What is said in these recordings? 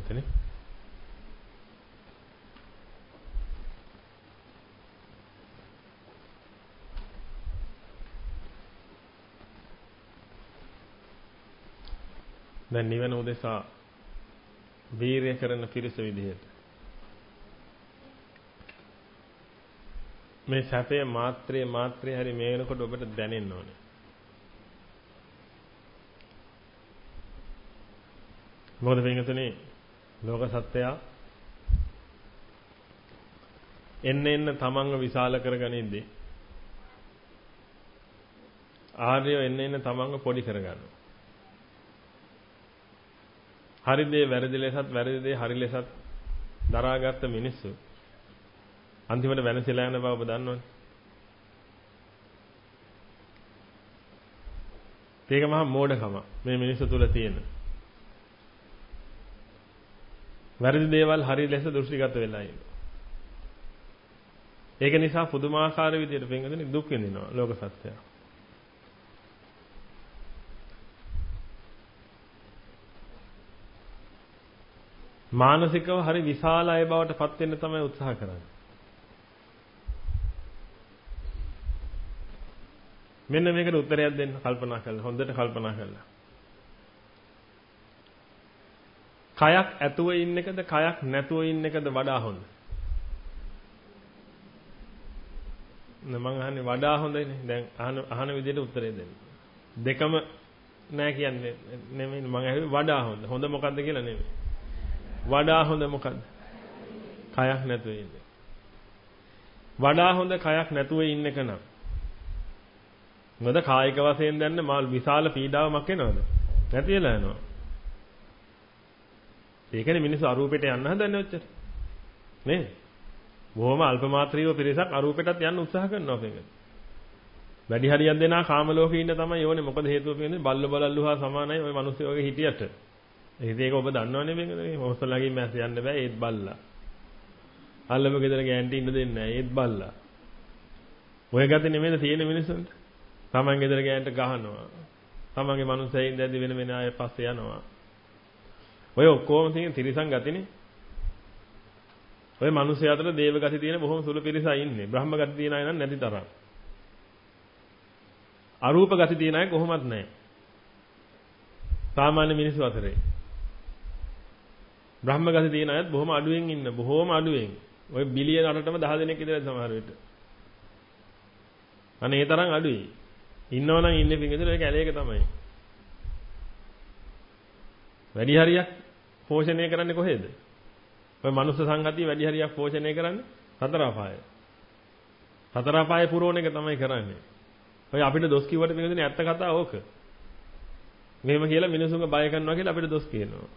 පින්වත්නි. දැන් නිවන උදෙසා වීරිය කරන පිරිස විදිහට මේ සැපේ මාත්‍රේ හරි මේ වෙනකොට ඔබට දැනෙන්න ඕනේ. මොකද වෙනතුනේ ලෝක සත්‍යය එන්න තමන්ව විශාල කරගනිද්දී ආර්යව එන්න තමන්ව පොඩි කරගන්නවා. හරි දේ වැරදි ලෙසත් වැරදි දේ හරි ලෙසත් දරාගත්ත මිනිස්සු අන්තිමට වෙනසලා යන බව ඔබ දන්නවනේ. ඒක මහා මෝඩකම මේ මිනිස්සු තුල තියෙන. වැරදි දේවල් හරි ලෙස දෘෂ්ටිගත වෙලා ඉන්නවා. ඒක නිසා පුදුමාකාර විදියට වෙනගෙන දුක් විඳිනවා ලෝක සත්‍යය. මානසිකව හරි විශාල අය බවට පත් වෙන්න තමයි උත්සාහ කරන්නේ. මෙන්න මේකට උත්තරයක් දෙන්න කල්පනා කරලා හොඳට කල්පනා කරලා. කයක් ඇතුව ඉන්න එකද කයක් නැතුව ඉන්න එකද වඩා හොඳ? මම අහන්නේ වඩා හොඳයිනේ. දැන් අහන විදිහට උත්තරේ දෙන්න. දෙකම නෑ කියන්නේ නෙමෙයි මම අහුවේ වඩා හොඳ. හොඳ මොකද්ද කියලා නෙමෙයි. වඩා හොඳ මොකද්ද? කයක් නැතුව ඉන්න. වඩා හොඳ කයක් නැතුව ඉන්න එක නම්. මොකද කායික වශයෙන් දැන්න මාල් විශාල පීඩාවමක් එනවද? නැති වෙලා යනවා. ඒකනේ මිනිස්සු අරූපෙට යන්න හදන්නේ ඔච්චර. නේද? බොහොම අල්ප මාත්‍රීව පිරිසක් අරූපෙටත් යන්න උත්සාහ කරනවා මේක. වැඩි හරියක් දෙනා කාම ලෝකේ ඉන්න තමයි ඕනේ. මොකද හේතුව කියන්නේ බල්ල බලල්ලු හා සමානයි ওই මිනිස්සු වගේ හිටියට. ඒක ඔබ දන්නවනේ මේක. මොහොතලගින් මැස් යන්න බෑ ඒත් බල්ලා. අල්ලම ගෙදර ගෑන්ටි ඉන්න දෙන්නේ නැහැ ඒත් බල්ලා. ඔය ගැතේ නෙමෙයිද තියෙන මිනිස්සුන්ට. තමන් ගෙදර ගෑන්ට ගහනවා. තමන්ගේ මනුස්සයෙක් දැද්දි වෙන අය පස්සේ යනවා. ඔය ඔක්කොම තියෙන තිරිසන් ගතිනේ. ඔය මිනිස්සු අතර දේව ගති තියෙන බොහොම සුළු පිරිසක් ඉන්නේ. බ්‍රහ්ම ගති තියෙන අය නම් නැති තරම්. අරූප ගති තියෙන අය කොහොමත් නැහැ. සාමාන්‍ය මිනිස්සු අතරේ. බ්‍රහ්ම ගති තියෙන අයත් බොහොම අඩුවෙන් ඉන්න. බොහොම අඩුවෙන්. ඔය බිලියන 8ටම 10 දෙනෙක් ඉඳලා සමහර විට. අනේ ඒ තරම් අඩුයි. ඉන්නවනම් ඉන්නේ පිටින් ඒක ඇලේක තමයි. වැඩි හරියක් පෝෂණය කරන්නේ කොහෙද? ඔය මනුස්ස සංගතිය වැඩි හරියක් පෝෂණය කරන්නේ සතර අපාය. සතර අපාය පුරවන එක තමයි කරන්නේ. ඔය අපිට දොස් කිව්වට මේකනේ ඇත්ත කතාව ඕක. මෙහෙම කියලා මිනිසුන්ව බය කරනවා කියලා අපිට දොස් කියනවා.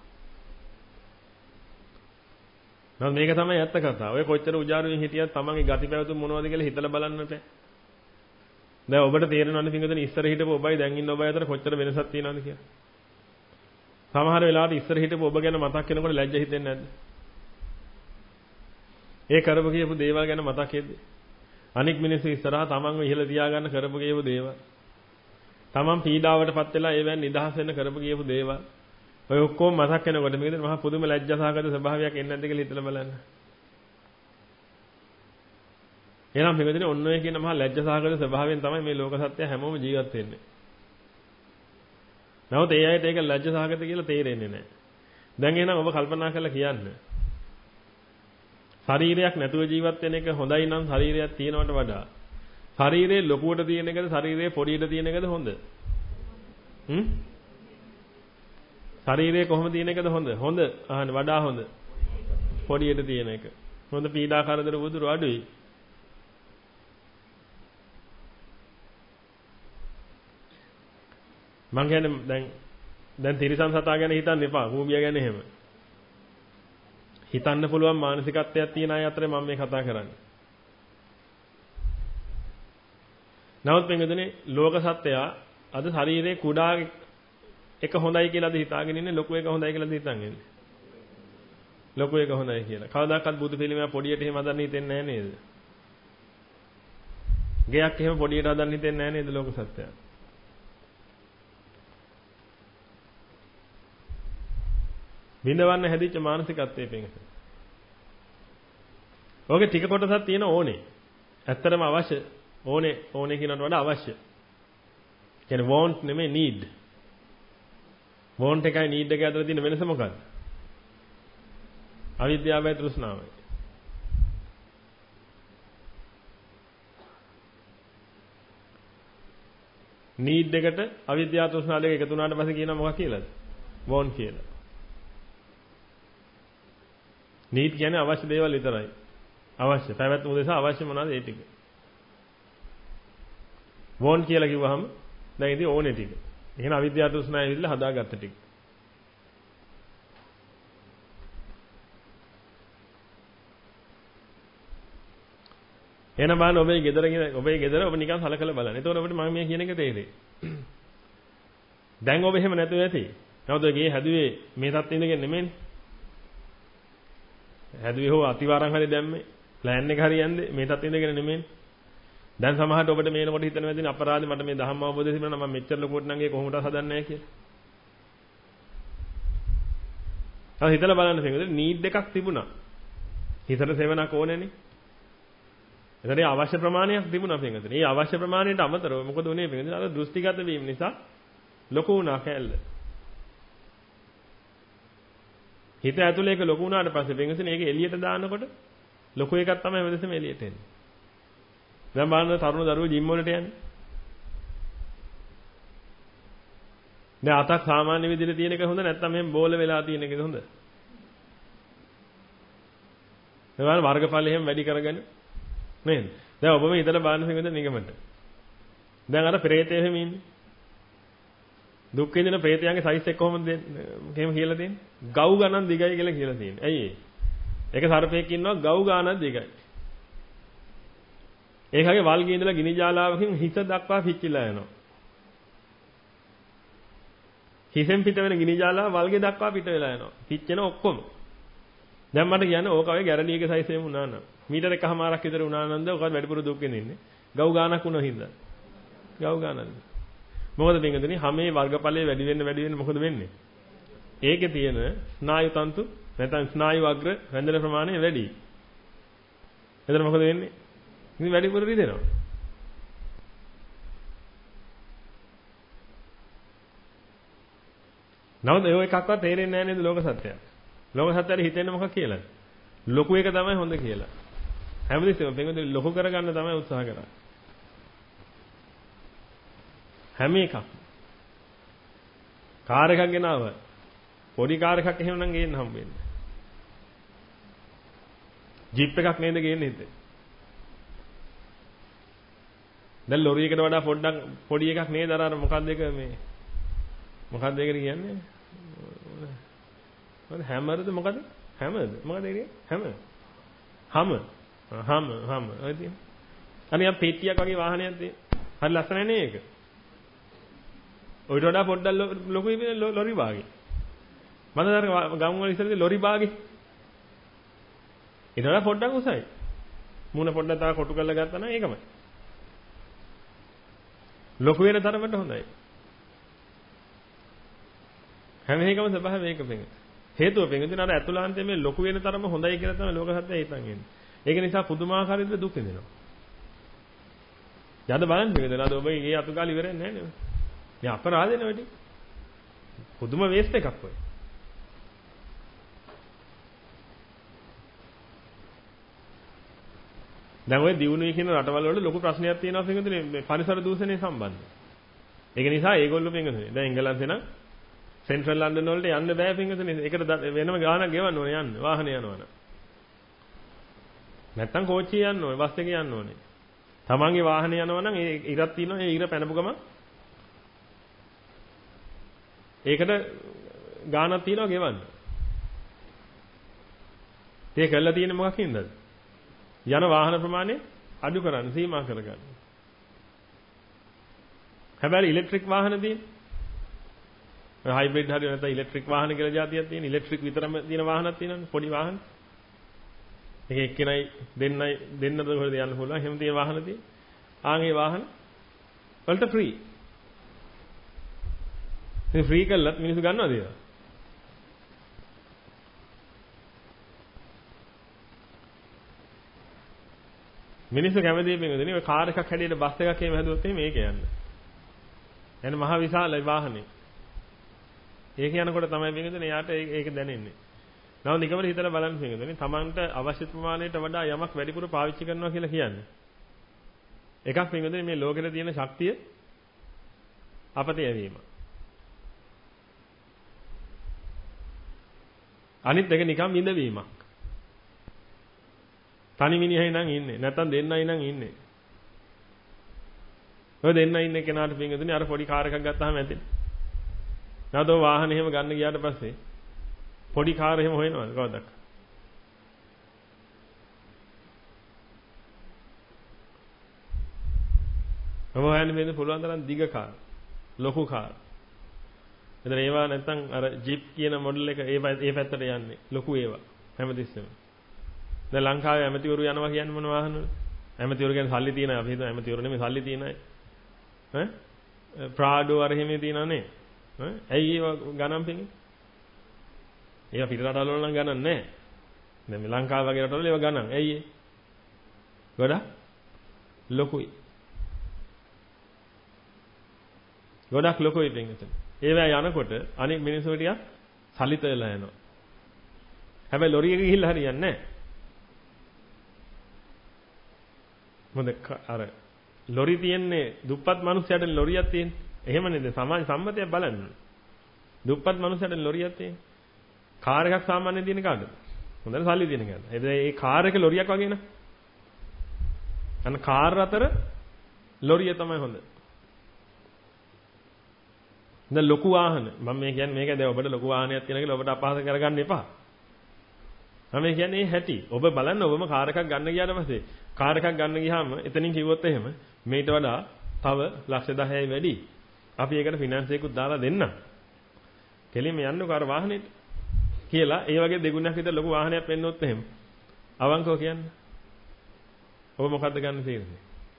නමුත් මේක තමයි ඇත්ත කතාව. ඔය කොච්චර උජාරුවෙන් හිටියත් තමන්ගේ ගති පැවතුම් මොනවද කියලා හිතලා බලන්නට. දැන් ඔබට තේරෙනවනේ පින්වතුනි ඉස්සර හිටපු ඔබයි දැන් ඉන්න ඔබයි අතර කොච්චර වෙනසක් තියෙනවද කියලා. සමහර වෙලාවට ඉස්සර හිටපු ඔබ ගැන මතක් වෙනකොට ලැජ්ජ හිතෙන්නේ නැද්ද? ඒ කරපු කියපු දේවල් ගැන මතක් වෙද්දී අනික් මිනිස්සු ඉස්සරහා තමන්ව ඉහළ තියාගන්න කරපු කියපු දේවල්. තමන් පීඩාවටපත් වෙලා ඒවෙන් නිදහස් වෙන්න කරපු කියපු දේවල්. ඔය ඔක්කොම මතක් වෙනකොට මේකද මහා පුදුම ලැජ්ජාසහගත ස්වභාවයක් එන්නේ නැද්ද කියලා හිතලා බලන්න. එහෙනම් මේකදී ඔන්න ඔය කියන මහා ලැජ්ජාසහගත ස්වභාවයෙන් තමයි මේ ලෝක සත්‍ය හැමෝම ජීවත් වෙන්නේ. නමුත් ඒ අයට ඒක ලැජ්ජාසහගත කියලා තේරෙන්නේ නැහැ. දැන් එහෙනම් ඔබ කල්පනා කරලා කියන්න. ශරීරයක් නැතුව ජීවත් වෙන එක හොඳයි නම් ශරීරයක් තියෙනවට වඩා ශරීරයේ ලොකුවට තියෙන එකද ශරීරයේ පොඩියට තියෙන එකද හොඳ? ශරීරයේ කොහොම තියෙන එකද හොඳ? හොඳ. අහන්න වඩා හොඳ. පොඩියට තියෙන එක. හොඳ පීඩා කරදර වදුරු අඩුයි. මං කියන්නේ දැන් තිරිසන් සතා ගැන හිතන්න එපා. කූඹියා ගැන එහෙම. හිතන්න පුළුවන් මානසිකත්වයක් තියෙන අය අතරේ මම මේ කතා කරන්නේ. නමුත් මෙන්නදනේ ලෝක සත්‍යය අද ශරීරයේ කුඩා එක හොඳයි කියලාද හිතාගෙන ඉන්නේ ලොකු එක හොඳයි කියලාද හිතන් ඉන්නේ. ලොකු එක හොඳයි කියලා. කවදාකවත් බුදු පිළිමයක් පොඩියට එහෙම හදන්න හිතෙන්නේ නැහැ නේද? ගයක් එහෙම පොඩියට හදන්න හිතෙන්නේ නැහැ නේද ලෝක සත්‍යය? බිඳවන්න හැදිච්ච මානසිකත්වයේ පිංගත. ඔගේ ටික කොටසක් තියෙන ඕනේ. ඇත්තටම අවශ්‍ය ඕනේ කියනකට වඩා අවශ්‍ය. කියන්නේ want නෙමෙයි need. want එකයි need එකයි අතර තියෙන වෙනස මොකක්ද? අවිද්‍යාවයි තෘෂ්ණාවයි. need එකට අවිද්‍යාව තෘෂ්ණාව දෙක එකතු වුණාට පස්සේ කියනවා මොකක් කියලාද? want කියලා. need කියන්නේ අවශ්‍ය දේවල් විතරයි. අවශ්‍ය. පැවැත්ම උදෙසා අවශ්‍ය මොනවාද ඒ ටික. want කියලා කිව්වහම දැන් ඉතින් ඕනේ ටික. එහෙනම් අවිද්‍යාව තෘෂ්ණාව ඇවිල්ලා හදාගත්ත ටික. එහෙනම් බලන්න ඔබේ ගෙදර ඔබ නිකන් සලකලා බලන්න. එතකොට ඔබට මම මේ කියන එක තේරෙයි. දැන් ඔබ එහෙම නැතුව ඇති. නමුත් ඔය ගේ හැදුවේ මේ තත්ත්වෙ ඉඳගෙන නෙමෙයිනේ. හැදුවේ හෝ අතිවාරම් හරි දැම්මේ. ප්ලෑන් එක හරියන්නේ මේ තත්ත්වෙ ඉඳගෙන නෙමෙයිනේ. දැන් සමහරට ඔබට මේනකොට හිතන වෙදින අපරාධේ මට මේ ධම්ම අවබෝධය තිබුණා නම් මම මෙච්චර ලොකුවට නම් ඒ කොහොමද හදන්නේ නැහැ කියලා. අර හිතලා බලන්න තියෙන්නේ නීඩ් එකක් තිබුණා. හිතට සෙවණක් ඕනේනේ. එතන අවශ්‍ය ප්‍රමාණයක් තිබුණා පින්වතුනි. මේ අවශ්‍ය ප්‍රමාණයට අමතරව මොකද උනේ පින්වතුනි? අර දෘෂ්ටිගත වීම නිසා ලොකු වුණා කැල්ල. හිත ඇතුලේ එක ලොකු වුණාට පස්සේ පින්වතුනි ඒක එළියට දානකොට ලොකු එකක් තමයි වෙනසම එළියට එන්නේ. දැන් බලන්න තරුණ දරුවෝ ජිම් වලට යන්නේ. දැන් අතක් සාමාන්‍ය විදිහට තියෙන එක හොඳ නැත්නම් මෙහෙම බෝල වෙලා තියෙන එකද හොඳ? ඒවල වර්ගඵල එහෙම වැඩි කරගෙන නේද? දැන් ඔබම හිතලා බලන්න සිංහද නිගමනට. දැන් අර ප්‍රේතය එහෙම ඉන්නේ. දුක් විඳින ප්‍රේතයන්ගේ සයිස් එක කොහොමද එහෙම කියලා තියෙන්නේ? ගව් ගණන් දිගයි කියලා කියලා තියෙන්නේ. ඇයි ඒ? එක සර්පෙක් ඉන්නවා ගව් ගණන් දිගයි. ඒකගේ වල්ගේ ඉඳලා ගිනි ජාලාවකින් හිත දක්වා පිච්චිලා යනවා. හිසෙන් පිට වෙන ගිනි ජාලාව වල්ගේ දක්වා පිට වෙලා යනවා. පිච්චෙන ඔක්කොම. දැන් මට කියන්නේ ඕක වගේ ගැරන්ඩියක සයිස් එහෙම වුණා නම් මීටර එකමාරක් විතර වුණා නන්ද ඔකත් වැඩිපුර දුක් විඳින්නේ. ගව් ගානක් වුණා හින්දා. ගව් ගානක්. මොකද බින්දුනේ හැමේ වර්ගඵලයේ වැඩි වෙන්න මොකද වෙන්නේ? ඒකේ තියෙන ස්නායු තන්තු නැත්නම් ස්නායු අග්‍ර රැඳෙන ප්‍රමාණය වැඩි. එතන මොකද වෙන්නේ? ඉතින් වැඩිපුර රිදෙනවා. නමුත් ඒ එකක්වත් තේරෙන්නේ නැහැ නේද ලෝක සත්‍යය. ලෝක සත්‍යයට හිතෙන්නේ මොකක් කියලාද? ලොකු එක තමයි හොඳ කියලා. හැමදෙස්සෙම පින්වතුනි ලොකු කරගන්න තමයි උත්සාහ කරන්නේ. හැම එකක්. කාර් එකක් ගෙනාව. පොඩි කාර් එකක් එහෙම නම් ගේන්න හම්බ වෙන්නේ. ජීප් එකක් නේද ගේන්නේ හිතේ. දැන් ලොරි එකට වඩා පොඩ්ඩක් පොඩි එකක් නේද අර මොකක්ද ඒක මේ මොකක්ද ඒකට කියන්නේ? මොකද හැමරද මොකද? හැමද? මොකද ඒක? හැම. ඔය තියෙන. අනිත් පෙට්ටියක් වගේ වාහනයක් තියෙන. හරි ලස්සනයි නේ ඒක. ඔයිට වඩා පොඩ්ඩක් ලොකුයි ලොරි බාගේ. මම දැන් ගම් වල ඉස්සරදී ලොරි බාගේ. ඊට වඩා පොඩ්ඩක් උසයි. මූණ පොඩ්ඩක් තව කොටු කරලා ගත්තා නම් ඒකමයි. ලොකු වෙන තරමට හොඳයි. හැම එකම ස්වභාවය මේක පෙඟ. හේතුව පෙඟදින අර ඇතුළාන්තයේ මේ ලොකු වෙන තරම හොඳයි කියලා තමයි ලෝක සත්‍යය හිතන් ඉන්නේ. ඒක නිසා පුදුමාකාර විදිහට දුක් විඳිනවා. යද බලන්න පෙඟදින අද ඔබ ගේ අතු ගාලා ඉවරන්නේ නැහැ නේද? මේ අපරාධනේ වැඩි. පුදුම වේස්ට් එකක් ඔය. දැන් ඔය දියුණුවේ කියන රටවල් වල ලොකු ප්‍රශ්නයක් තියෙනවා පෙඟදින මේ පරිසර දූෂණය සම්බන්ධව. ඒක නිසා ඒගොල්ලෝ පෙඟදින. දැන් එංගලන්තේ නම් සෙන්ට්‍රල් ලන්ඩන් වලට යන්න බෑ පින්වතුනි. ඒකට වෙනම ගාණක් ගෙවන්න ඕනේ යන්න. වාහනේ යනවනම්. නැත්තම් කෝච්චිය යන්න ඕනේ, බස් එකේ යන්න ඕනේ. තමන්ගේ වාහනේ යනවනම් ඒ ඉරක් තියෙනවා. ඒ ඉර පැනපු ගමන් ඒකට ගාණක් තියෙනවා ගෙවන්න. ඒක කළා තියෙන්නේ මොකක් හින්දාද? යන වාහන ප්‍රමාණය අඩු කරන්න, සීමා කරගන්න. හැබැයි ඉලෙක්ට්‍රික් වාහන තියෙන්නේ හයිබ්‍රිඩ් හරි නැත්නම් ඉලෙක්ට්‍රික් වාහන කියලා જાතියක් තියෙන. ඉලෙක්ට්‍රික් විතරම තියෙන වාහනක් තියෙනවනේ පොඩි වාහන. ඒක එක්කෙනයි දෙන්නද කොහෙද යන්න පුළුවන්. එහෙම තියෙන වාහන තියෙන. ආන්ගේ වාහන වලට ෆ්‍රී. මේ ෆ්‍රී කළත් මිනිස්සු ගන්නවද ඒවා? මිනිස්සු කැමතියි පින්වතුනි ඔය කාර් එකක් හැටියට බස් එකක් එහෙම හැදුවොත් එහෙම මේක යන්න. එන්න මහ විශාලයි වාහනේ. ඒක යනකොට තමයි පින්වතුනි යාට ඒක දැනෙන්නේ. නව නිකමර හිතලා බලන්න පින්වතුනි තමන්ට අවශ්‍ය ප්‍රමාණයට වඩා යමක් වැඩිපුර පාවිච්චි කරනවා කියලා කියන්නේ. එකක් පින්වතුනි මේ ලෝකෙට තියෙන ශක්තිය අපතේ යවීම. අනිත් එක නිකම් විඳවීමක්. තනි මිනිහයි නම් ඉන්නේ. නැත්තම් දෙන්නයි නම් ඉන්නේ. ඔය දෙන්න ඉන්න කෙනාට පින්වතුනි අර පොඩි කාර් එකක් ගත්තාම ඇතිනේ. නැවතෝ වාහනේ එහෙම ගන්න ගියාට පස්සේ පොඩි කාර් එහෙම හොයනවද කවදක්? ඔබ හොයන්න මේක පුළුවන් තරම් දිග කාර්. ලොකු කාර්. එතන ඒවා නැත්තම් අර ජීප් කියන මොඩල් එක ඒ පැත්තට යන්නේ. ලොකු ඒවා හැමතිස්සෙම. දැන් ලංකාවේ ඇමතිවරු යනවා කියන්නේ මොන වාහනවලද? ඇමතිවරු කියන්නේ සල්ලි තියන අය. අපි හිතන ඇමතිවරු නෙමෙයි සල්ලි තියන අය. ඈ? ප්‍රාඩෝ අර හිමේ තියනනේ. ඈ? ඇයි ඒව ගණන් පෙන්නේ? ඒවා පිට රටවල නම් ගණන් නැහැ. දැන් මේ ලංකාව වගේ රටවල ඒවා ගණන්. ඇයි ඒ? ගොඩක් ලොකුයි. ගොඩක් ලොකුයි පිටින්. ඒවා යනකොට අනෙක් මිනිස්සු ටිකක් සලිත වෙලා යනවා. හැබැයි ලොරියක ගිහිල්ලා හරියන්නේ නැහැ. මොකද අර ලොරි තියන්නේ දුප්පත් මිනිස්සුන්ට ලොරියක් තියෙන්නේ. එහෙම නේද? සමාජ සම්මතයක් බලන්න. දුප්පත් මිනිස්සුන්ට ලොරියක් තියෙන්නේ. කාර් එකක් සාමාන්‍යයෙන් තියෙන කාටද? හොඳට සල්ලි තියෙන කෙනාට. හැබැයි ඒ කාර් එක ලොරියක් වගේ නේ. අන්න කාර් අතර ලොරිය තමයි හොඳ. දැන් ලොකු වාහන මම මේ කියන්නේ මේක දැන් ඔබට ලොකු වාහනයක් තියෙන කියලා ඔබට අපහාස කරගන්න එපා. මම කියන්නේ මේ හැටි. ඔබ බලන්න ඔබම කාර් එකක් ගන්න ගියාට පස්සේ කාර් එකක් ගන්න ගියාම එතනින් කිව්වොත් එහෙම මේට වඩා තව ලක්ෂ 10යි වැඩි. අපි ඒකට ෆිනන්ස් එකකුත් දාලා දෙන්නම්. කෙලින්ම යන්නකෝ අර වාහනේට. කියලා ඒ වගේ දෙගුණයක් විතර ලොකු වාහනයක් වෙන්නොත් එහෙම අවංකව කියන්න. ඔබ මොකද්ද ගන්න තීරණය?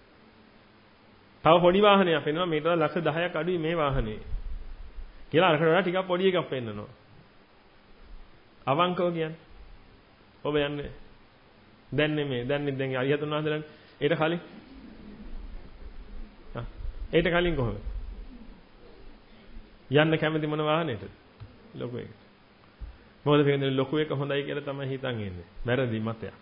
තව පොඩි වාහනයක් වෙනවා මේට වඩා ලක්ෂ 10ක් අඩුයි මේ වාහනේ. කියලා අරකට වඩා ටිකක් පොඩි එකක් පෙන්නනවා. අවංකව කියන්නේ. ඔබ යන්නේ දැන් නෙමෙයි දැන් අරිහතුන් වහන්සේලානේ ඊට කලින් ඊට කලින් කොහොමද යන්න කැමති මොන වාහනේටද ලොකු එක මොකද කියන්නේ ලොකු එක හොඳයි කියලා තමයි හිතන් ඉන්නේ වැරදි මතයක්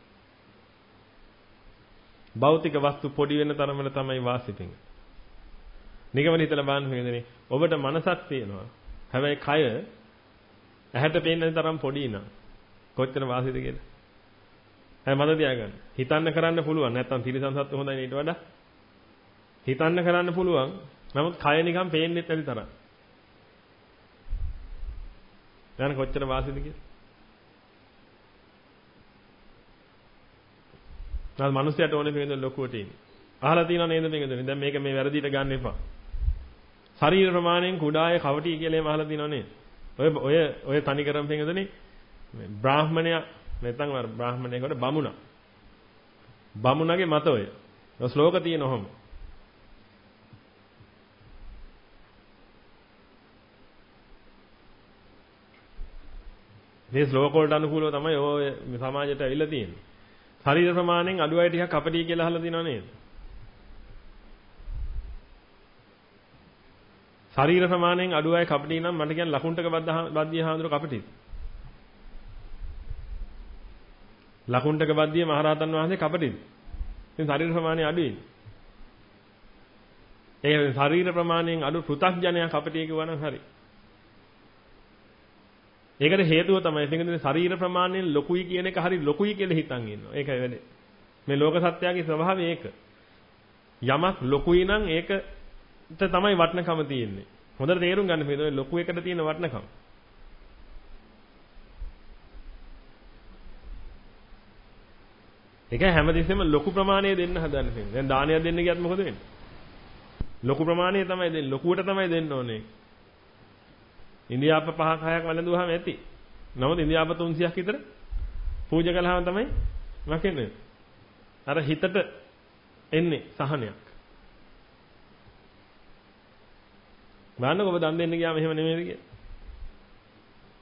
භෞතික වස්තු පොඩි වෙන තරමට තමයි වාසිතින් නිගමන හිතලා බලන්න කියන්නේ ඔබට මනසක් තියෙනවා හැබැයි කය ඇහැට පේන තරම් පොඩි නං කොච්චර වාසිද කියලා හැම මත තියාගන්න. හිතන්න කරන්න පුළුවන්. නැත්තම් තිරිසන් සත්තු හොඳයි ඊට වඩා. හිතන්න කරන්න පුළුවන්. නමුත් කය නිකන් පේන්නේ නැති තරම්. දැන් කොච්චර වාසියද කියලා. නැල් මිනිස්සුන්ට ඕනේ මේක ලොකුවට ඉන්නේ. අහලා තියෙනව නේද මේකද? දැන් මේක මේ වැරදිට ගන්න එපා. ශරීර ප්‍රමාණයෙන් කුඩාය කවටි කියලා එහෙම අහලා තියෙනව නේද? ඔය තනි කරම් පෙඟදනේ බ්‍රාහ්මණයා නැත්නම් අර බ්‍රාහ්මණයෙකුට බමුණා. බමුණගේ මත ඔය. ඔය ශ්ලෝක තියෙන ඔහොම. මේ ශ්ලෝක වලට අනුකූලව තමයි ඔය සමාජයට ඇවිල්ලා තියෙන්නේ. ශරීර ප්‍රමාණයෙන් අඩු අය ටිකක් අපටි කියලා අහලා තියෙනව නේද? ශරීර ප්‍රමාණයෙන් අඩු අය කපටි නම් මට කියන්නේ ලකුණ්ඩක බද්දිය හාමුදුර කපටිද? ලකුණ්ඩක බද්දිය මහරහතන් වහන්සේ කපටිද? ඉතින් ශරීර ප්‍රමාණය අඩුයි. ඒ ශරීර ප්‍රමාණයෙන් අඩු පෘථග්ජනයා කපටිය කිව්වනම් හරි. ඒකට හේතුව තමයි ඉතින් ශරීර ප්‍රමාණයෙන් ලොකුයි කියන එක හරි ලොකුයි කියලා හිතන් ඉන්නවා. ඒකයි වැඩේ. මේ ලෝක සත්‍යයේ ස්වභාවය ඒක. යමක් ලොකුයි නම් ඒකට තමයි වටිනකම තියෙන්නේ. හොඳට තේරුම් ගන්න මේ ලොකු එකට තියෙන වටිනකම. ඒක හැමදෙස්සෙම ලොකු ප්‍රමාණය දෙන්න හදන්නේ. දැන් දානයක් දෙන්න ගියත් මොකද වෙන්නේ? ලොකු ප්‍රමාණය තමයි දෙන්නේ. ලොකුවට තමයි දෙන්න ඕනේ. ඉන්දියාප 5ක් 6ක් වළඳුවාම ඇති. නමුත් ඉන්දියාප 300ක් විතර පූජා කළාම තමයි මකෙන්නේ. අර හිතට එන්නේ සහනයක්. බලන්නකො ඔබ දන් දෙන්න ගියාම එහෙම නෙමෙයිද කියලා.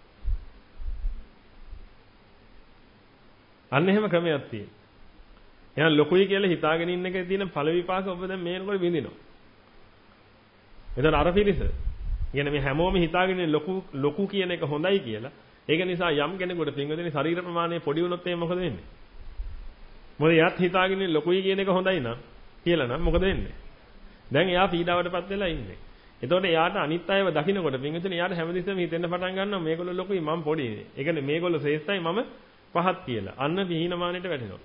අන්න එහෙම ක්‍රමයක් තියෙනවා. එහෙනම් ලොකුයි කියලා හිතාගෙන ඉන්න එකේ තියෙන ඵල විපාක ඔබ දැන් මේනකොට විඳිනවා. එතන අර පිරිස. කියන්නේ මේ හැමෝම හිතාගෙන ලොකු කියන එක හොඳයි කියලා. ඒක නිසා යම් කෙනෙකුට පින්වදිනේ ශරීර ප්‍රමාණය පොඩි වුණොත් එහෙනම් මොකද වෙන්නේ? මොකද එයාත් හිතාගෙන ලොකුයි කියන එක හොඳයි නම් කියලා නම් මොකද වෙන්නේ? දැන් එයා පීඩාවටපත් වෙලා ඉන්නේ. එතකොට එයාට අනිත් අයව දකින්නකොට පින්වදිනේ එයාට හැමදෙස්සම හිතෙන්න පටන් ගන්නවා මේගොල්ලෝ ලොකුයි මම පොඩි. ඒ කියන්නේ මේගොල්ලෝ ශ්‍රේෂ්ඨයි මම පහත් කියලා. අන්න විහීනමානෙට වැටෙනවා.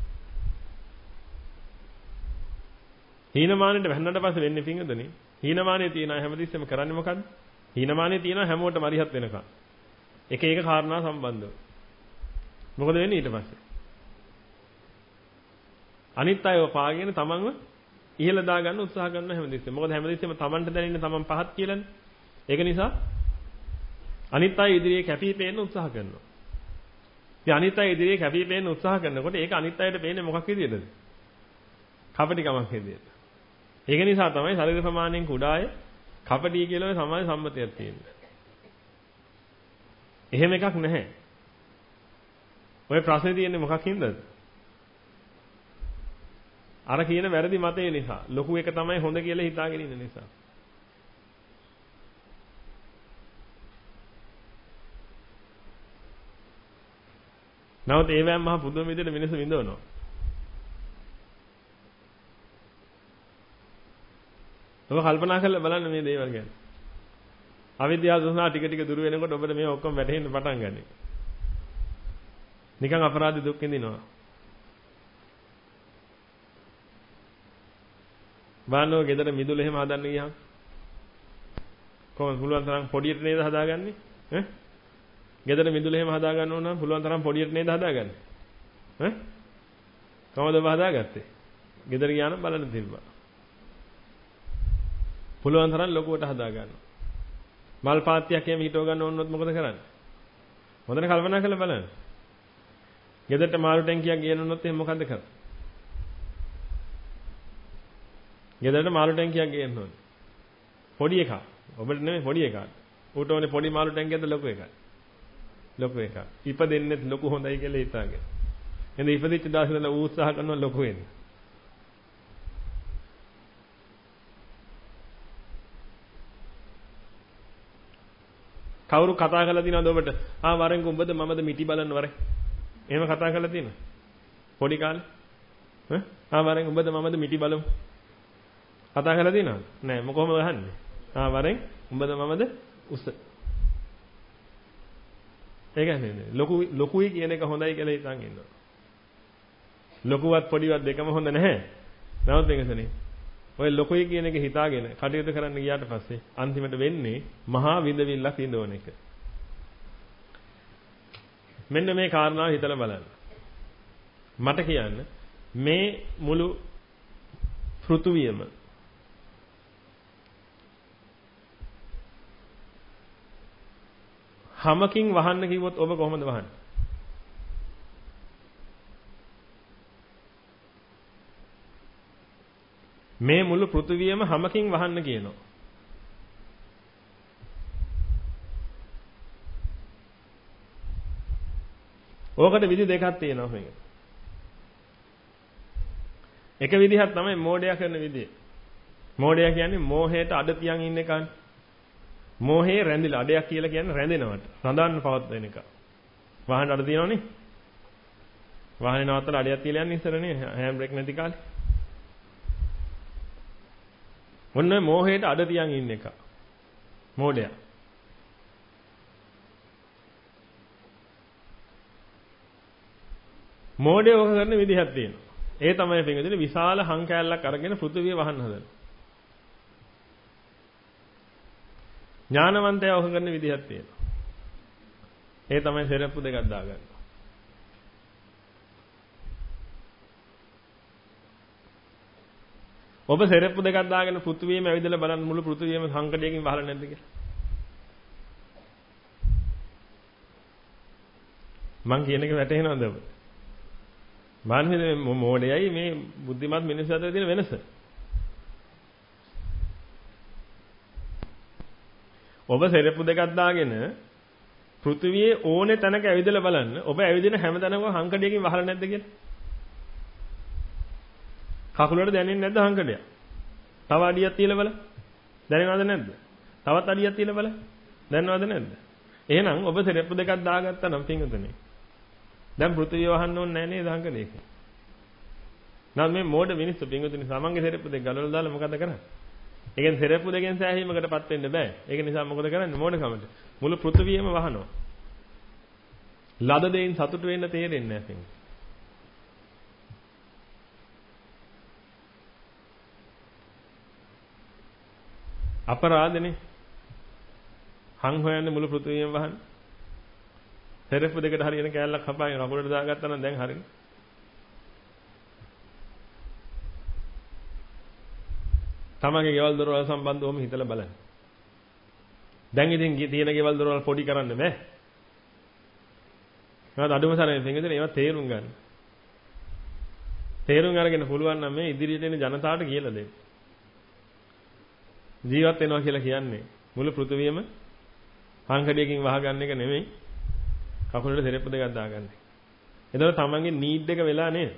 හීනමානෙට වැන්නට පස්සේ වෙන්නේ පින්වදිනේ හීනමානෙ තියන හැමදෙස්සම කරන්නේ මොකද්ද? හීනමානෙ තියන හැමෝටම අරිහත් වෙනකන්. එක එක කාරණා සම්බන්ධව. මොකද වෙන්නේ ඊට පස්සේ? අනිත් අයව පාගෙන තමන්ව ඉහළ දාගන්න උත්සාහ කරන හැමදෙස්සෙම. මොකද හැමදෙස්සෙම තමන්ට දැනෙන්නේ තමන් පහත් කියලානේ. ඒක නිසා අනිත් අය ඉදිරියේ කැපී පෙනෙන්න උත්සාහ කරනවා. ඉතින් අනිත් අය ඉදිරියේ කැපී පෙනෙන්න උත්සාහ කරනකොට ඒක අනිත් අයට පේන්නේ මොකක් විදියටද? කපටිකමක් විදියට. ඒක නිසා තමයි ශරීර ප්‍රමාණයෙන් කුඩාය කපටි කියලා සමාජ සම්මතයක් තියෙන්නේ. එහෙම එකක් නැහැ. ඔය ප්‍රශ්නේ තියෙන්නේ මොකක් හින්දාද? අර කියන වැරදි මතය නිසා. ලොකු එක තමයි හොඳ කියලා හිතාගෙන ඉන්න නිසා. නමුත් ඒවැම් මහ පුදුම විදිහට මිනිස්සු විඳවනවා. ඔබ කල්පනා කරලා බලන්න මේ දේවල් ගැන. අවිද්‍යාව දුන්නා ටික ටික දුර වෙනකොට ඔබට මේ ඔක්කොම වැටහෙන්න පටන් ගන්නවා. නිකන් අපරාධ දුක් විඳිනවා. බාන්නෝ ගෙදර මිදුල එහෙම හදන්න ගියාම කොහොමද පුළුවන් තරම් පොඩියට නේද හදාගන්නේ? ඈ? ගෙදර මිදුල එහෙම හදා ගන්න ඕන නම් පුළුවන් තරම් පොඩියට නේද හදාගන්නේ? ඈ? කොහොමද ඔබ හදාගත්තේ? ගෙදර ගියා නම් බලන්න තිබ්බා. පුළුවන් තරම් ලොකුවට හදා ගන්නවා. මල් පාත්තියක් එහෙම හිටව ගන්න ඕනොත් මොකද කරන්නේ? හොඳට කල්පනා කරලා බලන්න. ගෙදරට මාළු ටැංකියක් ගේනොත් එහෙනම් මොකද්ද කරන්නේ? ගෙදරට මාළු ටැංකියක් ගේන්න ඕනේ. පොඩි එකක්. ඔබට නෙමෙයි පොඩි එකක්. ඌට ඕනේ පොඩි මාළු ටැංකියක්ද ලොකු එකක්? ලොකු එකක්. ඉපදෙන්නෙත් ලොකු හොඳයි කියලා හිතාගෙන. එහෙනම් ඉපදිච්ච දවසේ ඉඳලා ඌ උත්සාහ කරනවා ලොකු වෙන්න. කවුරු කතා කරලා තියනවද ඔබට? වරෙන් උඹද මමද මිටි බලන්න වරෙන්. එහෙම කතා කරලා තියෙනවද? පොඩි කාලේ? වරෙන් උඹද මමද මිටි බලමු. කතා කරලා තියෙනවද? නෑ මොකොම අහන්නේ. වරෙන් උඹද මමද උස. ඒකනේ ලොකුයි කියන එක හොඳයි කියලා හිතන් ඉන්නවා. ලොකුවත් පොඩිවත් දෙකම හොඳ නැහැ. නමුත් මේකසනේ. ඔය ලොකුයි කියන එක හිතාගෙන කටයුතු කරන්න ගියාට පස්සේ අන්තිමට වෙන්නේ මහා විඳවිල්ලක් විඳවන එක. මෙන්න මේ කාරණාව හිතලා බලන්න. මට කියන්න මේ මුළු පෘථුවියම හැමකින් වහන්න කිව්වොත් ඔබ කොහොමද වහන්නේ? මේ මුළු පෘථුවියම හැමකින් වහන්න කියනවා. ඕකට විදි දෙකක් තියෙනවා මේක. එක විදිහක් තමයි මෝඩයා කරන විදිය. මෝඩයා කියන්නේ මෝහයට අඩ තියන් ඉන්න එකනේ. මෝහේ රැඳිලා අඩයක් කියලා කියන්නේ රැඳෙනවට. රඳන්න පවත්වන එක. වාහන අඩ තියනවනේ. වාහනේ නවත්තලා අඩයක් තියලා යන්නේ ඉස්සරනේ හෑන්ඩ් බ්‍රේක් නැති කාලේ. ඔන්න මෝහයට අඩ තියන් ඉන්න එක. මෝඩයා. මෝඩය ඔක කරන විදිහක් තියෙනවා. ඒ තමයි පින්වදින විශාල හංකැලක් අරගෙන පෘථිවිය වහන්න හදනවා. ඥානවන්තයා ඔක කරන විදිහක් තියෙනවා. ඒ තමයි සෙරප්පු දෙකක් දාගන්න. ඔබ සෙරප්පු දෙකක් දාගෙන පෘථිවියම ඇවිදලා බලන්න මුළු පෘථිවියම සංකඩයකින් වහලා නැද්ද කියලා. මං කියන එක වැටහෙනවද ඔබ? මානසික මොඩයයි මේ බුද්ධිමත් මිනිස්සු අතර තියෙන වෙනස. ඔබ සෙරප්පු දෙකක් දාගෙන පෘථිවියේ ඕනේ තැනක ඇවිදලා බලන්න. ඔබ ඇවිදින හැම තැනකම හංකඩයකින් වහලා නැද්ද කියලා. කකුල වල දැනෙන්නේ නැද්ද හංකඩයක්? තව අඩියක් තියලා බලන්න. දැනෙනවද නැද්ද? තවත් අඩියක් තියලා බලන්න. දැනෙනවද නැද්ද? එහෙනම් ඔබ සෙරෙප්පු දෙකක් දාගත්තා නම් පින්වතුනි. දැන් පෘථිවිය වහන්න ඕනේ නැහැ නේද හංකඩේක? නම් මේ මෝඩ මිනිස්සු පින්වතුනි සමන්ගේ සෙරෙප්පු දෙක ගලවලා දාලා මොකද කරන්නේ? ඒ කියන්නේ සෙරෙප්පු දෙකෙන් සෑහීමකටපත් වෙන්න බෑ. ඒක නිසා මොකද කරන්නේ? මෝඩකමට. මුළු පෘථිවියම වහනවා. ලද දෙයින් සතුට වෙන්න තේරෙන්නේ නැහැ පින්වතුනි. අපරාධනේ. හං හොයන්නේ මුළු පෘථිවියම වහන්න. සෙරෙප්පු දෙකට හරියන කෑල්ලක් හපාගෙන කකුලට දාගත්තා නම් දැන් හරිනේ. තමන්ගේ ගෙවල් දොරවල් සම්බන්ධවම හිතලා බලන්න. දැන් ඉතින් තියෙන ගෙවල් දොරවල් පොඩි කරන්න බෑ. ඒවත් අඩුම තරමේ තේරෙන්නේ ඒවා තේරුම් ගන්න. තේරුම් අරගෙන පුළුවන් නම් මේ ඉදිරියට එන ජනතාවට කියලා දෙන්න. ජීවත් වෙනවා කියලා කියන්නේ මුළු පෘථිවියම හංකඩියකින් වහගන්න එක නෙමෙයි. කකුලට සෙරෙප්පු දෙකක් දාගන්න. එතකොට තමන්ගේ නීඩ් එක වෙලා නේද?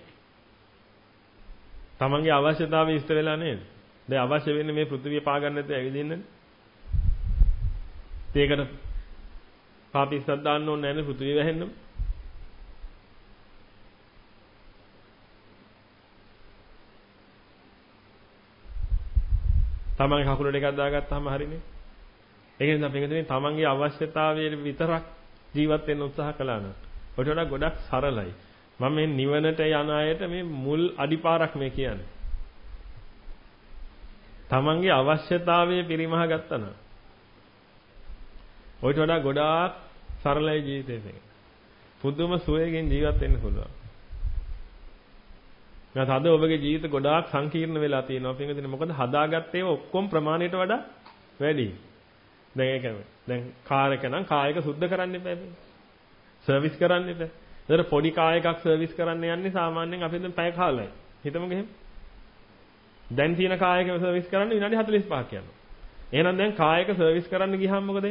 තමන්ගේ අවශ්‍යතාවය ඉෂ්ට වෙලා නේද? දැන් අවශ්‍ය වෙන්නේ මේ පෘථිවිය පා ගන්න නැතුව ඇවිදින්නනේ. ඒකට පාපිස්සක් දාන්න ඕනේ නැහැ නේ පෘථිවිය වැහෙන්නම. තමන්ගේ කකුල දෙකක් දාගත්තාම හරිනේ. ඒක නිසා පින්වතුනි තමන්ගේ අවශ්‍යතාවයේ විතරක් ජීවත් වෙන්න උත්සාහ කළා නම් ඔකට වඩා ගොඩක් සරලයි. මම මේ නිවනට යන අයට මේ මුල් අඩිපාරක් මේ කියන්නේ. තමන්ගේ අවශ්‍යතාවයේ පරිමහ ගත්තා නම් ඔයට වඩා ගොඩාක් සරලයි ජීවිතේ. පුදුම සුවයෙන් ජීවත් වෙන්න පුළුවන්. නැත්නම් අද ඔබගේ ජීවිත ගොඩාක් සංකීර්ණ වෙලා තියෙනවා. පින්වතුනි මොකද හදාගත්තේ ඔක්කොම ප්‍රමාණයට වඩා වැඩි. දැන් ඒක දැන් කාර් එක නම් කායක සුද්ධ කරන්න එපා. සර්විස් කරන්න එපා. ඒතර පොඩි කායකක් සර්විස් කරන්න යන්නේ සාමාන්‍යයෙන් අපි දැන් පැය කාලයි. හිතමුද එහෙම? දැන් තියෙන කායක සර්විස් කරන්න විනාඩි 45ක් යනවා. එහෙනම් දැන් කායක සර්විස් කරන්න ගියාම මොකද?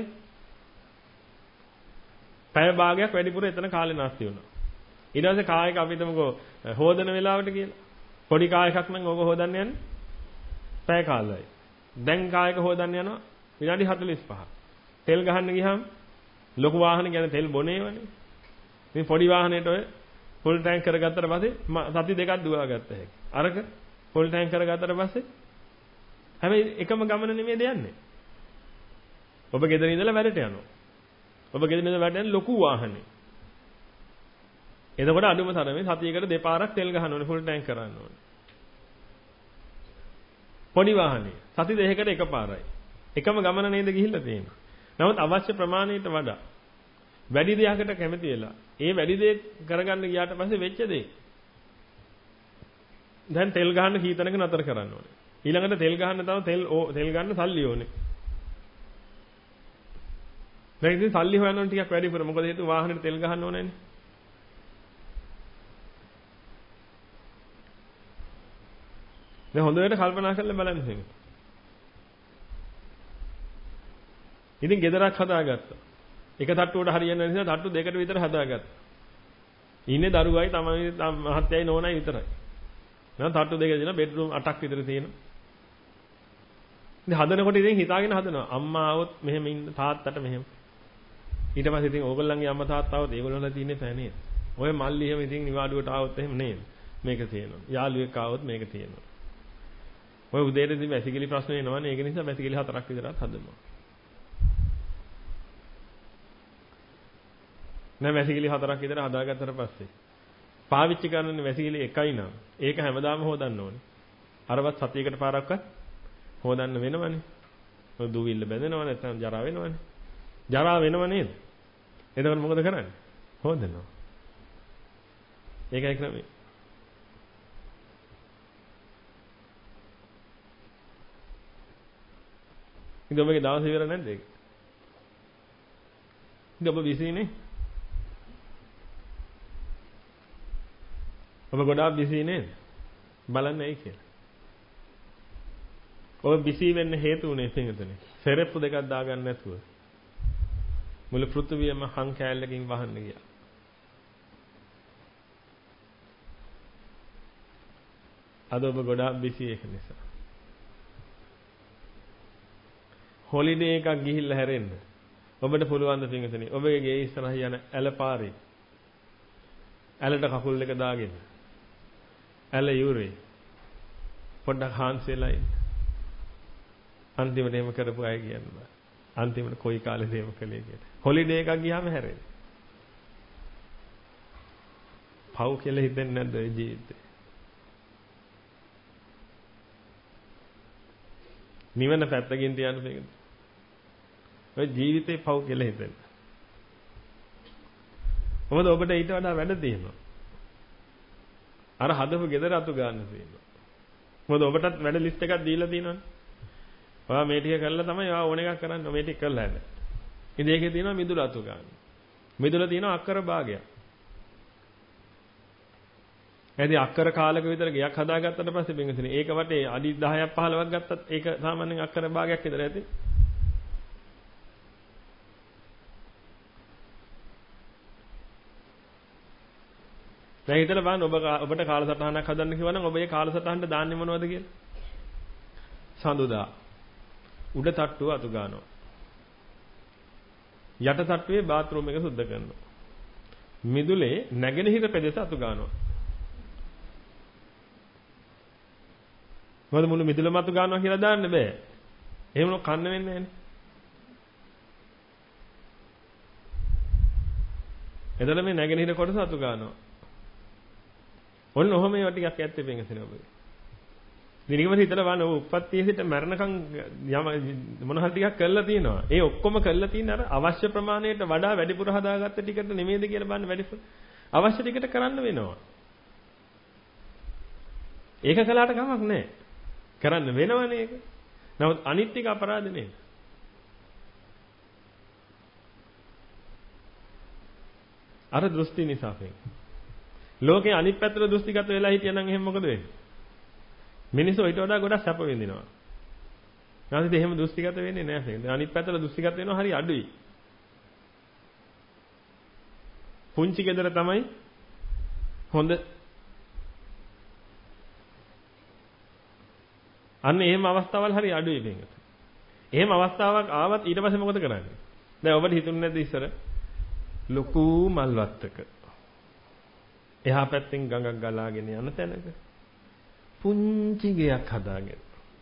පැය භාගයක් වැඩිපුර එතන කාලේ නාස්ති වෙනවා. ඊට පස්සේ කායක අපි හිතමුකෝ හොදන වෙලාවට කියලා. පොඩි කායකක් නම් ඕක හොදන්න යන්නේ පැය කාලයි. දැන් කායක හොදන්න යනවා විනාඩි 45ක්. තෙල් ගහන්න ගියාම ලොකු වාහන කියන්නේ තෙල් බොනේවනේ. මේ පොඩි වාහනේට ඔය ෆුල් ටැංක් කරගත්තට පස්සේ සති දෙකක් දුවා ගත්ත හැකි. අරක ෆුල් ටැංක් කරගත්තට පස්සේ හැබැයි එකම ගමන නෙමෙයිද යන්නේ. ඔබ ගෙදර ඉඳලා වැඩට යනවා. ඔබ ගෙදර ඉඳලා වැඩට යන ලොකු වාහනේ. එතකොට අඩුම තරමේ සතියකට දෙපාරක් තෙල් ගහන්න ඕනේ ෆුල් ටැංක් කරන්න ඕනේ. පොඩි වාහනේ සති දෙකකට එකපාරයි. එකම ගමන නේද ගිහිල්ලා තියෙන්නේ. නමුත් අවශ්‍ය ප්‍රමාණයට වඩා වැඩි දෙයකට කැමති වෙලා ඒ වැඩි දේ කරගන්න ගියාට පස්සේ වෙච්ච දේ දැන් තෙල් ගහන්න කීතනක නතර කරන්න ඕනේ. ඊළඟට තෙල් ගහන්න තව තෙල් ගන්න සල්ලි ඕනේ. දැන් ඉතින් සල්ලි හොයන්න ඕනේ ටිකක් වැඩිපුර. මොකද හේතුව වාහනේට තෙල් ගහන්න ඕනේනේ. දැන් හොඳට කල්පනා කරලා බලන්න ඉතින්. ඉතින් ගෙදරක් හදාගත්තා. එක තට්ටුවට හරියන්නේ නැහැ නිසා තට්ටු දෙකට විතර හදාගත්තා. ඉන්නේ දරුවයි තමයි මහත්තයයි නෝනයි විතරයි. නේද තට්ටු දෙක දෙන බෙඩ්රූම් 8ක් විතර තියෙනවා. ඉතින් හදනකොට ඉතින් හිතාගෙන හදනවා. අම්මා આવොත් මෙහෙම ඉන්න තාත්තට මෙහෙම. ඊට පස්සේ ඉතින් ඕගොල්ලන්ගේ අම්මා තාත්තා આવොත් ඒගොල්ලන්ලා තියෙන්නේ නැහැ නේද? ඔය මල්ලි එහෙම ඉතින් නිවාඩුවට આવොත් එහෙම නේද? මේක තියෙනවා. යාළුවෙක් આવොත් මේක තියෙනවා. ඔය උදේට ඉතින් වැසිකිලි ප්‍රශ්න එනවනේ. ඒක නිසා වැසිකිලි 4ක් විතරක් හදනවා. නෑ වැසිකිලි 4ක් විතර හදාගත්තට පස්සේ පාවිච්චි කරන්නේ වැසිකිලි එකයි නම් ඒක හැමදාම හොදන්න ඕනේ. අරවත් සතියකට පාරක්වත් හොදන්න වෙනවනේ. ඔය දුවිල්ල බැඳෙනව නැත්නම් ජරා වෙනවනේ. ජරා වෙනව නේද? එතකොට මොකද කරන්නේ? හොදනවා. ඒකයි ක්‍රමය. ඉතින් ඔබගේ දවස් ඉවර නැද්ද ඒක? ඉතින් ඔබ බිසිනේ? ඔබ ගොඩාක් බිසි නේද? බලන්න ඇයි කියලා. ඔබ බිසි වෙන්න හේතු උනේ පිටුනේ. සෙරෙප්පු දෙකක් දාගන්න නැතුව. මුළු පෘථිවියම හං කෑල්ලකින් වහන්න ගියා. අද ඔබ ගොඩාක් බිසි ඒක නිසා. හොලිඩේ එකක් ගිහිල්ලා හැරෙන්න. ඔබට පුළුවන් ද පින්වතුනි ඔබගේ ගේ ඉස්සරහ යන ඇල පාරේ ඇලට කකුල් දෙක දාගෙන ඇල යූරේ පොඩ්ඩක් හාන්සියලා ඉන්න. අන්තිමට එහෙම කරපු අය කියන්න බෑ. අන්තිමට කොයි කාලෙද එහෙම කළේ කියලා. හොලිඩේ එකක් ගියාම හැරෙන්න. පව් කියලා හිතෙන්නේ නැද්ද ඒ ජීවිතේ? නිවන පැත්තකින් තියන්න බෑ. ඔය ජීවිතේ පව් කියලා හිතෙන්න. මොකද ඔබට ඊට වඩා වැඩ තියෙනවා. අර හදපු ගෙදර අතු ගන්න තියෙනවා. මොකද ඔබටත් වැඩ ලිස්ට් එකක් දීලා තියෙනවනේ. ඔයා මේ ටික කරලා තමයි ඔයා ඕන එකක් කරන්න. මේ ටික කරලා හැද. ඉතින් ඒකේ තියෙනවා මිදුල අතු ගන්න. මිදුල තියෙනවා අක්කර භාගයක්. එදී අක්කර කාලක විතර ගයක් හදාගත්තට පස්සේ බින්ගසිනේ ඒක වටේ අඩි 10ක් 15ක් ගත්තත් ඒක සාමාන්‍යයෙන් අක්කර භාගයක් විතර ඇති. දැන් හිතලා බලන්න ඔබට කාලසටහනක් හදන්න කිව්වනම් ඔබ ඒ කාලසටහනට දාන්නේ මොනවද කියලා? සඳුදා. උඩ තට්ටුව අතු ගන්නවා. යට තට්ටුවේ බාත් รู එක සුද්ධ කරනවා. මිදුලේ නැගෙනහිර පෙදෙස අතු ගන්නවා. මොකද මුළු මිදුලම අතු ගන්නවා කියලා දාන්න බෑ. එහෙම නෝ කන්න වෙන්නේ නැහනේ. එතන මේ නැගෙනහිර කොටස අතු ගන්නවා. ඔන්න ඔහම ඒවා ටිකක් ඇත්තේ පෙන්ගසින ඔබ. දිනකම හිතලා බලන්න ඔබ උප්පත්තියේ සිට මරණකම් මොන හරි ටිකක් කරලා තියෙනවා. ඒ ඔක්කොම කරලා තියෙන අර අවශ්‍ය ප්‍රමාණයට වඩා වැඩිපුර හදාගත්ත ටිකට නෙමෙයිද කියලා බලන්න වැඩිපුර. අවශ්‍ය ටිකට කරන්න වෙනවා. ඒක කළාට කමක් නැහැ. කරන්න වෙනවනේ ඒක. නමුත් අනිත් ටික අපරාධ නෙමෙයි. අර දෘෂ්ටි නිසා වෙන්නේ. ලෝකේ අනිත් පැත්තට දෘෂ්ටිගත වෙලා හිටියනම් එහෙම මොකද වෙන්නේ? මිනිස්සු ඊට වඩා ගොඩක් සැප විඳිනවා. නැත්නම් එහෙම දෘෂ්ටිගත වෙන්නේ නැහැ. අනිත් පැත්තට දෘෂ්ටිගත වෙනවා හරි අඩුයි. පුංචි ගෙදර තමයි හොඳ. අන්න එහෙම අවස්ථාවල් හරි අඩුයි මේකට. එහෙම අවස්ථාවක් ආවත් ඊට පස්සේ මොකද කරන්නේ? දැන් ඔබට හිතුනේ නැද්ද ඉස්සර ලොකු මල් වත්තක එහා පැත්තෙන් ගඟක් ගලාගෙන යන තැනක පුංචි ගෙයක් හදාගෙන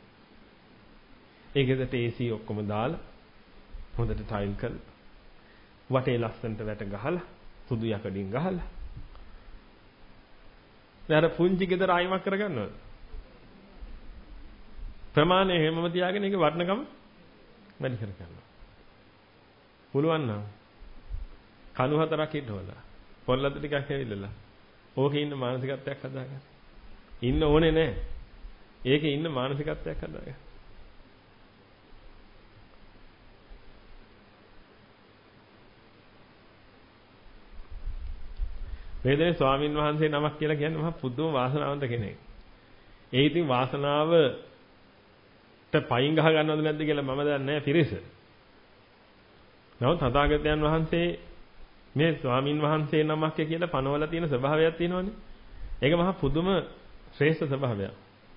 ඒකෙදට AC ඔක්කොම දාලා හොඳට ටයිල් කරලා වටේ ලස්සනට වැට ගහලා සුදු යකඩින් ගහලා දැන් අර පුංචි ගෙදර ආයිමක් කරගන්නවද? ප්‍රමාණය හැමම තියාගෙන ඒක වටිනකම වැඩි කර ගන්නවා. පුළුවන් නම් කණු හතරක් හිටවලා පොල්ලත් ටිකක් ඇවිල්ලා ඕකේ ඉන්න මානසිකත්වයක් හදාගන්න. ඉන්න ඕනේ නැහැ. ඒකේ ඉන්න මානසිකත්වයක් හදාගන්න. වේදනේ ස්වාමින් වහන්සේ නමක් කියලා කියන්නේ මහා පුදුම වාසනාවන්ත කෙනෙක්. ඒ ඉතින් වාසනාවට පයින් ගහ ගන්නවද නැද්ද කියලා මම දන්නේ නැහැ පිරිස. නමුත් තථාගතයන් වහන්සේ මේ ස්වාමින් වහන්සේ නමක් කියලා පනවලා තියෙන ස්වභාවයක් තියෙනවනේ. ඒක මහා පුදුම ශ්‍රේෂ්ඨ ස්වභාවයක්.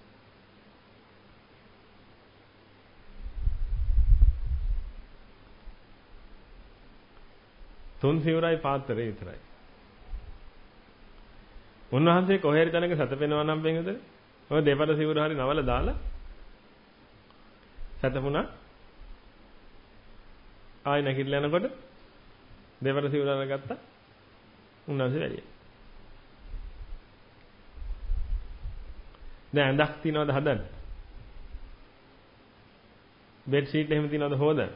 තුන් සිවුරයි පාත්‍රය විතරයි. උන්වහන්සේ කොහේ හරි තැනක සැතපෙනවා නම් වෙනද? ඔය දෙපළ සිවුර හරි නවල දාලා සැතපුණා. ආයෙ නැගිටලා යනකොට දෙපළ සිවුර අරගත්තා. උන්වහන්සේ වැඩියා. දැන් ඇඳක් තියනවද හදන්න? බෙඩ් ෂීට් එහෙම තියනවද හොදන්න?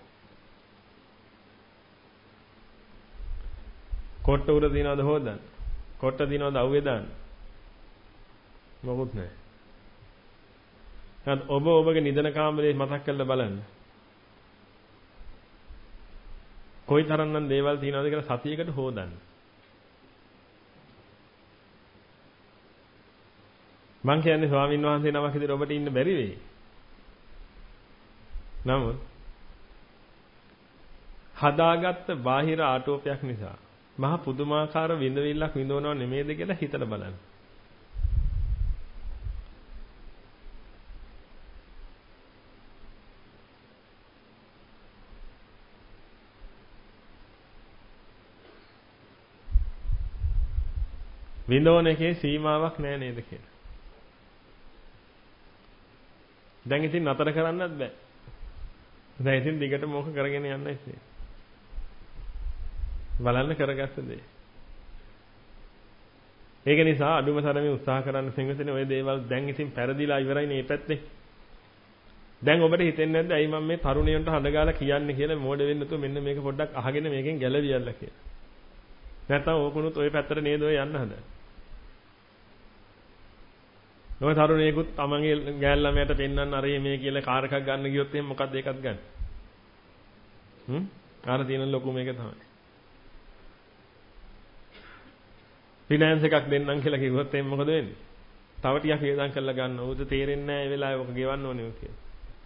කොට්ට උර තියනවද හොදන්න? කොට්ට තියනවද අවුවේ දාන්න? මොකුත් නැහැ. නැත් ඔබ ඔබගේ නිදන කාමරේ මතක් කරලා බලන්න. කොයි තරම්නම් දේවල් තියනවද කියලා සතියකට හොදන්න. මං කියන්නේ ස්වාමීන් වහන්සේ නමක් විදිහට ඔබට ඉන්න බැරි වෙයි. නමුත් හදාගත්ත බාහිර ආටෝපයක් නිසා මහ පුදුමාකාර විඳවිල්ලක් විඳවනව නෙමෙයිද කියලා හිතලා බලන්න. විඳෝන එකේ සීමාවක් නැහැ නේද කියලා. දැන් ඉතින් නතර කරන්නත් බෑ. දැන් ඉතින් දිගට මොක කරගෙන යන්නයි ඉතින්. බලන්න කරගත්ත දේ. ඒක නිසා අඩුම තරමේ උත්සාහ කරන්න පින්විතනේ ඔය දේවල් දැන් ඉතින් පෙරදිලා ඉවරයිනේ මේ පැත්තේ. දැන් ඔබට හිතෙන්නේ නැද්ද ඇයි මම මේ තරුණයන්ට හඬගාලා කියන්නේ කියලා මෝඩ වෙන්න තු මෙන්න මේක පොඩ්ඩක් අහගෙන මේකෙන් ගැලවියල්ලා කියලා. නැත්තම් ඕකුණුත් ওই පැත්තට නේද ඔය යන්න හදන්නේ. ඔය තරුණයෙකුත් තමන්ගේ ගෑල් ළමයට පෙන්වන්න අරේ මේ කියලා කාර් එකක් ගන්න ගියොත් එහෙනම් මොකක්ද ඒකත් ගන්න? ආර තියෙන ලොකු මේක තමයි. ෆිනෑන්ස් එකක් දෙන්නම් කියලා කිව්වොත් එහෙනම් මොකද වෙන්නේ? තව ටිකක් වේදම් කරලා ගන්න. ඌට තේරෙන්නේ නැහැ ඒ වෙලාවේ ඔක ගෙවන්න ඕනේ කියලා.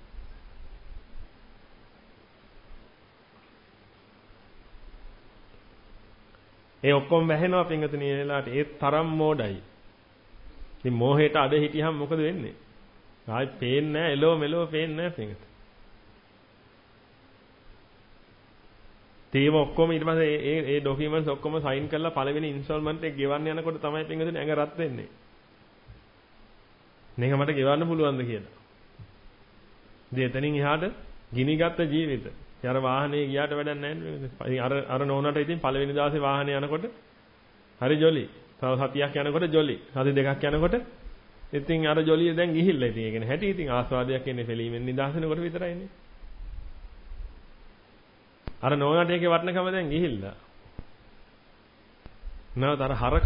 ඒ ඔක්කොම වැහෙනවා පින්ගතුණී මේ වෙලාවට ඒ තරම් මෝඩයි. ඉතින් මෝහයට අද හිටියහම මොකද වෙන්නේ? ආයි පේන්නේ නැහැ එලෝ මෙලෝ පේන්නේ නැහැ පින්ගත. තේම ඔක්කොම ඊට පස්සේ ඒ ડોකියුමන්ට්ස් ඔක්කොම සයින් කරලා පළවෙනි ඉන්ස්ටෝල්මන්ට් එක ගෙවන්න යනකොට තමයි පින්ගතුණී ඇඟ රත් වෙන්නේ. මේක මට ගෙවන්න පුළුවන්ද කියලා. ඉතින් එතනින් එහාට ගිනිගත් ජීවිත. අර වාහනේ ගියාට වැඩක් නැහැ නේද? අර නෝනට ඉතින් පළවෙනි දවසේ වාහනේ යනකොට හරි ජොලි. තව සතියක් යනකොට ජොලි. සති දෙකක් යනකොට ඉතින් අර ජොලිය දැන් ගිහිල්ලා ඉතින් ඒකනේ හැටි ඉතින් ආස්වාදයක් එන්නේ පිළීමෙන් නිදහස් වෙනකොට විතරයිනේ. අර නෝනට ඒකේ වටනකම දැන් ගිහිල්ලා. නැවත අර හරක.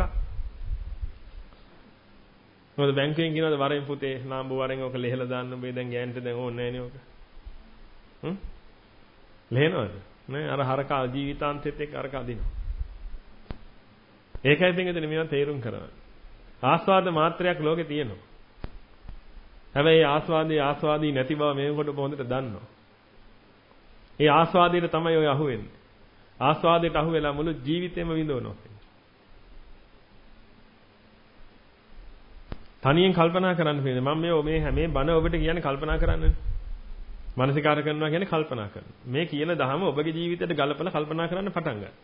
මොකද බැංකුවෙන් කියනවාද වරෙන් පුතේ නාම්බු වරෙන් ඔක ලෙහෙලා දාන්න ඔබේ දැන් ගෑනට දැන් ඕනේ නැහැ නේ ඔක. ලේනවද? නේ අර හරකා ජීවිතාන්තෙත් එක්ක අරක අදිනවා. ඒකයි පින්ගදෙන මේවා තේරුම් කරගන්න. ආස්වාද මාත්‍රයක් ලෝකේ තියෙනවා. හැබැයි ආස්වාදී නැති බව මේකට හොඳට දන්නවා. ඒ ආස්වාදයට තමයි ඔය අහුවෙන්නේ. ආස්වාදයට අහුවෙලා මුළු ජීවිතේම විඳවනවා. තනියෙන් කල්පනා කරන්න පිළිද මම මේ හැම බණ ඔබට කියන්නේ කල්පනා කරන්නනේ. මානසිකාර කරනවා කියන්නේ කල්පනා කරනවා. මේ කියන දහම ඔබගේ ජීවිතයට ගලපලා කල්පනා කරන්න පටන් ගන්න.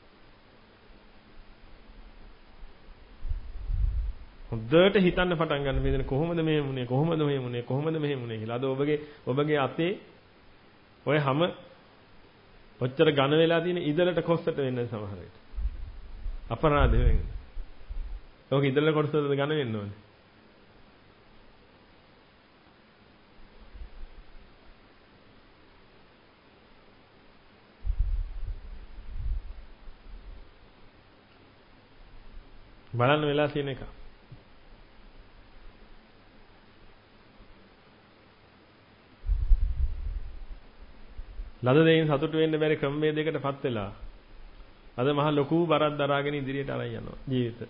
හොඳට හිතන්න පටන් ගන්න මේ කොහොමද මෙහෙම වුනේ කොහොමද මෙහෙම වුනේ කොහොමද මෙහෙම වුනේ කියලා. අද ඔබගේ අතේ ඔය හැම ඔච්චර ඝන වෙලා තියෙන ඉදලට කොස්සට වෙන්න සමහර විට. අපරාධ වෙන්නේ. ඔක ඉදලට කොස්සට ඝන වෙන්න ඕනේ. බලන්න වෙලා තියෙන එක. ලද දෙයින් සතුට වෙන්න බැරි ක්‍රමවේදයකටපත් වෙලා අද මහ ලොකු බරක් දරාගෙන ඉදිරියට අරන් යනවා ජීවිත.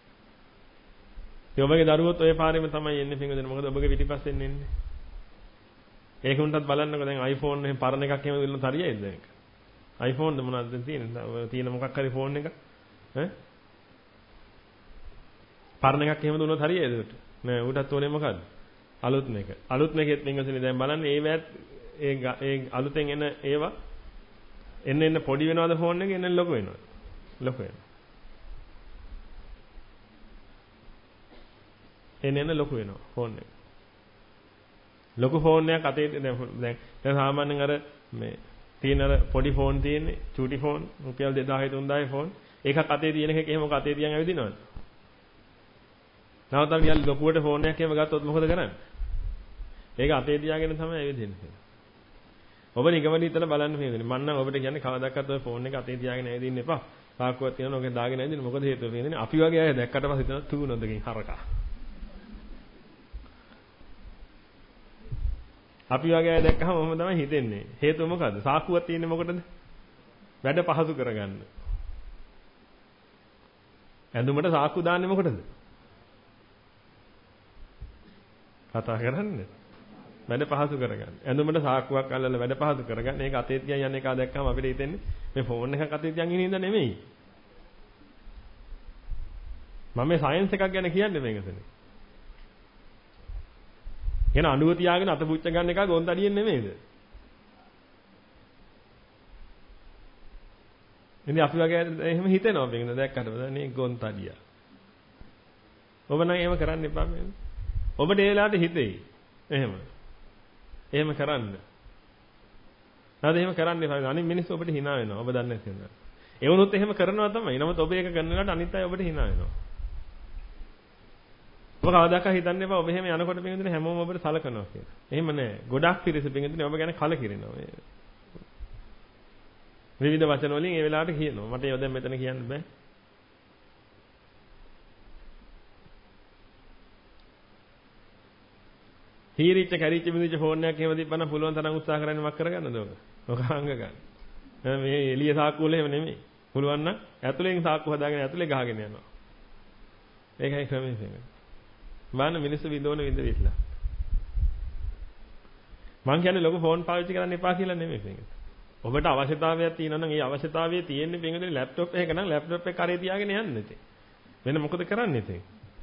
ඒ ඔබගේ දරුවොත් ඔය පාරෙම තමයි එන්නේ පින්වදින. මොකද ඔබගේ පිටිපස්සෙන් එන්නේ. ඒක උන්ටත් බලන්නකෝ දැන් iPhone එහෙම පරණ එකක් එහෙම දෙන්න හරියයිද දැන්? iPhone ද මොනවද තියෙන්නේ? තියෙන මොකක් හරි ෆෝන් එක ඈ පරණ එකක් එහෙම දුන්නොත් හරියයිද උට? නෑ උටත් ඕනේ මොකද්ද? අලුත් මේක. අලුත් මේකෙත් පින්වදින දැන් බලන්න ඒවත් ඒ අලුතෙන් එන ඒවා එන්න පොඩි වෙනවද ෆෝන් එකේ එන්න ලොකු වෙනවද? ලොකු වෙනවා. එන්න ලොකු වෙනවා ෆෝන් එක. ලොකු ෆෝන් එකක් අතේ දැන් සාමාන්‍යයෙන් අර මේ තියෙන අර පොඩි ෆෝන් තියෙන්නේ චූටි ෆෝන් රුපියල් 2000 3000 ෆෝන් ඒකක් අතේ තියෙන එකක එහෙම අතේ තියන් ඇවිදිනවද? නැවතත් ගියල් ලොකුවට ෆෝන් එකක් එහෙම ගත්තොත් මොකද කරන්නේ? ඒක අතේ තියාගෙන තමයි ඇවිදින්නේ. ඔබ නිගමන හිතලා බලන්න මේකනේ. මම නම් ඔබට කියන්නේ කවදාවත් ඔය ෆෝන් එක අතේ තියාගෙන ඇවිදින්න එපා. සාක්කුවක් තියෙනවා ඔගේ දාගෙන ඇවිදින්න. මොකද හේතුව මේකනේ. අපි වගේ අය දැක්කට පස්සේ හිතනවා තූ නොදකින් හරකා. අපි වගේ අය දැක්කම මොහොම තමයි හිතෙන්නේ. හේතුව මොකද්ද? සාක්කුවක් තියෙන්නේ මොකටද? වැඩ පහසු කරගන්න. ඇඳුමට සාක්කු දාන්නේ මොකටද? කතා කරන්නේ. වැඩ පහසු කරගන්න. ඇඳුමට සාක්කුවක් අල්ලලා වැඩ පහසු කරගන්න. ඒක අතේ තියන් යන එක දැක්කම අපිට හිතෙන්නේ මේ ෆෝන් එකක් අතේ තියන් ඉන්න ඉඳ නෙමෙයි. මම මේ සයන්ස් එකක් ගැන කියන්නේ මේකතනේ. එන අඬුව තියාගෙන අත පුච්ච ගන්න එක ගොන් තඩියෙන් නෙමෙයිද? ඉතින් අපි වගේ එහෙම හිතෙනවා මේක දැක්කට නේ ගොන් තඩිය. ඔබ නම් එහෙම කරන්න එපා මේ. ඔබට ඒ වෙලාවට හිතෙයි. එහෙම. එහෙම කරන්න. නැද එහෙම කරන්න එපා. අනිත් මිනිස්සු ඔබට hina වෙනවා. ඔබ දන්නේ නැති වෙනවා. ඒ වුණොත් එහෙම කරනවා තමයි. නමුත් ඔබ ඒක කරන වෙලාවට අනිත් අය ඔබට hina වෙනවා. ඔබ කවදාකවත් හිතන්න එපා ඔබ එහෙම යනකොට පිටින් හැමෝම ඔබට සලකනවා කියලා. එහෙම නෑ. ගොඩක් පිරිස පිටින් ඔබ ගැන කලකිරෙනවා. විවිධ වචන වලින් ඒ වෙලාවට කියනවා. මට ඒව දැන් මෙතන කියන්න බෑ. හීරිච්ච කැරිච්ච මිදිච්ච ෆෝන් එකක් එහෙම තිබ්බනම් පුළුවන් තරම් උත්සාහ කරන්නේ මක් කරගන්නද ඔක? ඔක අංග ගන්න. මේ එළිය සාක්කුව වල එහෙම නෙමෙයි. පුළුවන් නම් ඇතුලෙන් සාක්කුව හදාගෙන ඇතුලේ ගහගෙන යනවා. ඒකයි ක්‍රමය වෙන්නේ. මාන මිනිස්සු විඳවන විඳවිලා. මං කියන්නේ ලොකු ෆෝන් පාවිච්චි කරන්න එපා කියලා නෙමෙයි මේක. ඔබට අවශ්‍යතාවයක් තියෙනවා නම් ඒ අවශ්‍යතාවයේ තියෙන්නේ පින්වතුනි ලැප්ටොප් එක නම් ලැප්ටොප් එක කරේ තියාගෙන යන්න ඉතින්. වෙන මොකද කරන්නේ ඉතින්?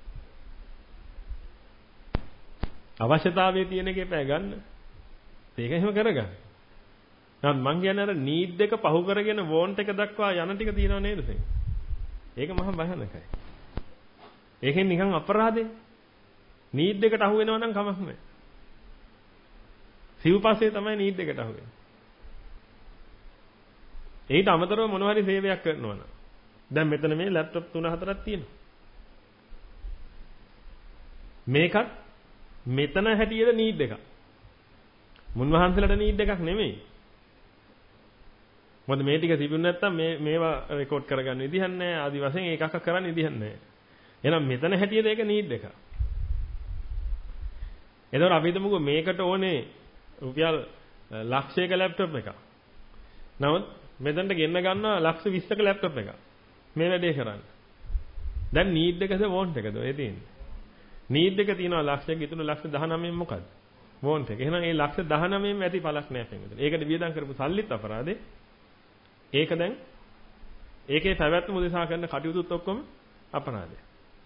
අවශ්‍යතාවයේ තියෙන එකේ පෑ ගන්න. ඒක එහෙම කරගන්න. නමුත් මං කියන්නේ අර නීඩ් එක පහු කරගෙන වෝන්ට් එක දක්වා යන ටික තියෙනව නේද ඉතින්? ඒක මහා භයානකයි. ඒකෙන් නිකන් අපරාධේ. නීඩ් එකට අහු වෙනවා නම් කමක් නැහැ. සිව්පස්සේ තමයි නීඩ් එකට අහු වෙන්නේ. ඒකට අමතරව මොනවා හරි සේවයක් කරනවා නම් දැන් මෙතන මේ ලැප්ටොප් 3-4ක් තියෙනවා. මේකත් මෙතන හැටියට නීඩ් එකක්. මුන්වහන්සේලාට නීඩ් එකක් නෙමෙයි. මොකද මේ ටික තිබුණ නැත්තම් මේවා රෙකෝඩ් කරගන්න විදිහක් නැහැ. ආදි වශයෙන් ඒකක් කරන්න විදිහක් නැහැ. එහෙනම් මෙතන හැටියට ඒක නීඩ් එකක්. එතකොට අපි හිතමුකෝ මේකට ඕනේ රුපියල් ලක්ෂයක ලැප්ටොප් එකක්. නමුත් මෙතනට ගෙන්න ගන්නවා ලක්ෂ 20ක ලැප්ටොප් එකක්. මේ වැඩේ කරන්න. දැන් නීඩ් එකද වෝන්ට් එකද ඔය තියෙන්නේ? නීඩ් එක තියෙනවා ලක්ෂයක ඉතුරු ලක්ෂ 19න් මොකද්ද? වෝන්ට් එක. එහෙනම් ඒ ලක්ෂ 19න් ඇති පළක් නැහැ පින්විතනේ. ඒකට වියදම් කරපු සල්ලිත් අපරාධේ. ඒක දැන් ඒකේ පැවැත්ම උදෙසා කරන කටයුතුත් ඔක්කොම අපරාධය.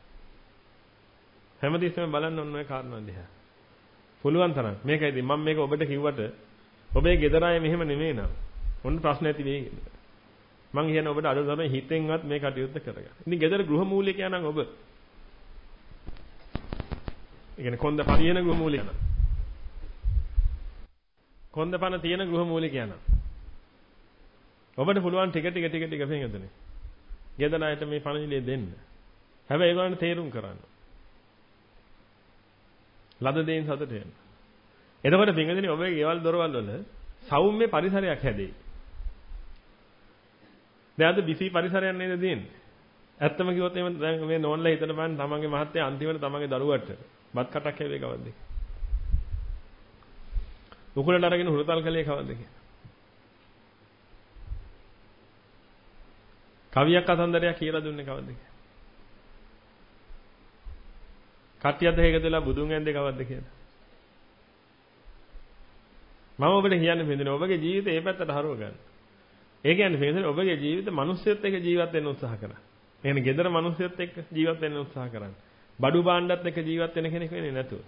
හැමදෙස්සම බලන්න ඕන ඔය කාරණා දිහා. පුළුවන් තරම් මේකයි මම මේක ඔබට කිව්වට ඔබේ ගෙදර අය මෙහෙම නෙමෙයි නං. ඔන්න ප්‍රශ්න ඇති වෙයි. මං කියන්නේ ඔබට අඩුතරම හිතෙන්වත් මේ කටයුත්ත කරගන්න. ඉතින් ගෙදර ගෘහ මූලිකයා නම් ඔබ. ඒ කියන්නේ කොන්ද පරියන ගෘහ මූලිකයා නම්. කොන්ද පන තියෙන ගෘහ මූලිකයා නම්. ඔබට පුළුවන් ටික පෙන්නන්නේ. ගෙදර අයට මේ පණිවිඩය දෙන්න. හැබැයි ඒගොල්ලන්ට තේරුම් කරන්න. ලද දෙයින් සතුට වෙන්න. එතකොට පින්වදිනේ ඔබේ ගෙවල් දොරවල් වල සෞම්‍ය පරිසරයක් හැදෙයි. දැන් අද බිසි පරිසරයක් නේද තියෙන්නේ? ඇත්තම කිව්වොත් එහෙම දැන් මේ නෝන්ලා හිතන බෑන් තමන්ගේ මහත්තයා අන්තිමට තමන්ගේ දරුවට බත් කටක් හැදුවේ කවද්ද? උකුලට අරගෙන හුරතල් කලේ කවද්ද කියලා. කවියක් කතන්දරයක් කියලා දුන්නේ කවද්ද කියලා. කට්ටියත් හේකදලා බුදුන් ඇන්දේ කවද්ද කියලා. මම ඔබට කියන්නේ මෙන්න ඔබගේ ජීවිතේ මේ පැත්තට හරව ගන්න. ඒ කියන්නේ මෙන්න ඔබගේ ජීවිතේ මිනිස්සුත් එක්ක ජීවත් වෙන්න උත්සාහ කරන්න. එහෙනම් gedara මිනිස්සුත් එක්ක ජීවත් වෙන්න උත්සාහ කරන්න. බඩු බාණ්ඩත් එක්ක ජීවත් වෙන කෙනෙක් වෙන්නේ නැතුව.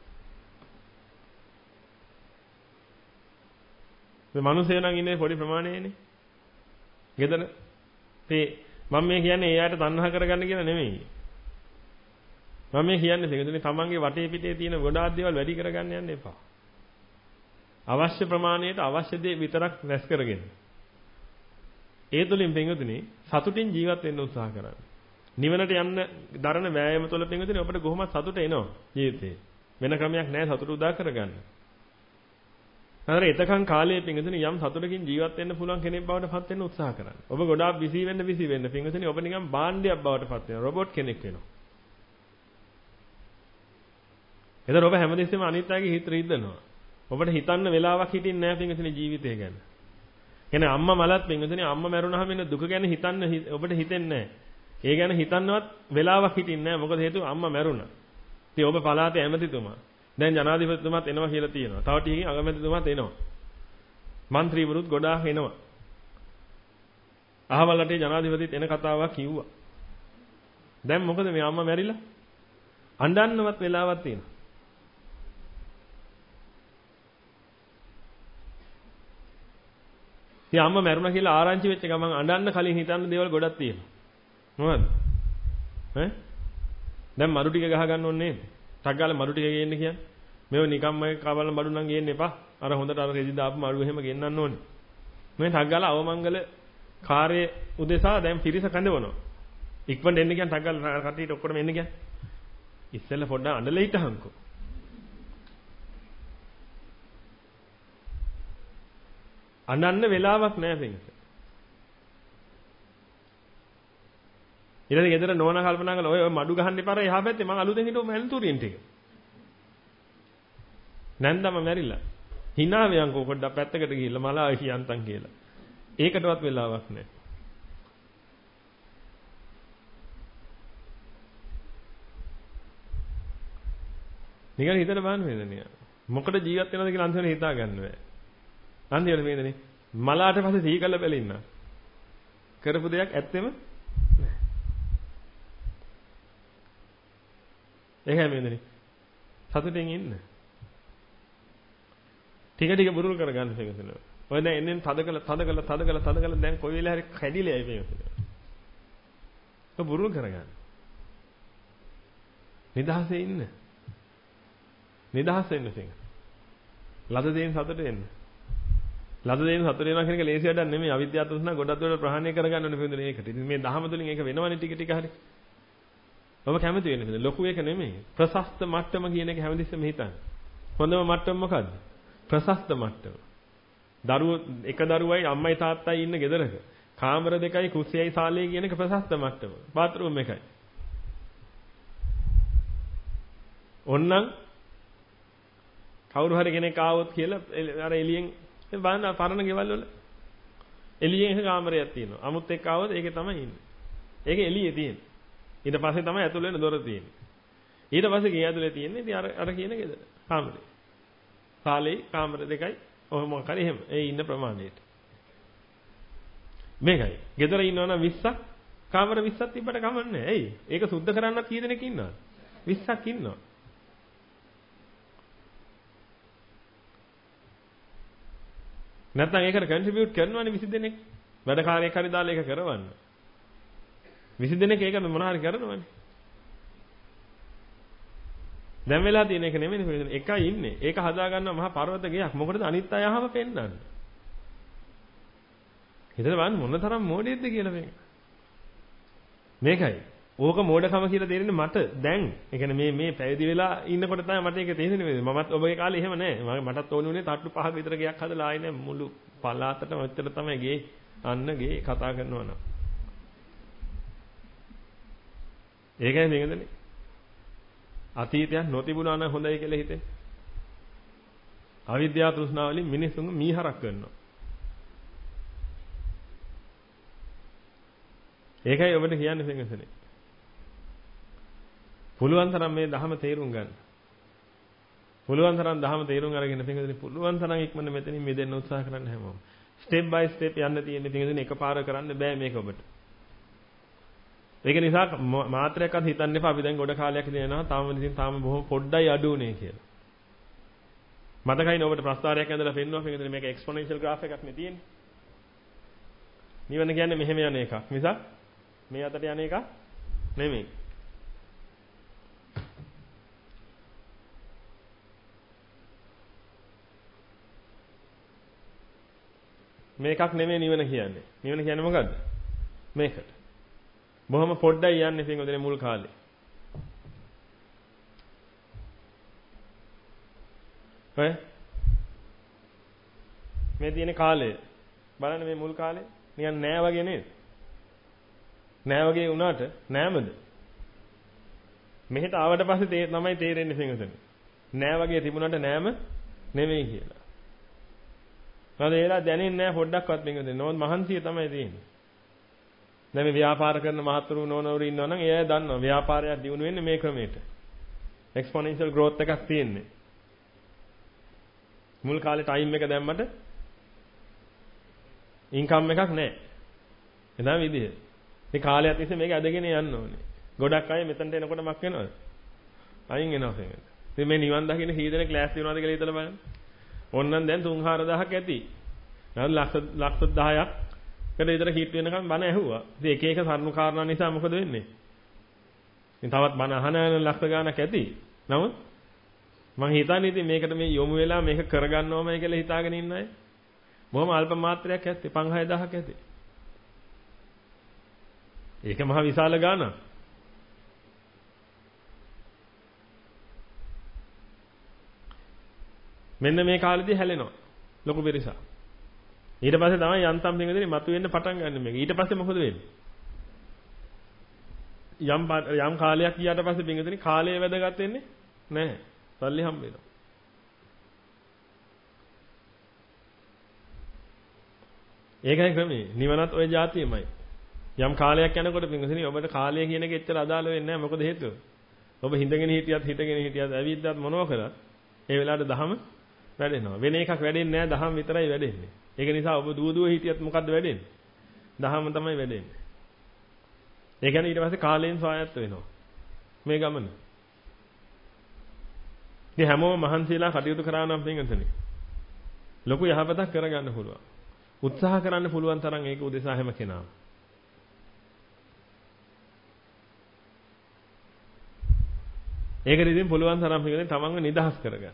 මේ මිනිස්සු නම් ඉන්නේ පොඩි ප්‍රමාණයනේ. gedara මම මේ කියන්නේ එයාට තණ්හා කරගන්න කියලා නෙමෙයි. මම මේ කියන්නේ තේරුණේ තමන්ගේ වටේ පිටේ තියෙන ගොඩාක් දේවල් වැඩි කරගන්න යන්න එපා. අවශ්‍ය ප්‍රමාණයට අවශ්‍ය දේ විතරක් රැස් කරගෙන. ඒ තුලින් පින්වතුනි සතුටින් ජීවත් වෙන්න උත්සාහ කරන්න. නිවනට යන්න දරන වෑයම තුළ පින්වතුනි ඔබට කොහොමද සතුට එනවා ජීවිතේ. වෙන ක්‍රමයක් නැහැ සතුට උදා කරගන්න. අර එතකන් කාලයේ පින්වතුනි යම් සතුටකින් ජීවත් වෙන්න පුළුවන් කෙනෙක් බවට පත් වෙන්න උත්සාහ කරන්න. ඔබ ගොඩාක් බිසි වෙන්න පින්වතුනි ඔබ නිකන් භාණ්ඩයක් බවට පත් වෙනවා. රොබෝට් කෙනෙක් වෙනවා. එතකොට ඔබ හැමදෙස්සෙම අනිත් අයගේ හිත රිද්දනවා. ඔබට හිතන්න වෙලාවක් හිටින්නේ නැහැ පින්වතුනි ජීවිතය ගැන. කියන්නේ අම්මා මලත් පින්වතුනි අම්මා මැරුණාම එන දුක ගැන හිතන්න ඔබට හිතෙන්නේ නැහැ. ඒ ගැන හිතන්නවත් වෙලාවක් හිටින්නේ නැහැ. මොකද හේතුව අම්මා මැරුණා. ඉතින් ඔබ පළාතේ ඇමතිතුමා. දැන් ජනාධිපතිතුමාත් එනවා කියලා තියෙනවා. තව ටිකකින් අගමැතිතුමාත් එනවා. മന്ത്രിවරුත් ගොඩාක් එනවා. අහවල් රටේ ජනාධිපතිත් එන කතාවක් කිව්වා. දැන් මොකද මේ අම්මා මැරිලා? අඬන්නවත් වෙලාවක් තියෙනවා. ඉතින් අම්මා මැරුණා කියලා ආරංචි වෙච්ච ගමන් අඬන්න කලින් හිතන්න දේවල් ගොඩක් තියෙනවා. මොනවද? දැන් මඩු ටික ගහ ගන්න ඕනේ නේද? ටක් ගාලා මඩු ටික ගේන්න කියන්නේ. මේව නිකම්ම කවල මඩු නම් ගේන්න එපා. අර හොඳට අර රෙදි දාපු මඩු එහෙම ගෙන්නන්න ඕනේ. මේ ටක් ගාලා අවමංගල කාර්යය උදෙසා දැන් පිරිස කැඳවනවා. ඉක්මනට එන්න කියන්නේ ටක් ගාලා කට්ටියට ඔක්කොම එන්න කියන්නේ. ඉස්සෙල්ලා පොඩ්ඩක් අඬලා හිටහන්කෝ. අඬන්න වෙලාවක් නැහැ පින්ස. ඊළඟ ගෙදර නෝනා කල්පනා කළා ඔය මඩු ගහන්න එපා රේ එහා පැත්තේ මං අලුතෙන් හිටව මැල්තුරියෙන් ටික. නැන්දම මැරිලා. hina වෙයන්කෝ පොඩ්ඩක් පැත්තකට ගිහිල්ලා මලා කියන්තම් කියලා. ඒකටවත් වෙලාවක් නැහැ. නිකන් හිතන බාන්න වේදනිය. මොකද ජීවත් වෙනවද කියලා අන්තිමට හිතා ගන්න බෑ. අන්තිමට වේදනේ මලාට පස්සේ සිහි කළ බැලින්න. කරපු දෙයක් ඇත්තෙම නැහැ. ඒකයි වේදනේ. සතුටින් ඉන්න. ටික ටික බුරුල් කරගන්න තියෙනවා. ඔය දැන් එන්නේ තද කළ දැන් කොයි වෙලාවෙ හරි කැඩිලයි මේක. ඔය බුරුල් කරගන්න. නිදහසේ ඉන්න. නිදහස් වෙන්න තියෙනවා. ලද දෙයින් සතුට වෙන්න. ලද දෙයින් සතුට වෙනවා කියන එක ලේසි වැඩක් නෙමෙයි. අවිද්‍යාව තෘෂ්ණා ගොඩක් දුරට ප්‍රහාණය කරගන්න ඕනේ පිළිඳින ඒකට. ඉතින් මේ දහම තුලින් ඒක වෙනවනේ ටික ටික හරි. ඔබ කැමති වෙන්නේ පිළිඳින. ලොකු එක නෙමෙයි. ප්‍රශස්ත මට්ටම කියන එක හැමතිස්සෙම හිතන්න. හොඳම මට්ටම මොකද්ද? ප්‍රශස්ත මට්ටම. දරුවෝ එක දරුවයි අම්මයි තාත්තයි ඉන්න ගෙදරක. කාමර දෙකයි කුස්සියයි සාලේ කියන එක ප්‍රශස්ත මට්ටම. බාත්රූම් එකයි. ඕන්නම් කවුරු හරි කෙනෙක් ආවොත් කියලා අර එළියෙන් බලන්න පරණ ගෙවල් වල එළියෙන් එක කාමරයක් තියෙනවා. අමුත් එක්ක ආවොත් ඒකේ තමයි ඉන්නේ. ඒක එළියේ තියෙන්නේ. ඊට පස්සේ තමයි ඇතුළ වෙන දොර තියෙන්නේ. ඊට පස්සේ ගේ ඇතුලේ තියෙන්නේ ඉතින් අර කියන ගෙදර. කාමරේ. සාලේ කාමර දෙකයි ඔහොම මොකක් හරි එහෙම. ඒ ඉන්න ප්‍රමාණයට. මේකයි. ගෙදර ඉන්නවනම් 20ක් කාමර 20ක් තිබ්බට කමන්නේ. ඇයි? ඒක සුද්ධ කරන්නත් කී දෙනෙක් ඉන්නවද? 20ක් ඉන්නවා. නැත්නම් ඒකට කන්ට්‍රිබියුට් කරනවනේ 20 දෙනෙක්. වැඩකාරයෙක් හරි දාලා ඒක කරවන්න. 20 දෙනෙක් ඒක මොන හරි කරනවනේ. දැන් වෙලා තියෙන එක නෙමෙයි එකයි ඉන්නේ. ඒක හදාගන්න මහා පර්වත ගයක්. මොකටද අනිත් අය අහම පෙන්නන්නේ. හිතලා බලන්න මොන තරම් මෝඩයෙක්ද කියලා මේක. මේකයි. ඕක මෝඩකම කියලා තේරෙන්නේ මට දැන්. ඒ කියන්නේ මේ පැවිදි වෙලා ඉන්නකොට තමයි මට ඒක තේරෙන්නේ. මමත් ඔබගේ කාලේ එහෙම නෑ. මටත් ඕනේ උනේ තට්ටු 5ක විතර ගයක් හදලා ආයේ නෑ මුළු පළාතටම ඔච්චර තමයි ගේ අන්න ගේ කතා කරනවා නම්. ඒකයි මේකදනේ. අතීතයක් නොතිබුණා නම් හොඳයි කියලා හිතේ. අවිද්‍යාව තෘෂ්ණාව වලින් මිනිසුන් මීහරක් කරනවා. ඒකයි ඔබට කියන්නේ සෙන්ගසනේ. පුළුවන් තරම් මේ ධහම තේරුම් ගන්න. පුළුවන් තරම් ධහම තේරුම් අරගෙන සෙන්ගසනේ පුළුවන් තරම් ඉක්මනට මෙතනින් මිදෙන්න උත්සාහ කරන්න හැමෝම. ස්ටෙප් බයි ස්ටෙප් යන්න තියෙන්නේ සෙන්ගසනේ එකපාර කරන්න බෑ මේක ඔබට. ඒක නිසා මාත්‍රයක්වත් හිතන්න එපා අපි දැන් ගොඩ කාලයක් ඉඳන් යනවා තාම බොහොම පොඩ්ඩයි අඩු උනේ කියලා. මතකයිනේ ඔබට ප්‍රස්තාරයක් ඇඳලා පෙන්වුවා මේක මේක එක්ස්පොනෙන්ෂල් graph එකක් නේ තියෙන්නේ. නිවන කියන්නේ මෙහෙම යන එකක්. මිසක් මේ අතට යන එක නෙමෙයි. මේකක් නෙමෙයි නිවන කියන්නේ. නිවන කියන්නේ මොකද්ද? මේකට. බොහොම පොඩ්ඩයි යන්නේ පින්වතුනි මුල් කාලේ. ඔය මේ තියෙන කාලය බලන්න මේ මුල් කාලේ නිකන් නෑ වගේ නේද? නෑ වගේ වුණාට නෑමද? මෙහෙට ආවට පස්සේ තමයි තේරෙන්නේ පින්වතුනි. නෑ වගේ තිබුණාට නෑම නෙමෙයි කියලා. මොකද ඒලා දැනෙන්නේ නෑ පොඩ්ඩක්වත් පින්වතුනි. නෝන් මහන්සිය තමයි තියෙන්නේ. දැන් මේ ව්‍යාපාර කරන මහතුරු නෝනවරු ඉන්නවා නම් ඒ අය දන්නවා ව්‍යාපාරයක් දියුණු වෙන්නේ මේ ක්‍රමයට. එක්ස්පොනෙන්ෂල් growth එකක් තියෙන්නේ. මුල් කාලේ ටයිම් එක දැම්මට ඉන්කම් එකක් නැහැ. එදා විදිය. මේ කාලයක් තිස්සේ මේක ඇදගෙන යන්න ඕනේ. ගොඩක් අය මෙතනට එනකොට මක් වෙනවද? අයින් වෙනවා කියන්නේ. ඉතින් මේ නිවන් දකින්න කී දෙනෙක් ක්ලාස් දිනනවද කියලා හිතලා බලන්න. ඕන්නම් දැන් 3-4000ක් ඇති. නැත්නම් ලක්ෂ 10ක් කට විතර හිට වෙනකම් බණ ඇහුවා. ඉතින් එක එක සරණු කාරණා නිසා මොකද වෙන්නේ? ඉතින් තවත් බණ අහන ලක්ෂ ගාණක් ඇති. නමුත් මම හිතන්නේ ඉතින් මේකට මේ යොමු වෙලා මේක කරගන්නවමයි කියලා හිතාගෙන ඉන්න අය. බොහොම අල්ප මාත්‍රයක් ඇත්තේ 5000ක් ඇති. ඒක මහ විශාල ගාණක්. මෙන්න මේ කාලෙදී හැලෙනවා ලොකු පිරිසක්. ඊට පස්සේ තමයි යන්තම් පින්වදිනේ මතුවෙන්න පටන් ගන්න මේක. ඊට පස්සේ මොකද වෙන්නේ? යම් කාලයක් ගියාට පස්සේ පින්වදිනේ කාලය වැදගත් වෙන්නේ නැහැ. සල්ලි හම්බ වෙනවා. ඒකයි ක්‍රමේ. නිවනත් ওই જાතියමයි. යම් කාලයක් යනකොට පින්වදිනේ ඔබට කාලය කියන එක එච්චර අදාළ වෙන්නේ නැහැ. මොකද හේතුව? ඔබ හිටගෙන හිටියත් ඇවිද්දත් මොනවා කරත් ඒ වෙලාවට දහම වැඩෙනවා. වෙන එකක් වැඩෙන්නේ නැහැ. දහම විතරයි වැඩෙන්නේ. ඒක නිසා ඔබ දුව හිටියත් මොකද්ද වැඩෙන්නේ? දහම තමයි වැඩෙන්නේ. ඒ කියන්නේ ඊට පස්සේ කාලයෙන් ස්වායත්ත වෙනවා. මේ ගමන. ඉතින් හැමෝම මහන්සියලා කටයුතු කරා නම් පින්වතුනි. ලොකු යහපතක් කරගන්න පුළුවන්. උත්සාහ කරන්න පුළුවන් තරම් ඒක උදෙසා හැම කෙනාම. ඒකට ඉතින් පුළුවන් තරම් පින්වතුනි තමන්ව නිදහස් කරගන්න.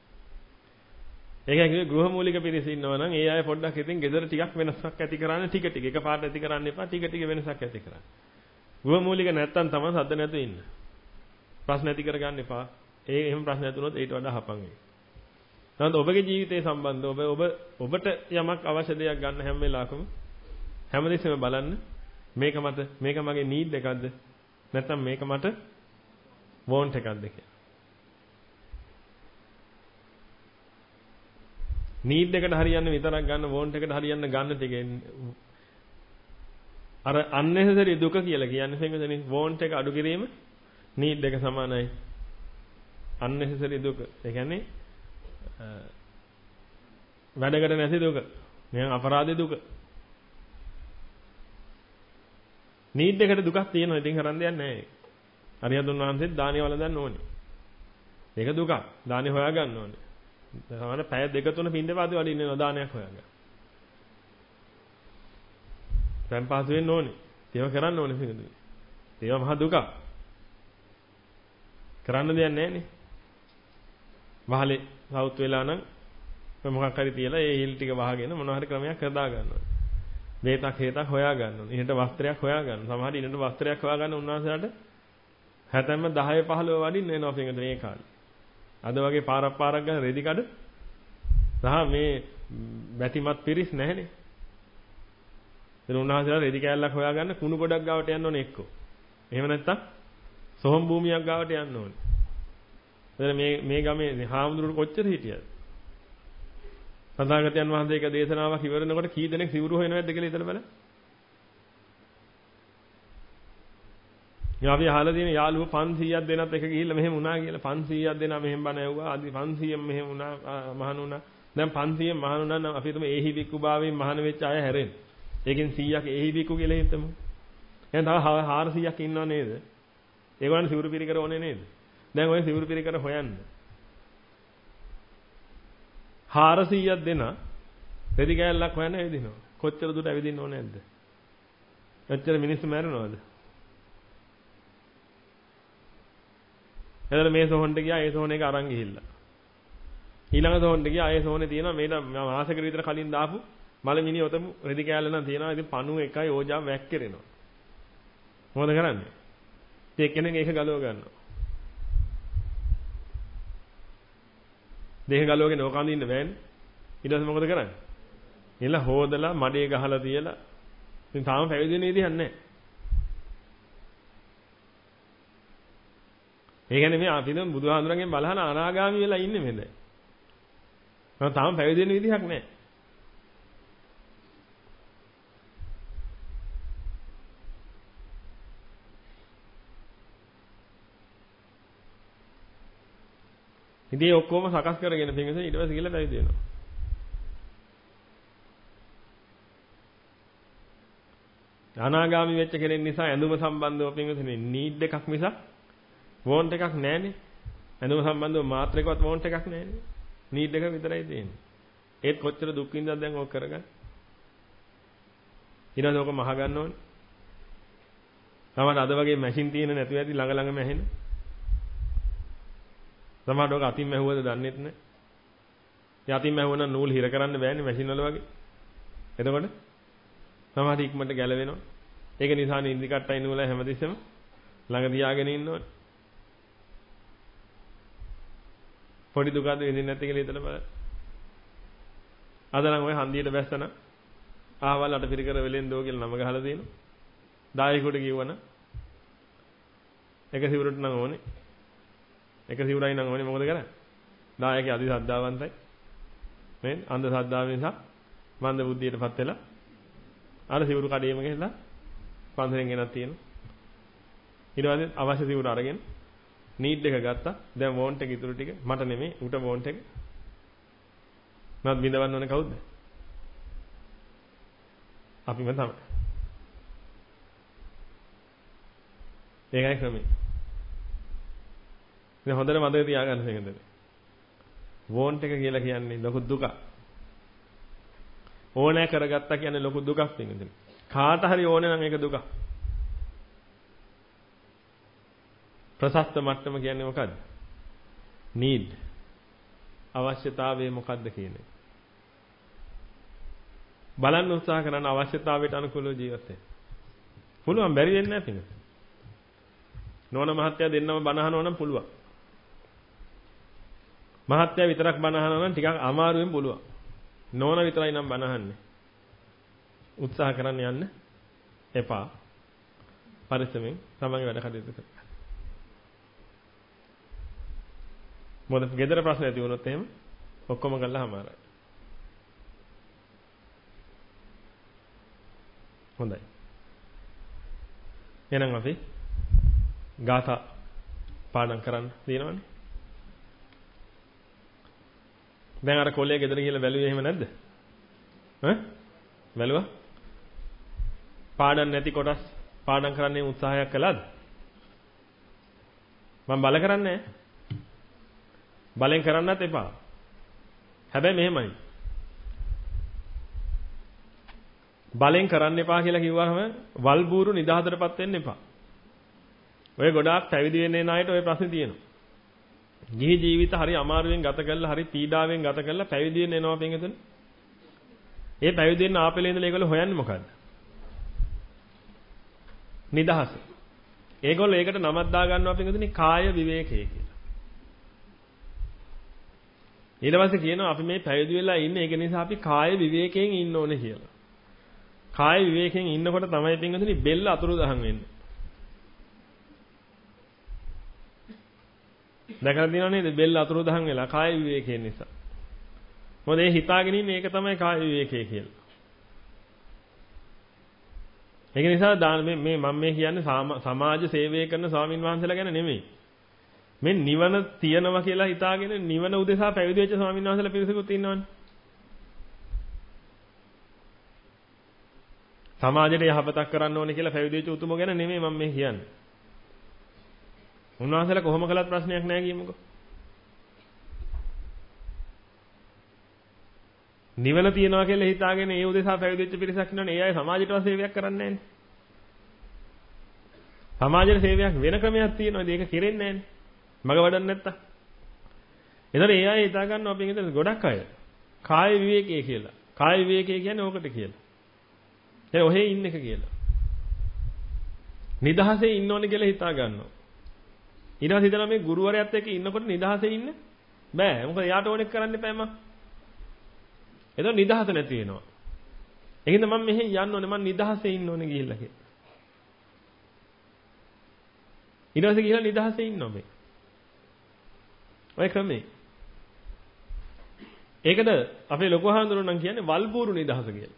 ඒකයි කිව්වේ ගෘහමූලික පිරිස ඉන්නවා නම් ඒ අය පොඩ්ඩක් ඉතින් ගෙදර ටිකක් වෙනසක් ඇති කරන්න ටික ටික එකපාරට ඇති කරන්න එපා ටික ටික වෙනසක් ඇති කරන්න. ගෘහමූලික නැත්තම් තමයි සද්ද නැතුව ඉන්න. ප්‍රශ්න ඇති කරගන්න එපා. එහෙම ප්‍රශ්න ඇතුනොත් ඊට වඩා හපන් වෙයි. නැත්නම් ඔබගේ ජීවිතේ සම්බන්ධව ඔබට යමක් අවශ්‍ය දෙයක් ගන්න හැම වෙලාවකම හැමදෙස්සෙම බලන්න මේක මගේ නීඩ් එකක්ද නැත්නම් මේක මට වෝන්ට් එකක්ද කියලා. නීඩ් එකට හරියන්න විතරක් ගන්න වෝන්ට් එකට හරියන්න ගන්න ටිකෙන් අර unnecessary දුක කියලා කියන්නේ සංගතනේ වෝන්ට් එක අඩු කිරීම නීඩ් එක සමානයි unnecessary දුක. ඒ කියන්නේ වැඩකට නැති දුක. නිකන් අපරාධේ දුක. නීඩ් එකට දුකක් තියෙනවා ඉතින් කරන්න දෙයක් නැහැ. හරියදුන් වහන්සේත් දානිය වළඳන්න ඕනේ. ඒක දුකක්. දානිය හොයා ගන්න ඕනේ. සමහර පැය දෙක තුන පින්දපාතේ වඩින්න වෙනවා දානයක් හොයාගන්න. දැන් පාස් වෙන්න ඕනේ. ඒව කරන්න ඕනේ පින්දුනේ. ඒව මහ දුක. කරන්න දෙයක් නැහැ නේ. වහලේ සවුත් වෙලා නම් මොකක් හරි තියලා ඒ හිල් ටික වහගෙන මොනවා හරි ක්‍රමයක් හදා ගන්න ඕනේ. වේතක් හේතක් හොයා ගන්න ඕනේ. ඉන්නට වස්ත්‍රයක් හොයා ගන්න. සමහර ඉන්නට වස්ත්‍රයක් හොයා ගන්න උන්වහන්සේලාට හැතැම්ම 10 15 වඩින්න වෙනවා පින්දුනේ මේ කාලේ. අද වගේ පාරක් ගන්න රෙදි කඩ සහ මේ වැටිමත් පිරිස් නැහැනේ. එතන උන්වහන්සේලා රෙදි කෑල්ලක් හොයාගන්න කුණු ගොඩක් ගාවට යන්න ඕනේ එක්කෝ. එහෙම නැත්තම් සොහොන් භූමියක් ගාවට යන්න ඕනේ. එතන මේ ගමේ හාමුදුරුවෝ කොච්චර හිටියද? සදාගතයන් වහන්සේක දේශනාවක් ඉවරනකොට කී දෙනෙක් සිවුරු හොයනවද කියලා හිතලා බලන්න. අපි අහලා තියෙන යාළුවෝ 500ක් දෙනත් එක ගිහිල්ලා මෙහෙම වුණා කියලා 500ක් දෙනා මෙහෙම බණ ඇහුවා ආදි 500න් මෙහෙම වුණා මහාන වුණා. දැන් 500න් මහාන වුණා නම් අපි හිතමු ඒහි බික්කු භාවයෙන් මහාන වෙච්ච අය හැරෙන්න. ඒකෙන් 100ක් ඒහි බික්කු කියලා හිතමු. එහෙනම් තව 400ක් ඉන්නව නේද? ඒගොල්ලන් සිවුරු පිරිකර ඕනේ නේද? දැන් ඔය සිවුරු පිරිකර හොයන්න. 400ක් දෙනා රෙදි කෑල්ලක් හොයන්න ඇවිදිනවා. කොච්චර දුරට ඇවිදින්න ඕනේ නැද්ද? එච්චර මිනිස්සු මැරෙනවද? එතන මේ සෝහොන්ට ගියා ඒ සෝහොන එක අරන් ගිහිල්ලා. ඊළඟ සෝහොන්ට ගියා ඒ සෝහොනේ තියෙනවා මේ මාසෙකට විතර කලින් දාපු මලමිනි ඔතමු රෙදි කෑල්ල නම් තියෙනවා. ඉතින් පණුව එකයි ඕජාව වැක්කිරෙනවා. මොකද කරන්නේ? ඉතින් එක්කෙනෙක් ඒක ගලව ගන්නවා. දෙක ගලවගෙන ඕක අඳින්න බෑනේ. ඊට පස්සේ මොකද කරන්නේ? එල හොදලා මඩේ ගහලා තියලා ඉතින් තාම පැවිදි වෙන විදිහක් නැහැ. ඒ කියන්නේ මේ අපි දැන් බුදුහාඳුරන්ගෙන් බලහන අනාගාමී වෙලා ඉන්නේ මේ දැන්. මම තාම පැවිදි වෙන විදිහක් නැහැ. ඉතින් ඔක්කොම සකස් කරගෙන පින්වස ඊට පස්සේ ගිහලා පැවිදි වෙනවා. අනාගාමී වෙච්ච කෙනෙක් නිසා ඇඳුම සම්බන්ධව පින්වසනේ නීඩ් එකක් මිසක් වෝන්ට් එකක් නැහැනේ. ඇඳුම සම්බන්ධව මාත්‍රයකවත් වෝන්ට් එකක් නැහැනේ. නීඩ් එක විතරයි තියෙන්නේ. ඒත් කොච්චර දුක් විඳලා දැන් ඕක කරගන්න. ඊළඟට ඕක මහ ගන්න ඕනේ. තමයි අද වගේ මැෂින් තියෙන නැතුව ඇති ළඟ ළඟම ඇහෙන. සමහරවිට ඔක අතින් මැහුවද දන්නෙත් නැහැ. ඒ අතින් මැහුවනම් නූල් හිර කරන්න බෑනේ මැෂින් වල වගේ. එතකොට සමහර ඉක්මනට ගැලවෙනවා. ඒක නිසානේ ඉන්දි කට්ටයි නූල හැමතිස්සෙම ළඟ තියාගෙන ඉන්න ඕනේ. පොඩි දුකද විඳින්න නැති කියලා හිතලා බලන්න. අද නම් ඔය හන්දියට බැස්සන ආවල් අට පිරිකර වෙලෙන්දෝ කියලා නම ගහලා දෙනවා. දායකයෙකුට කිව්වනම් එක සිවුරට නම් ඕනේ. එක සිවුරයි නම් ඕනේ මොකද කරන්නේ? දායකයා අධි ශ්‍රද්ධාවන්තයි. මේ අන්ධ ශ්‍රද්ධාව නිසා මන්ද බුද්ධියටපත් වෙලා අර සිවුරු කඩේම ගිහලා පන්සලෙන් ගෙනත් තියෙනවා. ඊට පස්සේ අවශ්‍ය සිවුර අරගෙන නීඩ් එක ගත්තා. දැන් වොන්ට් එක ඉතුරු ටික මට නෙමෙයි උට වොන්ට් එක. මත් බින්දවන්න ඕනේ කවුද? අපිම තමයි. ඒකයි ක්‍රමය. ඉතින් හොඳට මතක තියාගන්න මේකද. වොන්ට් එක කියලා කියන්නේ ලොකු දුකක්. ඕනෑ කරගත්තා කියන්නේ ලොකු දුකක් වෙනද. කාට හරි ඕනේ නම් ඒක දුකක්. ප්‍රසස්ත මට්ටම කියන්නේ මොකද්ද? need. අවශ්‍යතාවය මොකද්ද කියන්නේ? බලන්න උත්සාහ කරන අවශ්‍යතාවයට අනුකූලව ජීවත් වෙන්න. පුළුවන් බැරි වෙන්නේ නැහැ පිටින්. නෝන මහත්තයා දෙන්නම බණ අහනවා නම් පුළුවන්. මහත්තයා විතරක් බණ අහනවා නම් ටිකක් අමාරුවෙන් පුළුවන්. නෝන විතරයි නම් බණ අහන්නේ. උත්සාහ කරන්න යන්න එපා. පරිස්සමෙන් තමන්ගේ වැඩ කටයුතු කරන්න. මොකද ගෙදර ප්‍රශ්න ඇති වුණොත් එහෙම ඔක්කොම කළා අමාරුයි. හොඳයි. එහෙනම් අපි ගාථා පාඩම් කරන්න දිනවනේ. දැන් අර කොල්ලේ ගෙදර ගිහලා බැලුවේ එහෙම නැද්ද? ඈ? බැලුවා? පාඩම් නැති කොටස් පාඩම් කරන්න උත්සාහයක් කළාද? මම බල කරන්නේ නැහැ. බලෙන් කරන්නත් එපා. හැබැයි මෙහෙමයි. බලෙන් කරන්න එපා කියලා කිව්වහම වල්බూరు නිදහසටපත් වෙන්න එපා. ඔය ගොඩාක් පැවිදි වෙන්නේ නැයට ඔය ප්‍රශ්නේ තියෙනවා. ගිහි ජීවිත හරි අමාරුවෙන් ගත කරලා හරි පීඩාවෙන් ගත කරලා පැවිදි වෙන්න එනවා පින්ගතුනි. ඒ පැවිදි වෙන්න ආපෙලේ ඉඳලා ඒගොල්ලෝ හොයන්නේ මොකද්ද? නිදහස. ඒගොල්ලෝ ඒකට නමක් දා ගන්නවා පින්ගතුනි කාය විවේකය කියලා. ඊට පස්සේ කියනවා අපි මේ පැවිදි වෙලා ඉන්නේ ඒක නිසා අපි කාය විවේකයෙන් ඉන්න ඕනේ කියලා. කාය විවේකයෙන් ඉන්නකොට තමයි පින්වතුනි බෙල්ල අතුරුදහන් වෙන්නේ. දැකලා තියෙනව නේද බෙල්ල අතුරුදහන් වෙලා කාය විවේකයෙන් නිසා. මොකද ඒ හිතාගෙන ඉන්නේ ඒක තමයි කාය විවේකය කියලා. ඒක නිසා මේ මම මේ කියන්නේ සමාජ සේවය කරන ස්වාමින් වහන්සේලා ගැන නෙමෙයි. මේ නිවන තියනවා කියලා හිතාගෙන නිවන උදෙසා පැවිදි වෙච්ච ස්වාමීන් වහන්සේලා පිරිසකුත් ඉන්නවනේ. සමාජයට යහපතක් කරන්න ඕනේ කියලා පැවිදි වෙච්ච උතුමෝ ගැන නෙමෙයි මම මේ කියන්නේ. උන්වහන්සේලා කොහොම කළත් ප්‍රශ්නයක් නැහැ කියමුකෝ. නිවන තියනවා කියලා හිතාගෙන ඒ උදෙසා පැවිදි වෙච්ච පිරිසක් ඉන්නවනේ. ඒ අය සමාජයට සේවයක් කරන්නේ නැහැනේ. සමාජයට සේවයක් වෙන ක්‍රමයක් තියෙනවා. ඒක කෙරෙන්නේ නැහැනේ. මග වඩන්න නැත්තම්. එතන ඒ අය හිතා ගන්නවා අපි හිතන ගොඩක් අය කාය විවේකයේ කියලා. කාය විවේකයේ කියන්නේ ඕකට කියලා. ඒ ඔහේ ඉන්න එක කියලා. නිදහසේ ඉන්න ඕනේ කියලා හිතා ගන්නවා. ඊට පස්සේ හිතනවා මේ ගුරුවරයාත් එක්ක ඉන්නකොට නිදහසේ ඉන්න බෑ. මොකද යාට ඕනෙක් කරන්න එපා මම. එතකොට නිදහස නැති වෙනවා. ඒකින්ද මම මෙහෙන් යන්න ඕනේ මම නිදහසේ ඉන්න ඕනේ ගිහිල්ලා කියලා. ඊට පස්සේ ගිහිල්ලා නිදහසේ ඉන්නවා මේ. ඔය ක්‍රමේ. ඒකද අපේ ලොකු හාමුදුරුවෝ නම් කියන්නේ වල්බూరు නිදහස කියලා.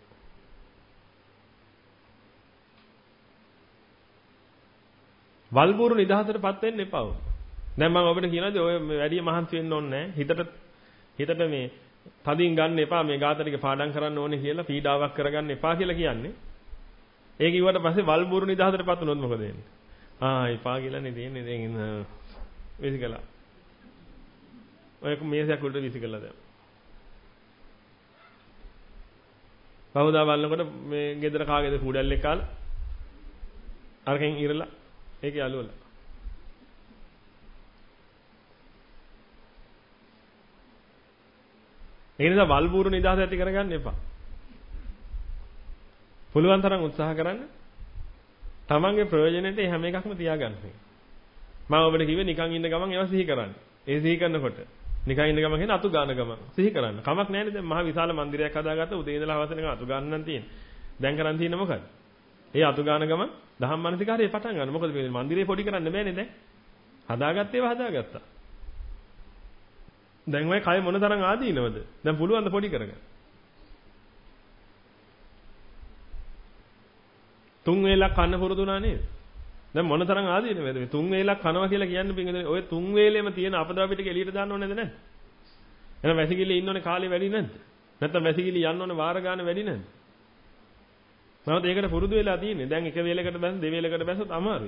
වල්බూరు නිදහසටපත් වෙන්න එපා. දැන් මම ඔබට කියනවාද ඔය වැඩි මහන්සි වෙන්න ඕනේ නැහැ. හිතට මේ තදින් ගන්න එපා මේ ගාථා ටික පාඩම් කරන්න ඕනේ කියලා පීඩාවක් කරගන්න එපා කියලා කියන්නේ. ඒක කිව්වට පස්සේ වල්බూరు නිදහසටපත් වුණොත් මොකද වෙන්නේ? එපා කියලානේ දෙන්නේ දැන් විසිකලා. ඔය මේසයක් උඩට විසිකලා දැන්. බහුදා බලනකොට මේ ගෙදර කාගේද කුඩල්ලෙක් කාලා අරකින් ඉරලා ඒකේ අලුවල. ඒ නිසා වල්බూరు නිදහස ඇති කරගන්න එපා. පුළුවන් තරම් උත්සාහ කරන්න. තමන්ගේ ප්‍රයෝජනෙට හැම එකක්ම තියාගන්න. මම ඔබට කිව්වේ නිකන් ඉන්න ගමන් ඒවා සිහි කරන්න. ඒ සිහි කරනකොට නිකන් ඉන්න ගමන් කියන අතු ගාන ගමන් සිහි කරන්න. කමක් නැහැ නේද? මහ විශාල මන්දිරයක් හදාගත්ත උදේ ඉඳලා හවස වෙනකන් අතු ගාන්න නම් තියෙන්නේ. දැන් කරන් තියෙන්නේ මොකද? ඒ අතු ගාන ගමන් දහම් මානසිකාරයේ පටන් ගන්න. මොකද මේ මන්දිරේ පොඩි කරන්න බෑනේ දැන්. හදාගත්තේ ඒවා හදාගත්තා. දැන් ඔය කය මොන තරම් ආදීනවද? දැන් පුළුවන් ද පොඩි කරගන්න. තුන් වේලක් කන්න පුරුදුනා නේද? දැන් මොන තරම් ආදීනවද මේ තුන් වේලක් කනවා කියලා කියන්නේ පිටින් ඔය තුන් වේලෙම තියෙන අපද්‍රව්‍ය ටික එළියට දාන්න ඕනේ නේද? එහෙනම් වැසිකිලි ඉන්න ඕනේ කාලේ වැඩි නැද්ද? නැත්නම් වැසිකිලි යන්න ඕනේ වාර ගන්න වැඩි නැද්ද? මමත් ඒකට පුරුදු වෙලා තියෙන්නේ. දැන් එක වේලකට බැස දෙවේලකට බැසොත් අමාරුයි.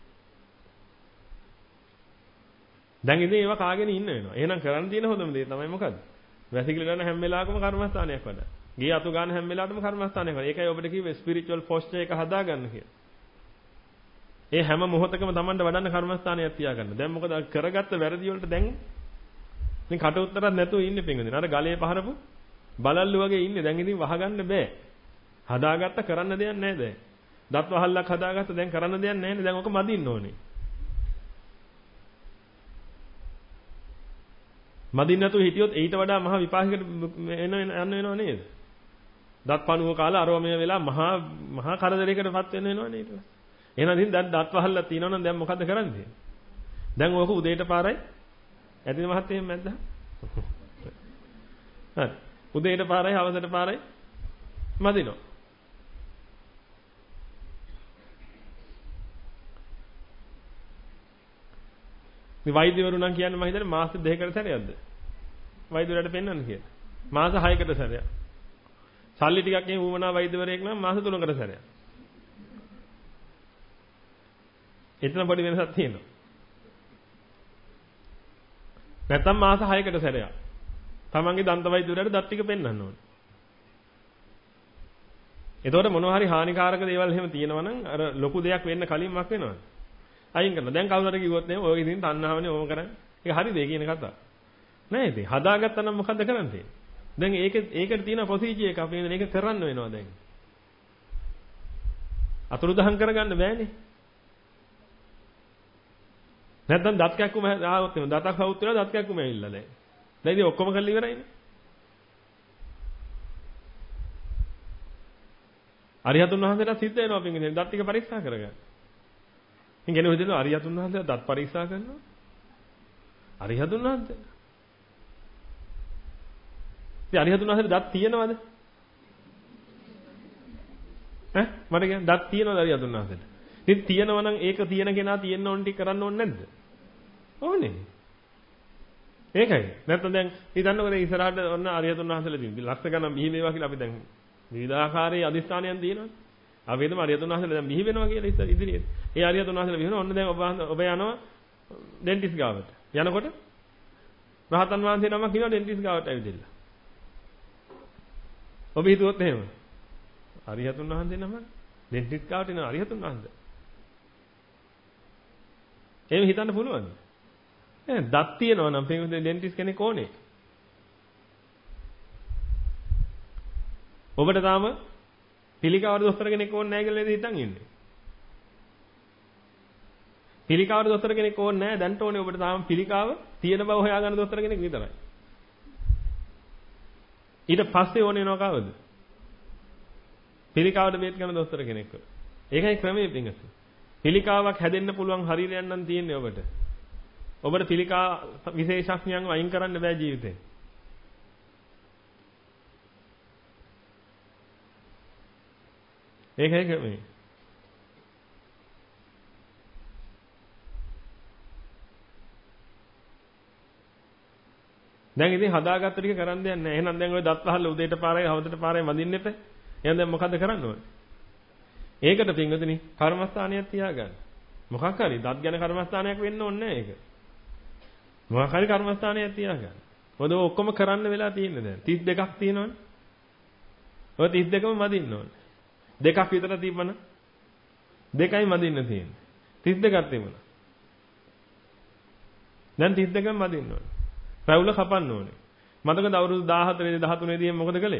දැන් ඉතින් ඒවා කාගෙන ඉන්න වෙනවා. එහෙනම් කරන්න තියෙන හොඳම දේ තමයි මොකද්ද? වැසිකිලි ගන්න හැම වෙලාවකම කර්මස්ථානයක් වඩා. ගේ අතු ගන්න හැම වෙලාවටම කර්මස්ථානයක් වඩා. ඒකයි ඔබට කිව්වේ ස්පිරිචුවල් posture එක හදාගන්න කියලා. ඒ හැම මොහොතකම Tamanට වඩන්න කර්මස්ථානයක් තියාගන්න. දැන් මොකද කරගත්ත වැරදි වලට දැන් ඉතින් කට උත්තරයක් නැතුව ඉන්නේ පින්වදින. අර ගලේ පහරපු බලල්ලු වගේ ඉන්නේ. දැන් ඉතින් වහගන්න බෑ. හදාගත්ත කරන්න දෙයක් නැහැ දැන්. දත් වහල්ලක් හදාගත්ත දැන් කරන්න දෙයක් නැහැ නේ. දැන් ඔක මදින්න ඕනේ. මදින්න නැතුව හිටියොත් ඊට වඩා මහා විපාකයකට යන්න වෙනව නේද? දත් පණුව කාලා අරවමය වෙලා මහා කරදරයකටපත් වෙනව නේද? එහෙනම් ඉතින් දැන් දත් වහල්ලා තියෙනවනම් දැන් මොකද්ද කරන්නේ? දැන් ඕක උදේට පාරයි ඇදින මහත්තයෙක් මැද්දා. හරි. උදේට පාරයි හවසට පාරයි මදිනවා. මේ වෛද්‍යවරු නම් කියන්නේ මම හිතන්නේ මාස 2කට සැරයක්ද? වෛද්‍යවරයාට පෙන්වන්න කියලා. මාස 6කට සැරයක්. සල්ලි ටිකක් ගේ වුමනා වෛද්‍යවරයෙක් නම් මාස 3කට සැරයක්. එතන පොඩි වෙනසක් තියෙනවා. නැත්තම් මාස 6කට සැරයක්. තමන්ගේ දන්ත වෛද්‍යවරයාට දත් ටික පෙන්වන්න ඕනේ. එතකොට මොනවා හරි හානිකාරක දේවල් එහෙම තියෙනවා නම් අර ලොකු දෙයක් වෙන්න කලින් මක් වෙනවද? අයින් කරනවා. දැන් කවුරු හරි කිව්වොත් නේ ඔය ඉතින් තණ්හාවනේ ඕම කරන්නේ. ඒක හරිද කියන කතාව. නෑ ඉතින් හදාගත්තා නම් මොකද්ද කරන්නේ? දැන් ඒකට තියෙන ප්‍රොසීජර් එක අපි මේක කරන්න වෙනවා දැන්. අතුරුදහන් කරගන්න බෑනේ. නැත්නම් දත් කැක්කුම ආවොත් එම දතක් හවුත් වෙනවා දත් කැක්කුම ඇවිල්ලා දැන්. දැන් ඉතින් ඔක්කොම කරලා ඉවරයිනේ. අරිහතුන් වහන්සේට සිද්ධ වෙනවා පින්වදින දත් ටික පරීක්ෂා කරගන්න. ඉතින් කෙනෙකු හිතනවා අරිහතුන් වහන්සේලා දත් පරීක්ෂා කරනවා. අරිහතුන් වහන්සේ. ඉතින් අරිහතුන් වහන්සේට දත් තියෙනවද? මට කියන්න දත් තියෙනවද අරිහතුන් වහන්සේට? ඉතින් තියෙනවා නම් ඒක තියෙන කෙනා තියෙන්න ඕන ටික කරන්න ඕනේ නැද්ද? ඕනේ. ඒකයි. නැත්නම් දැන් හිතන්නකෝ දැන් ඉස්සරහට ඔන්න අරිහතුන් වහන්සේලා තියෙනවා. ලක්ෂ ගණන් බිහි වේවා කියලා අපි දැන් විවිධාකාරයේ අදිස්ථානයන් තියෙනවානේ. අපි හිතමු අරිහතුන් වහන්සේලා දැන් බිහි වෙනවා කියලා ඉදිරියට. ඒ අරිහතුන් වහන්සේලා බිහි වෙනවා. ඔන්න දැන් ඔබ යනවා ඩෙන්ටිස් ගාවට. යනකොට රහතන් වහන්සේ නමක් ඉන්නවා ඩෙන්ටිස් ගාවට ඇවිදilla. ඔබ හිතුවොත් එහෙම. අරිහතුන් වහන්සේ නමක් ඩෙන්ටිස් ගාවට එන අරිහතුන් වහන්සේ. එහෙම හිතන්න පුළුවන්ද? දත් තියෙනවා නම් පින්වදින ඩෙන්ටිස් කෙනෙක් ඕනේ. ඔබට තාම පිළිකාවට දොස්තර කෙනෙක් ඕනේ නැහැ කියලා නේද හිතන් ඉන්නේ. පිළිකාවට දොස්තර කෙනෙක් ඕනේ නැහැ. දැන්ට ඕනේ ඔබට තාම පිළිකාව තියෙන බව හොයාගන්න දොස්තර කෙනෙක් විතරයි. ඊට පස්සේ ඕනේ වෙනව කවද? පිළිකාවට බේත් ගන්න දොස්තර කෙනෙක්ව. ඒකයි ක්‍රමයේ පින්ගස. පිළිකාවක් හැදෙන්න පුළුවන් ශරීරයක් නම් තියෙන්නේ ඔබට. ඔබට පිළිකා විශේෂඥයන්ව අයින් කරන්න බෑ ජීවිතේ. ඒකයි ක්‍රමයේ. දැන් ඉතින් හදාගත්ත ටික කරන්න දෙයක් නැහැ. එහෙනම් දැන් ওই දත් පහල උදේට පාරයි හවසට පාරයි වදින්න එපා. එහෙනම් දැන් මොකද කරන්න ඕනේ? ඒකට පින්වතුනි කර්මස්ථානයක් තියාගන්න. මොකක් හරි දත් ගැන කර්මස්ථානයක් වෙන්න ඕනේ නැහැ ඒක. මොකක් හරි කර්මස්ථානයක් තියාගන්න. මොකද ඔක්කොම කරන්න වෙලා තියෙන්නේ දැන්. 32ක් තියෙනවනේ. ඔය 32ම මදින්න ඕනේ. දෙකක් විතර තිබ්බන දෙකයි මදින්න තියෙන්නේ. 32ක් තිබුණා. දැන් 32ම මදින්න ඕනේ. රැවුල කපන්න ඕනේ. මතකද අවුරුදු 14 13 දී මොකද කළේ?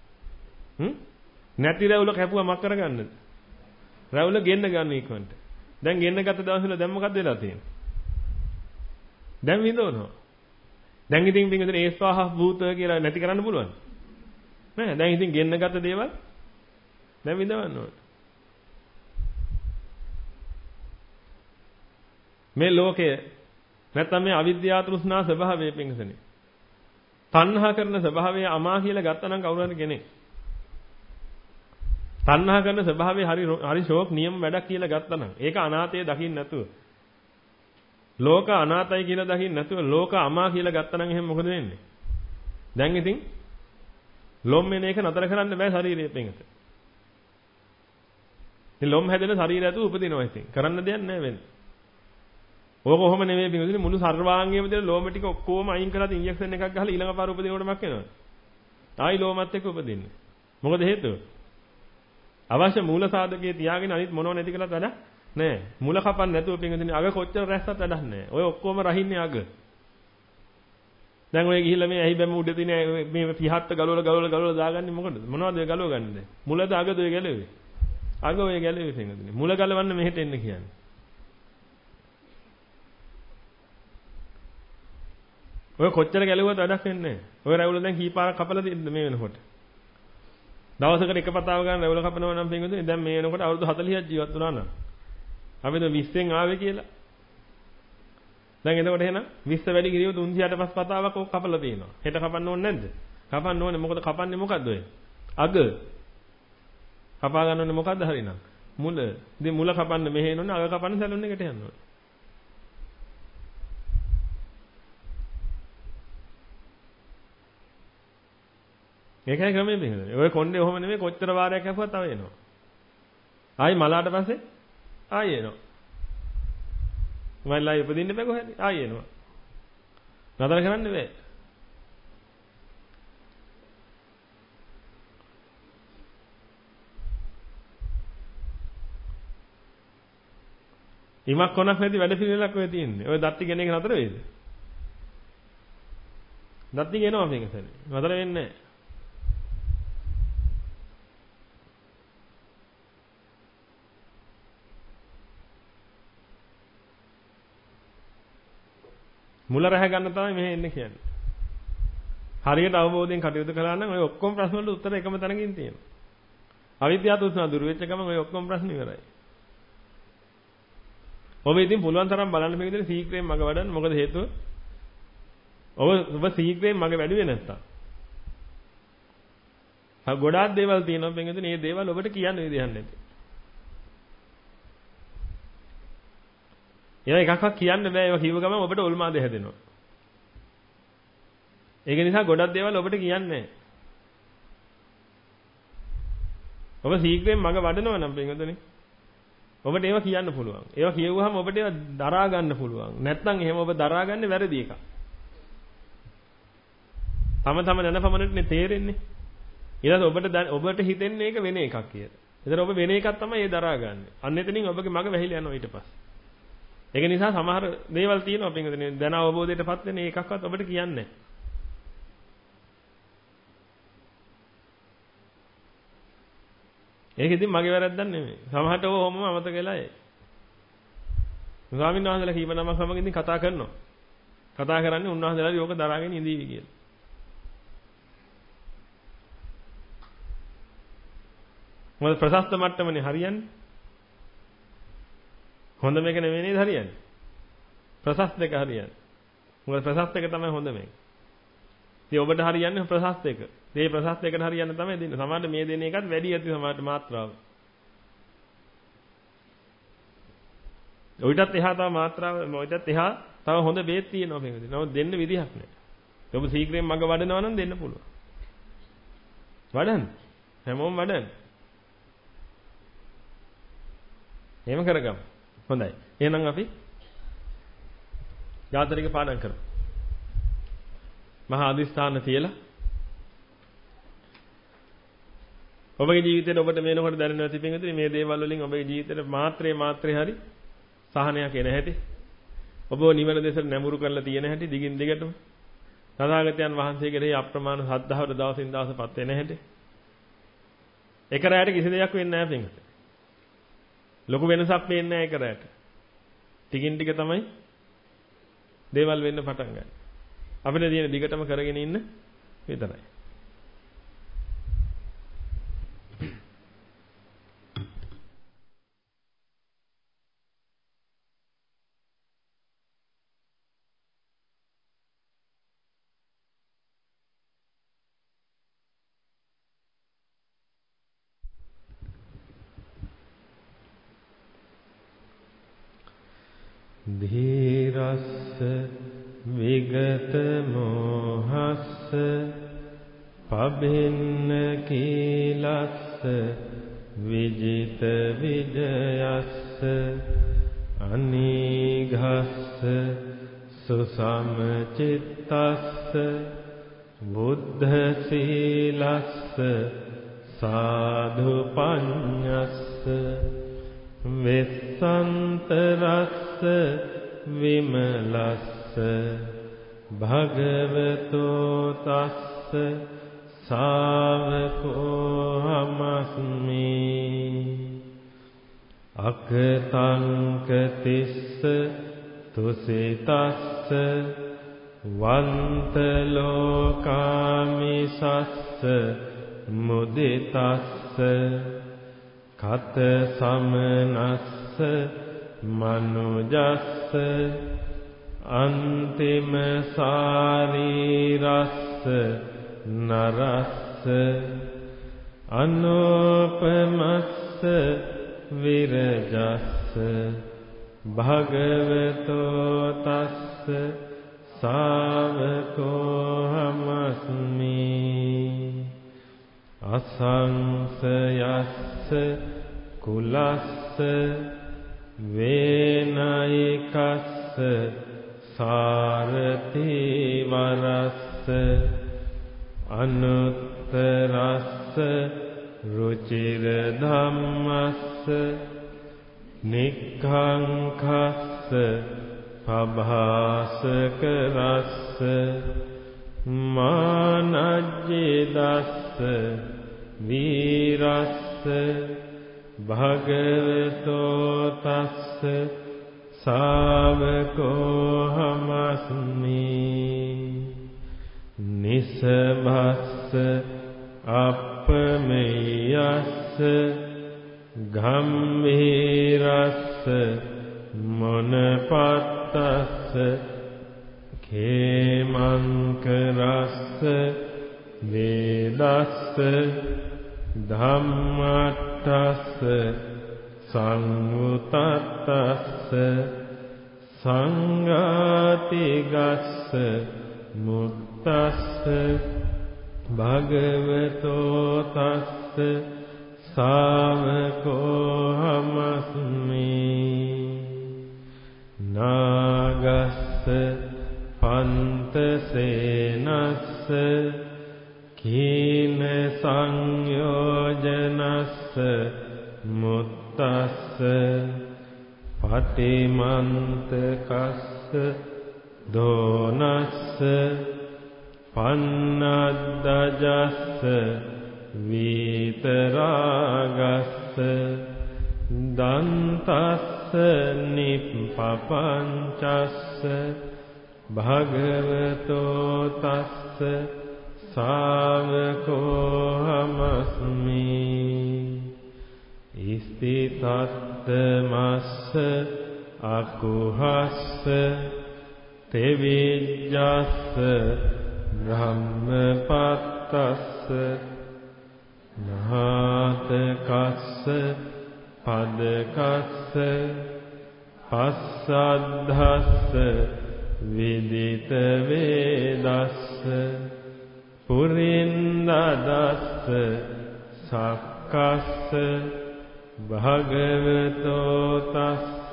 නැති රැවුල කැපුවා මක් කරගන්නද? රැවුල ගෙන්න ගන්න ඉක්මනට. දැන් ගෙන්න ගත්ත දවස්වල දැන් මොකද වෙලා තියෙන්නේ? දැන් විඳවනවා. දැන් ඉතින් පිටින් ඒස්වාහ භූත කියලා නැති කරන්න පුළුවන්. නෑ දැන් ඉතින් ගෙන්න ගත්ත දේවල් දැන් විඳවන්න ඕනේ. මේ ලෝකය නැත්තම් මේ අවිද්‍යාව තෘෂ්ණා ස්වභාවය පිංසනේ. තණ්හා කරන ස්වභාවය අමා කියලා ගත්තනම් කවුරු හරි කෙනෙක්. තණ්හා කරන ස්වභාවය හරි ෂෝක් නියම වැඩක් කියලා ගත්තනම් ඒක අනාතය දකින්න නැතුව ලෝක අනාතයි කියලා දකින්න නැතුව ලෝක අමා කියලා ගත්තනම් එහෙනම් මොකද වෙන්නේ? දැන් ඉතින් ලොම් වෙන එක නතර කරන්න බෑ ශරීරයේ පිංගත. මේ ලොම් හැදෙන ශරීරය ඇතුළේ උපදිනවා ඉතින්. කරන්න දෙයක් නැහැ වෙන්නේ. ඕක කොහොම නෙමෙයි පිංගුතුනි මුළු සර්වාංගයේම දෙන ලෝම ටික ඔක්කොම අයින් කරලා ඉන්ජෙක්ෂන් එකක් ගහලා ඊළඟ පාර උපදිනකොට මක් වෙනවද? ආයි ලෝමත් එක්ක උපදින්නේ. මොකද හේතුව? අවශ්‍ය මූල සාධකයේ තියාගෙන අනිත් මොනව නැති කළත් වැඩක් නැහැ. මුල කපන්න නැතුව පිංගුතුනි අග කොච්චර රැස්සත් වැඩක් නැහැ. ඔය ඔක්කොම රහින්නේ අග. දැන් ඔය ගිහිල්ලා මේ ඇහි බැම උඩ තියෙන මේ පිහත්ත ගලවලා දාගන්නේ මොකටද? මොනවද ඔය ගලව ගන්නේ? මුලද අගද ඔය ගැලෙවේ? අග ඔය ගැලෙවේ පිංගුතුනි. මුල ගලවන්න මෙහෙට එන්න කියන්නේ. ඔය කොච්චර ගැලුවත් වැඩක් වෙන්නේ නැහැ. ඔය රැවුල දැන් කීපාරක් කපලා දෙන්න මේ වෙනකොට. දවසකට එක පතාව ගන්න රැවුල කපනවා නම් පින්වතුනි දැන් මේ වෙනකොට අවුරුදු 40ක් ජීවත් වුණා නම්. අපි તો 20න් ආවේ කියලා. දැන් එතකොට එහෙනම් 20 වැඩි ගිරියෝ 365 පතාවක් ඔක් කපලා තියෙනවා. හෙට කපන්න ඕනේ නැද්ද? කපන්න ඕනේ. මොකද කපන්නේ මොකද්ද ඔය? අග. කපා ගන්න ඕනේ මොකද්ද හරිනම්? මුල. ඉතින් මුල කපන්න මෙහෙ එනෝනේ අග කපන්න සැලුන් එකට යන්න ඕනේ. ඒකයි ක්‍රමයෙන් බින්දනේ. ඔය කොණ්ඩේ ඔහොම නෙමෙයි කොච්චර වාරයක් කැපුවත් තව එනවා. ආයි මලාට පස්සේ ආයි එනවා. මල්ලා ඉපදින්න බෑ කොහෙද? ආයි එනවා. නතර කරන්න බෑ. ඉමක් කොනක් නැති වැඩ පිළිවෙලක් ඔය තියෙන්නේ. ඔය දත්ති කෙනෙක් නතර වෙයිද? දත්ති කියනවා මේක සරි. නතර වෙන්නේ නැහැ. මුල රැහැ ගන්න තමයි මෙහෙ එන්නේ කියන්නේ. හරියට අවබෝධයෙන් කටයුතු කළා නම් ඔය ඔක්කොම ප්‍රශ්න වලට උත්තර එකම තැනකින් තියෙනවා. අවිද්‍යාව තෘෂ්ණා දුරු වෙච්ච ගමන් ඔය ඔක්කොම ප්‍රශ්න ඉවරයි. ඔබ ඉතින් පුළුවන් තරම් බලන්න මේක දෙන සීක්‍රයෙන් මග වඩන්න. මොකද හේතුව? ඔබ සීක්‍රයෙන් මග වැඩුවේ නැත්තම්. ගොඩාක් දේවල් තියෙනවා පින්වතුනි. මේ දේවල් ඔබට කියන්න විදිහක් නැති. ඒවා එකක්වත් කියන්න බෑ. ඒවා කිව්ව ගමන් ඔබට ඔල්මාදේ හැදෙනවා. ඒක නිසා ගොඩක් දේවල් ඔබට කියන්නේ නැහැ. ඔබ සීක්‍රයෙන් මග වඩනවා නම් පින්වතුනි ඔබට ඒවා කියන්න පුළුවන්. ඒවා කියවුවාම ඔබට ඒවා දරා ගන්න පුළුවන්. නැත්නම් එහෙම ඔබ දරාගන්නේ වැරදි එකක්. තම දැනපමණටනේ තේරෙන්නේ. ඊළඟ ඔබට හිතෙන්නේ ඒක වෙන එකක් කියලා. ඒතර ඔබ වෙන එකක් තමයි ඒ දරාගන්නේ. අන්න එතනින් ඔබගේ මග වැහිලා යනවා ඊට පස්සේ. ඒක නිසා සමහර දේවල් තියෙනවා පින්වතුනි දැන අවබෝධයටපත් වෙන එකක්වත් ඔබට කියන්නේ නැහැ. ඒක ඉතින් මගේ වැරද්දක් නෙමෙයි. සමහරට ඔහොමම අමතක වෙලා ඒ. ස්වාමීන් වහන්සේලා කීප නමක් සමග ඉතින් කතා කරනවා. කතා කරන්නේ උන්වහන්සේලා යෝග දරාගෙන ඉඳීවි කියලා. මොකද ප්‍රශස්ත මට්ටමනේ හරියන්නේ. හොඳ මේක නෙවෙයි නේද හරියන්නේ. ප්‍රශස්ත එක හරියන්නේ. මොකද ප්‍රශස්ත එක තමයි හොඳ මේක. ඉතින් ඔබට හරියන්නේ ප්‍රශස්ත එක. මේ ප්‍රශස්ත එකට හරියන්න තමයි දෙන්නේ. සමහරට මේ දෙන එකත් වැඩි ඇති සමහරට මාත්‍රාව. ඔයිටත් එහා තව මාත්‍රාව, ඔයිටත් එහා තව හොඳ බේත් තියෙනවා මේකදී. නමුත් දෙන්න විදිහක් නැහැ. ඔබ සීක්‍රයෙන් මග වඩනවා නම් දෙන්න පුළුවන්. වඩන්න. හැමෝම වඩන්න. එහෙම කරගමු. හොඳයි. එහෙනම් අපි ජාතරික පාඩම් කරමු. මහා අදිස්ථාන තියලා ඔබගේ ජීවිතේට ඔබට මේනකොට දැනෙනවා ඇති පින්විතනි මේ දේවල් වලින් ඔබගේ ජීවිතේට මාත්‍රේ හරි සහනයක් එන හැටි. ඔබ නිවන දෙසට නැඹුරු කරලා තියෙන හැටි දිගින් දිගටම. තථාගතයන් වහන්සේ කෙරෙහි අප්‍රමාණ ශ්‍රද්ධාවට දවසින් දවසපත් වෙන හැටි. එක රැයට කිසි දෙයක් වෙන්නේ නැහැ පින්විතනි. ලොකු වෙනසක් පේන්නේ නැහැ එක රැයට. ටිකින් ටික තමයි දේවල් වෙන්න පටන් ගන්න. අපිට තියෙන දිගටම කරගෙන ඉන්න විතරයි. धीरस्स विगत मोहस्स पभिन्न कीलस्स विजित विजयस्स अनीघस्स सुसमचित्तस्स बुद्धशीलस्स साधुपञ्ඤस्स विस्सन्तरस्स विमलस्स भगवतो तस्स सावकोऽहमस्मि अकतङ्कतिस्स तुसितस्स वन्तलोकामिसस्स मुदितस्स कत समनस्स मनुजस्स अन्तिम शारीरस्स नरस्स अनुपमस्स विरजस्स भगवतो तस्स सावकोऽहमस्मि असंशयस्स कुलस्स वेनयिकस्स सारथिवरस्स अनुत्तरस्स रुचिरधम्मस्स निःखङ्खस्स पभासकरस्स मानज्जिदस्स वीरस्स भगवतो तस्स सावकोऽहमस्मि निसभस्स अपमेयस्स गम्भीरस्स मुनपत्तस्स खेमङ्करस्स वेदस्स धम्मट्टस्स संयुतत्तस्स संगातिगस्स मुक्तस्स भगवतो तस्स सावकोऽहमस्मि नागस्स पन्तसेनस्स कीन संयोजनस्स मुत्तस्स पटिमन्तकस्स दोनस्स पन्नद्दजस्स वीतरागस्स दन्तस्स निपपञ्चस्स भगवतो तस्स सावकोऽहमस्मि स्थितत्तमस्स अकुहस्स तेविज्जस्स ब्रह्मपत्तस्स नातकस्स पदकस्स पस्सद्धस्स विदितवेदस्स पुरिन्ददस्स सक्कस्स भगवतो तस्स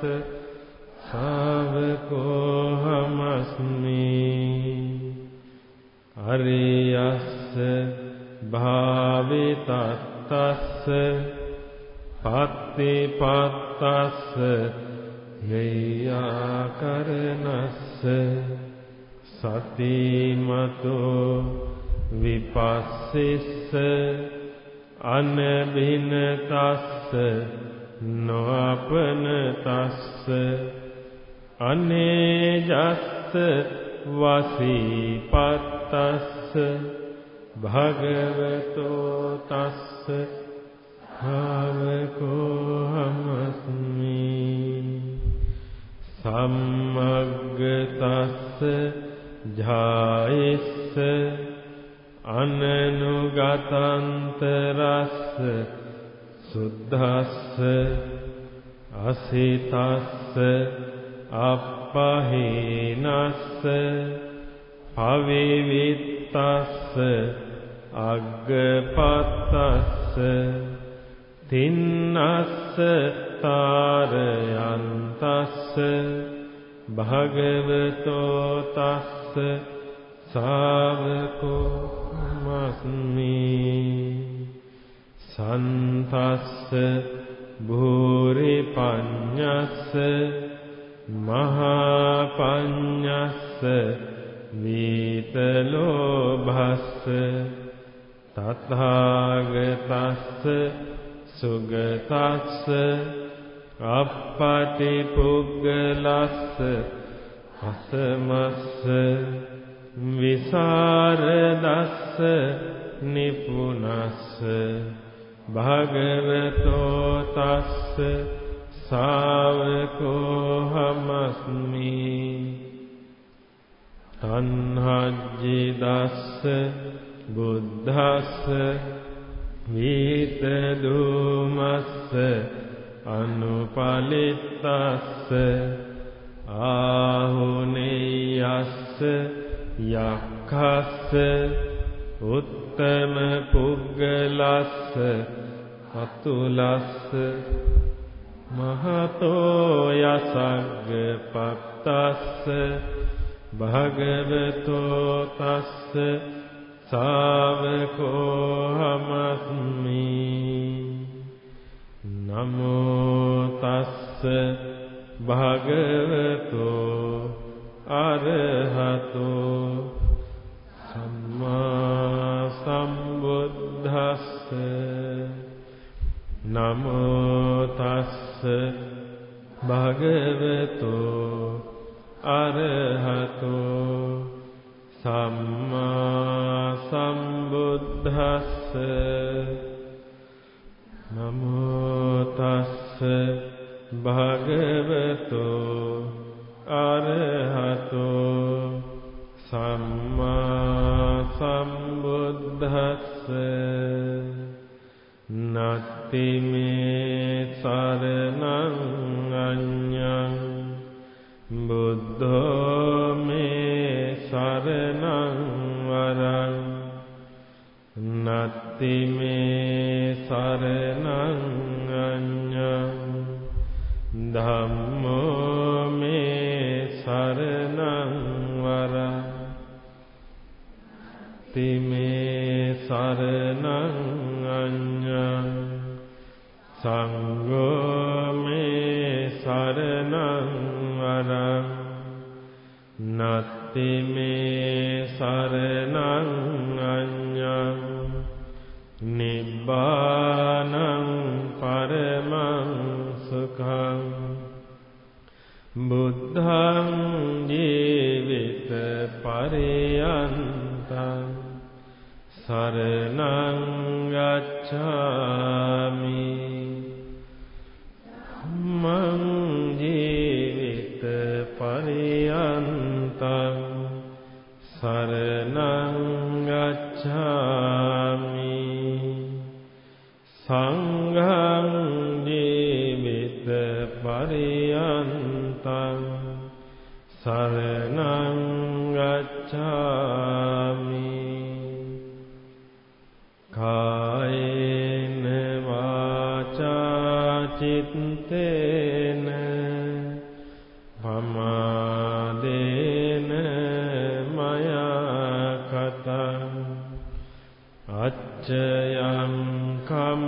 सावकोऽहमस्मि अरियस्स भावितस्स පත්තස්ස පත්තිපත්තස්ස යයාකරණස්ස සතිමතෝ විපස්සිස්ස අනබිනතස්ස නොඅපනතස්ස අනේජස්ස වසීපත්තස්ස භගවතෝ තස්ස භාවකෝහමස්මි සම්මග්ගතස්ස ජායස්ස අනනුගතන්තරස්ස සුද්ධස්ස අසිතස්ස අප්පහීනස්ස පවිවිත්තස්ස අග්ගපත්තස්ස තින්නස්ස තාරයන්තස්ස භගවතෝ තස්ස සාවකෝ මස්මි සන්තස්ස භූරි පඤ්ඤස්ස මහා පඤ්ඤස්ස වීතලෝභස්ස තථාගතස්ස සුගතස්ස අප්පටිපුග්ගලස්ස අසමස්ස විසරදස්ස නිපුනස්ස භගවතෝ තස්ස සාවකෝහමස්මි තණ්හජ්ජිදස්ස බුද්ධස්ස වීතදූමස්ස අනුපලිත්තස්ස ආහුනේයස්ස යක්ඛස්ස උත්තම පුග්ගලස්ස අතුලස්ස මහතෝ යසග්ග පත්තස්ස භගවතෝ තස්ස සාවකෝහමස්මි නමෝ තස්ස භගවතෝ අරහතෝ සම්මා සම්බුද්දස්ස නමෝ තස්ස භගවතෝ අරහතෝ සම්මා සම්බුද්දස්ස නමෝ තස්ස භගවතෝ අරහතෝ සම්මා සම්බුද්දස්ස නත්ති මේ සරණං අඤ්ඤං බුද්ධෝ මේ සරණං වරං නත්ති මේ සරණං අඤ්ඤං ධම්මෝ මේ සරණං වරං නත්ති මේ සරණං අඤ්ඤං සංඝෝ මේ සරණං වරං නත්ති මේ සරණං අඤ්ඤං නිබ්බානං පරමං සුඛං බුද්ධං ජීවිත පරියන්තං සරණං ගච්ඡාමි මං ජීවිත පරියන්තං සරණං ගච්ඡාමි සංඝං ජීවිත පරියන්තං සරණං ගච්ඡාමි කායේන වාචා චිත්තේන පමාදේන මයා කතං අච්චයං කම්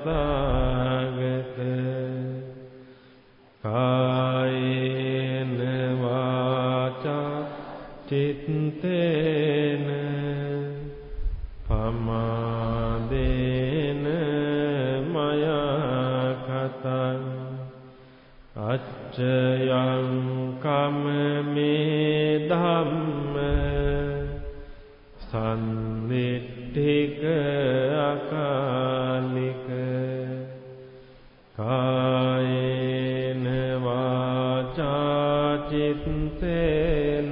තථාගත කායේන වාචා චිත්තේන පමාදේන මයා කතං අච්චයං කම්මේ ධම්ම සම්නිට්ඨික අකාලික කායේන වාචා චිත්තේන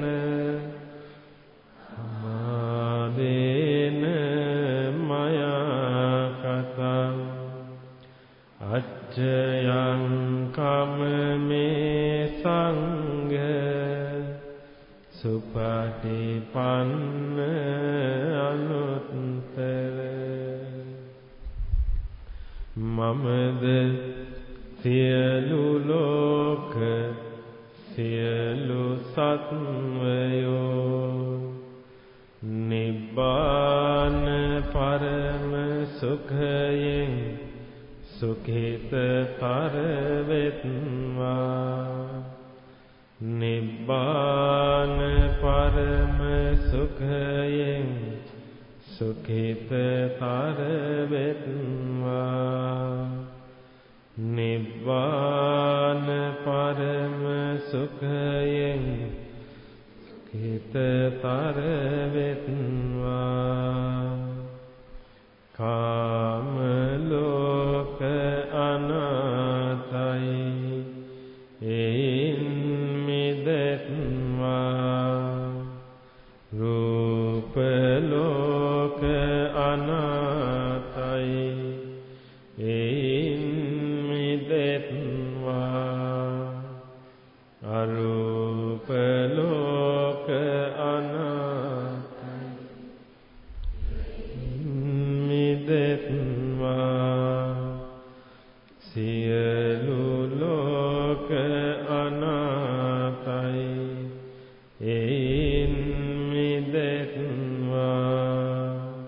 සමාදේන මයා කතං අච්චයං කම්මේ සංඝ සුපටිපන්න අනුත්තර මමද සියලු ලෝක සියලු සත්වයෝ නිබ්බාන පරම සුඛයෙන් සුඛිතතර වෙත්වා නිබ්බාන පරම සුඛයෙන් සුඛිතතර වෙත්වා නිබ්බාන පරම සුඛයෙන් සුඛිතතර වෙත්වා කාම ලෝක අනාතයි එයින් මිදෙත්වා රූප ලෝක අනාතයි එයින් මිදෙත්වා අරූප ලෝක අනාතයි මිදෙත්වා සියලු ලෝක අනාතයි එයින් මිදෙත්වා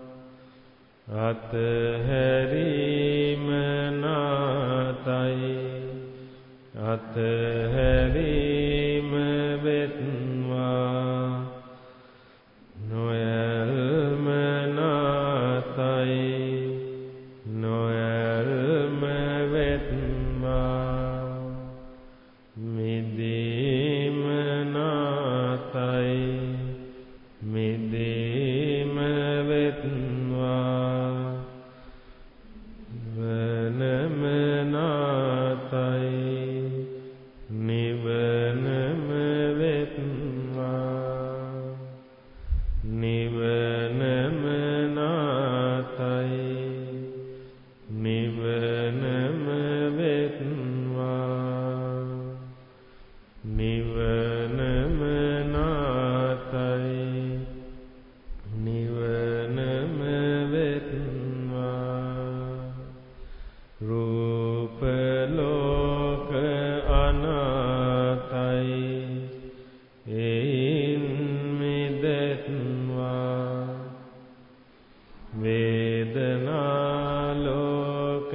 අතහැරීම නාතයි අතහැරීම වෙත්වා නොයල්ම නාතයි නොයල්ම වෙත්වා මිදීම නාතයි මිදීම වෙත්වා වනම නාතයි නිවනම වෙත්වා නිවනම නාතයි නිවනම වෙත්වා නිවනම නාතයි නිවනම වෙත්වා රූප ලෝක අනාතයි එයින් මිදෙත්වා වේදනා ලෝක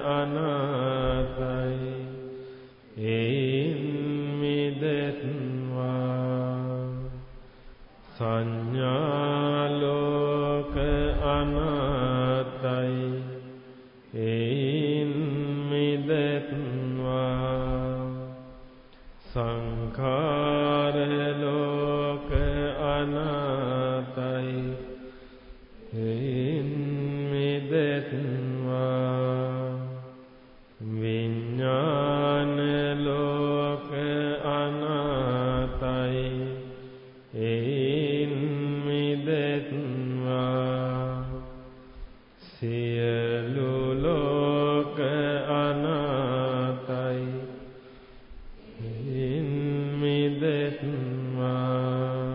අනාතයි එයින් මිදෙත්වා සංඥා ලෝක අනාතයි එයින් මිදෙත්වා සංඛාර ලෝක අනාතයි එයින් මිදෙත්වා විඥාන ලෝක අනාතයි එයින් මිදෙත්වා සියලු ලෝක අනාතයි එයින් මිදෙත්වා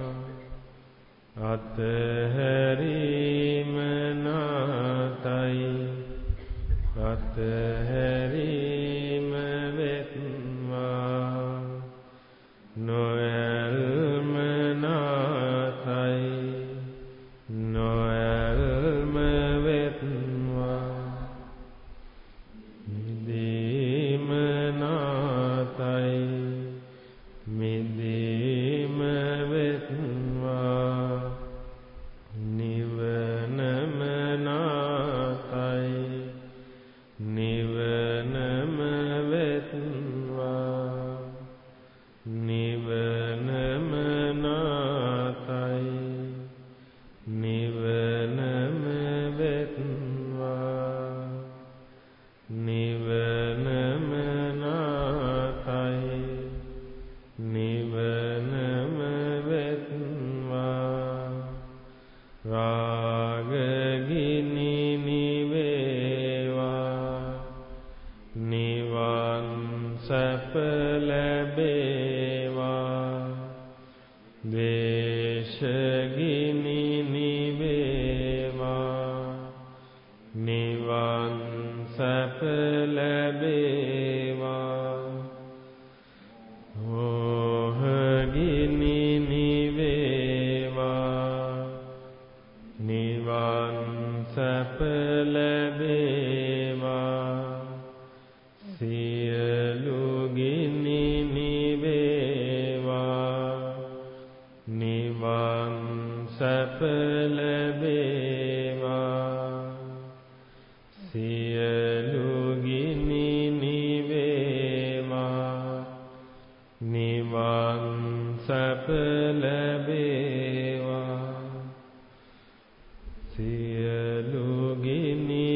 අතහැරීම නාතයි අතහැරීම වෙත්වා නොයල්ම නාතයි නොයල්ම වෙත්වා නිවනම වෙත්වා නිවනම නාතයි නිවනම වෙත්වා නිවනම නාතයි නිවනම වෙත්වා රාගගිනි නිවේවා නිවන් සැප ලැබේවා දේශගිනි නිවේවා නිවන් සැප ලැබේවා මෝහගිනි නිවේවා නිවන් සැප ලැබේවා සියලු ගිනි නිවේවා නිවන් සැප ලැබේවා සියලු ගිනි නිවේවා නිවන් සැප ලැබේවා සියලු ගිනි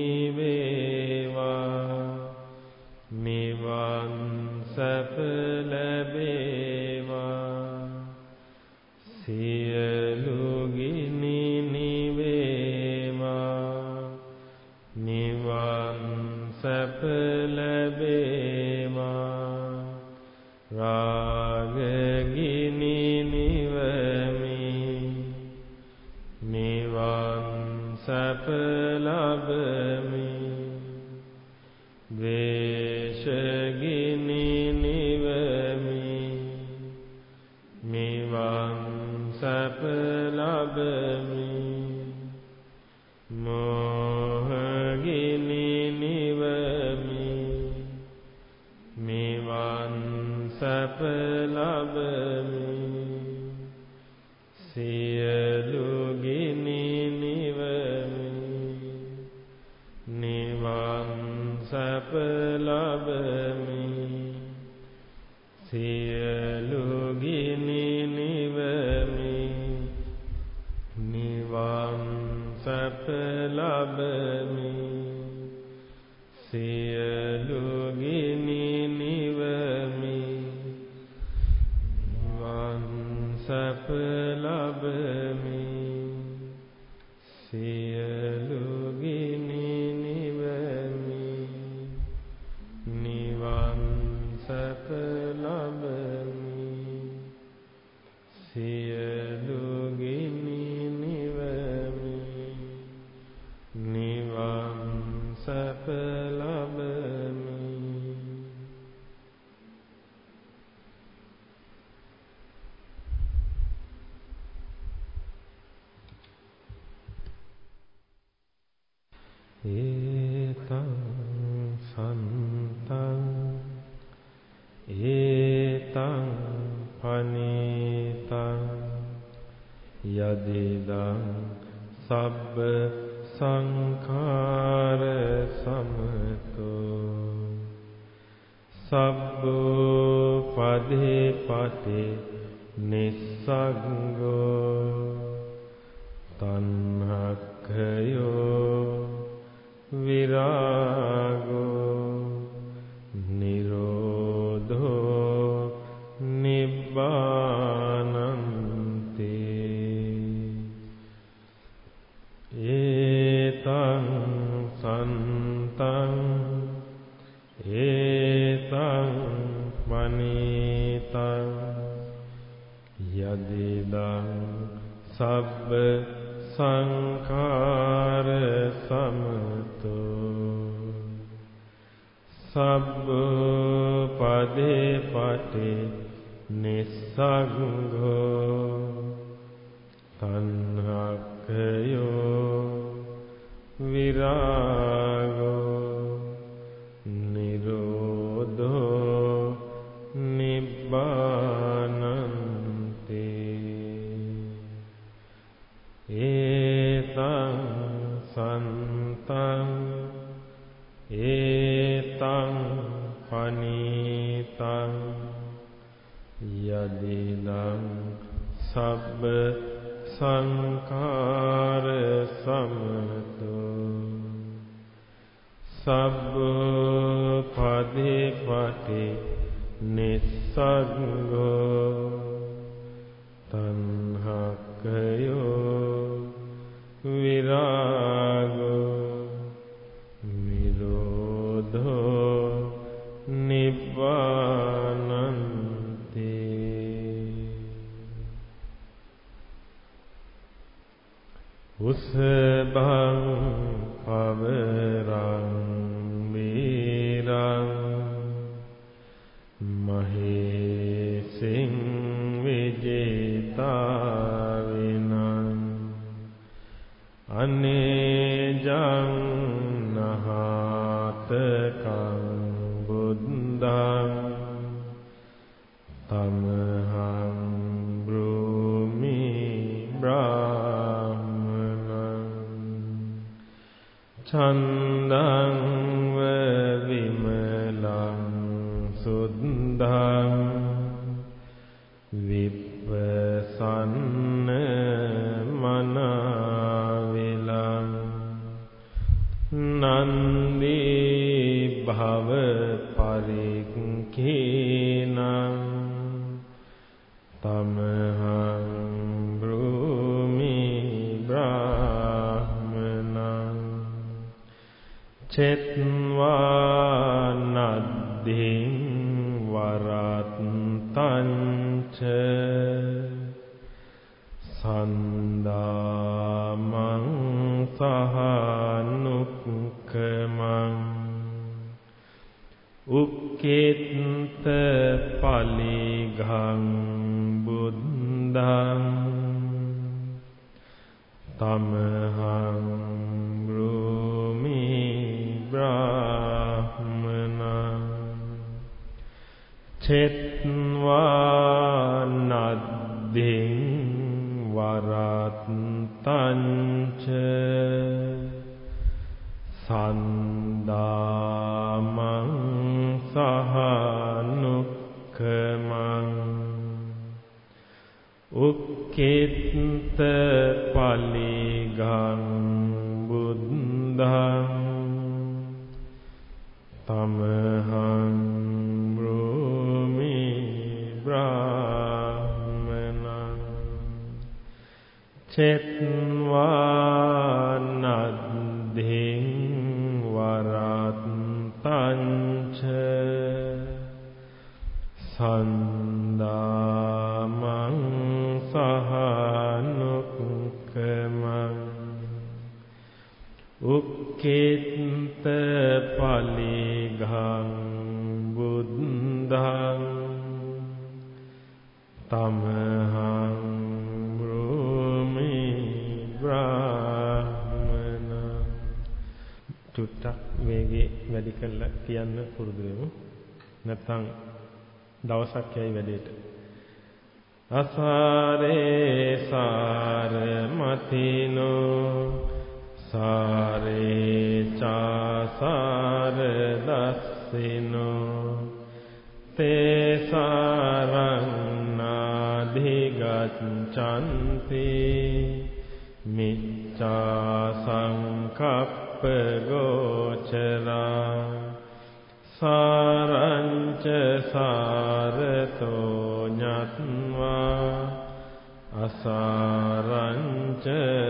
නිවේවා නිවන් සැප ලැබේවා සියලු ගිනි නිවේවා නිවන් සැප ලැබේවා රාගගිනි නිවමි නිවන් සැප ලබමි ද්වේෂගිනි නිවමි නිවන් සැප ලබමි මෝහගිනි නිවමි නිවන් සැප ලබමි සියලු ගිනි නිවමි නිවන් සැප ලබමි සියලු ගිනි නිවමි නිවන් සැප ලබමි සියලු ගිනි නිවමි නිවන් සැප ලබමි සියලු ගිනි නිවමි නිවන් සැප ලබමි සියලු ගිනි නිවමි නිවන් සැප ලබමි ඒතං සන්තං ඒතං පනීතං යදිදං සබ්බ සංඛාර සමතෝ සබ්බෝ පදේපටි නිස්සග්ගෝ තණ්හක්ඛයෝ විරාගෝ නිරෝධෝ නිබ්බානන්ති ඒතං සන්තං ඒතං මනීතං යදිදං සබ්බ සංඛාර සමතෝ සබ්බෝ පදේපටි නිස්සග්ගෝ තණ්හක්ඛයෝ විරාගෝ නිරෝධෝ නිබ්බානන්ති ඒතං සන්තං පනීතං යදිදං සබ්බ සංඛාර සමතෝ සබ්බ පදීපටි නිස්සග්ගෝ තණ්හක්ඛයෝ විරාගෝ නිරෝධෝ නිබ්බානන්ති. උසභං පවරං වීරං මහේසින් විජිතාවිනං අනේජං නහාතකං බුද්ධං තමහං බ්‍රූමි බ්‍රාහ්මණං චන්දං විමලං සුද්ධං විප්පසන්න මනාවිලං නන්දී භව පරික්ඛීනං තමහං බ්‍රූමි බ්‍රාහ්මණං චෙත්වා නද්දිං වරත්තං ච සන්දාමං සහනුක්ඛමං උක්කේත්ත පලිඝං බුද්ධං තමහං බ්‍රූමි බ්‍රාහ්මණං චෙත්වා නද්දිං වරත්තං ච සන්දාමං සහනුක්ඛමං උක්කේත්ත පලිඝං බුද්ධං තමහං බ්‍රූමි බ්‍රාහ්මණං චෙත්වා නද්දිං වරත්තං ච සන්දාමං සහනුක්ඛමං උක්කේත්ත පලිඝං බුද්ධං තමහං බ්‍රූමි බ්‍රාහ්මණං. චුට්ටක් වේගේ වැඩි කරලා කියන්න පුරුදු වෙමු. නැත්නම් දවසක් යයි වැඩේට. අසාරේ සාර මතිනෝ සාරේ චාසාර දස්සිනෝ තේ සාරං නාධිගච්ඡන්ති මිච්ඡා සංකප්ප ගෝචරා සාරංච සාරතෝ ඤත්වා අසාරංච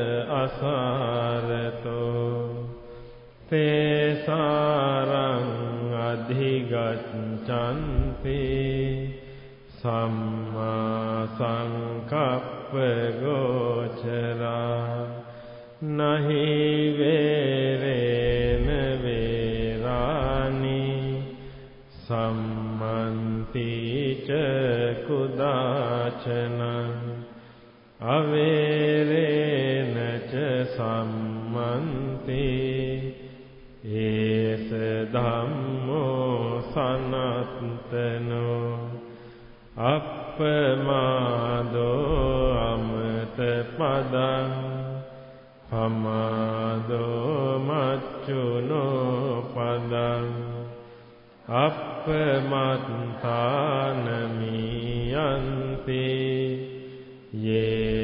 අසාරතෝ තේ සාරං අධිගච්ඡන්ති සම්මා සංකප්ප ගෝචරා නහි වේරේන වේරානි සම්මන්ති ච කුදාචනං අවේරේන ච සම්මන්ති ඒස ධම්මෝ සනත්තනෝ අප්පමාදෝ අමත පදං පමාදෝ මච්චුනෝ පදං අප්පමත්තානමියන්ති යේ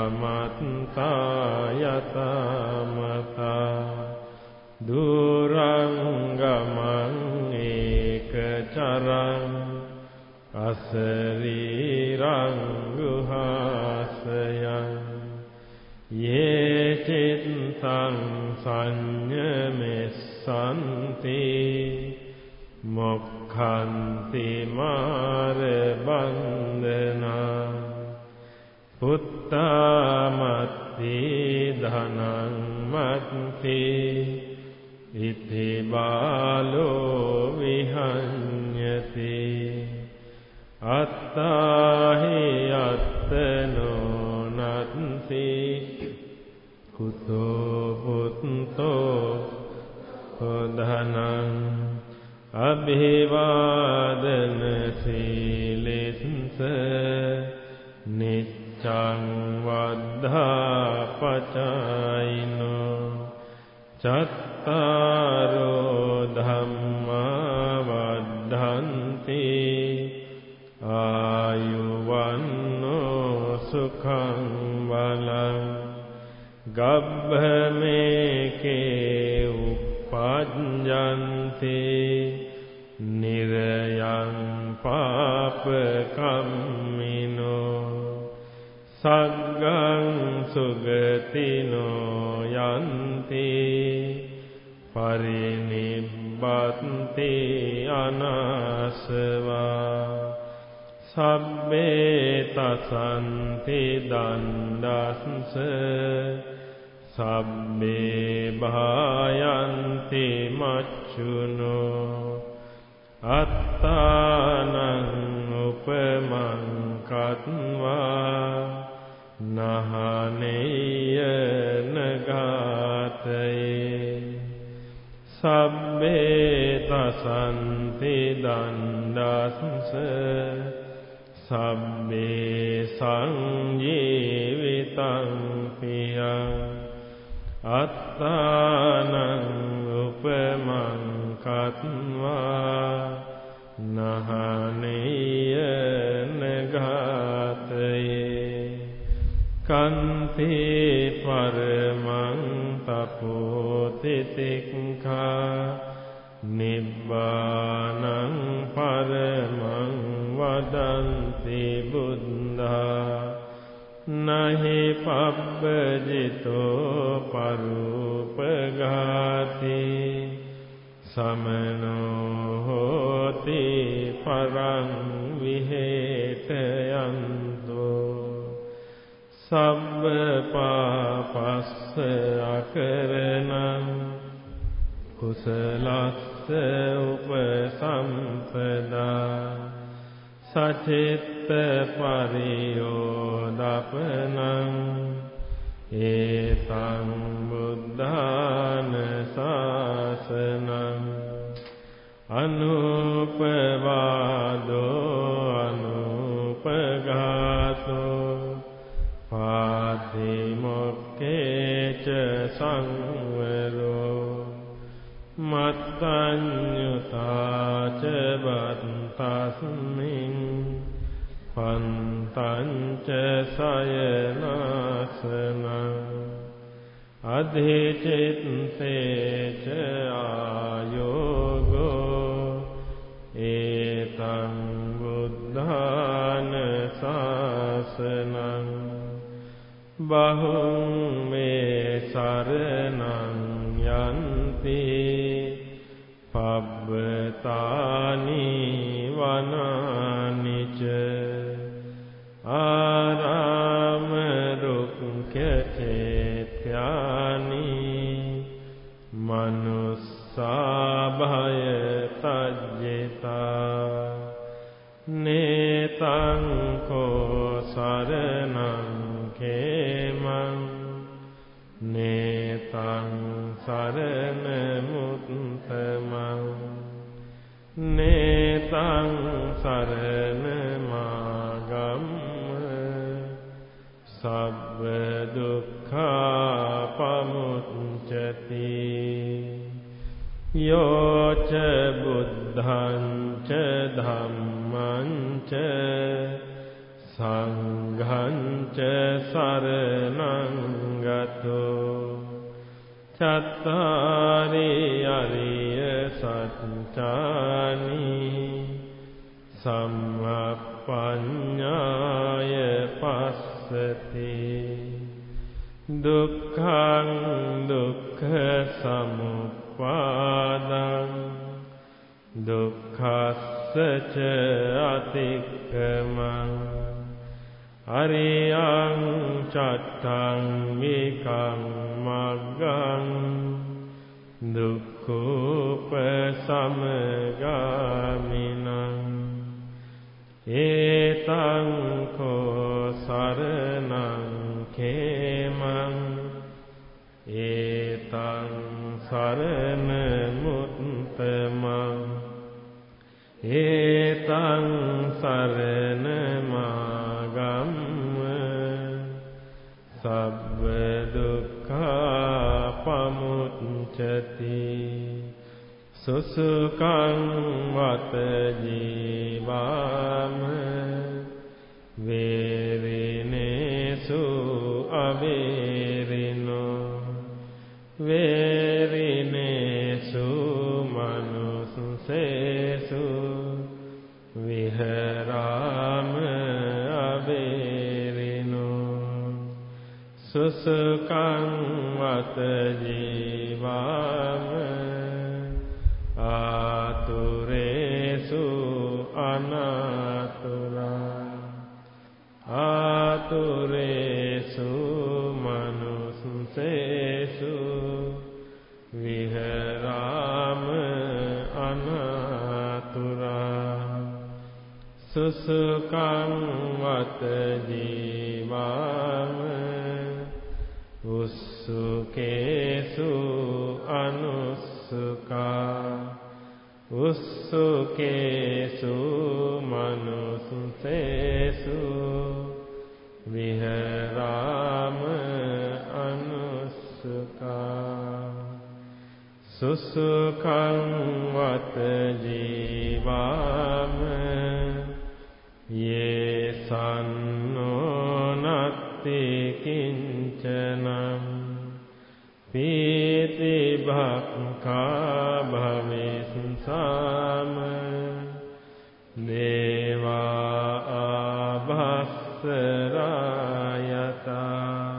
පමත්තායතමතා දුරංගමං ඒකචරං අසරීරං ගුහාසයං යේ චිත්තං සංයමෙස්සන්ති මොක්ඛන්ති මාර බන්ධනා පුත්තාමත්ති ධනං මත්ති ඉති බාලෝ විහඤ්ඤති අත්තාහි අත්තනෝ නත්ති කුතෝ පුත්තෝ ධනං අභිවාදන සීලෙස්ස නිච්ඡං වද්ධා පචායිනෝ චත්තාරෝ ධම්මා වද්ධන්ති ආයුවන්නෝ සුඛං බලං ගබ්භමේකේ උප්පජ්ජන්ති නිරයං පාපකම්මිනෝ සග්ගං සුගතිනෝ යන්ති පරිනිබ්බන්ති අනාසවා සබ්බේ තසන්ති දණ්ඩස්ස සබ්බේ භායන්ති මච්චුනෝ අත්තානං උපමං කତ୍වා නහනේය නගාතයේ සබ්බේ තසන්ති දණ්ඩස්ස සබ්බේ සංජීවිතං පියං අත්තානං උපමං කତ୍වා නහනේය නගාතයේ කන්ති පරමං තපෝති තික්ඛා නිබ්බානං පරමං වදන්ති බුද්ධා නහි පබ්බජිතෝ පරූපඝාති සමනෝ හෝති පරං විහෙතයන්තෝ සබ්බ පාපස්ස අකරණං කුසලස්ස උපසම්පදා සචිත්ත පරියෝදපනං ඒතං බුද්ධාන ශාසනං අනුපවාදෝ අනුපඝාතෝ පාතිමොක්ඛේච සංවරෝ මත්තඤ්ඤුතාච බත්තස්මින් පන්තංච සයනාසනං අධිචිත්තේච ආයෝගෝ ඒතං බුද්ධාන ශාසනං බහුං මේ සරණං යන්ති පබ්බතානි වනානිච ආරාම රුක්ඛචේත්‍යානි මනුස්සාභය තජ්ජිතා නේතං කෝ සරණං khemං නේතං සරණ මුත්තමං නේතං සරණ මාගම්ම සබ්බ දුක්ඛා පමුච්ඡති යෝච බුද්ධං ධම්මං ච සංඝං ච සරණං ගතෝ චත්තාරි අරිය සත්‍යානි සම්මප්පඤ්ඤාය පස්සති දුක්ඛං දුක්ඛ සමුප්පාදං දුක්ඛස්ස ච අතික්ඛමං අරියං චත්තං විකං මග්ගං දුක්ඛෝපසමගාමිනං ඒතං කෝ සරණං khemං ඒතං සරණ මුත්තමං ඒතං සරණ මාගම්ම සබ්බ දුක්ඛා පමුච්ඡති සුසුකං වත ජීවාම වේරිනේසු අවේරිනෝ වේරිනේසු මනුස්සේසු විහරාම අවේරිනෝ සුසුකං වත ජීවාම ආතුරේසු අනාතුරා ආතුරේසු මනුස්සේසු විහරාම අනාතුරා සුසුකං වත ජීවාම උස්සුකේසු අනුස්සුකා උස්සුකේසු මනුස්සේසු විහරාම අනුස්සුකා සුසුකං වත ජීවාම යේසන්නෝ නත්ති කිංචනං පීති භක්ඛා භවෙස්සාම දේවා ආභස්සරායතා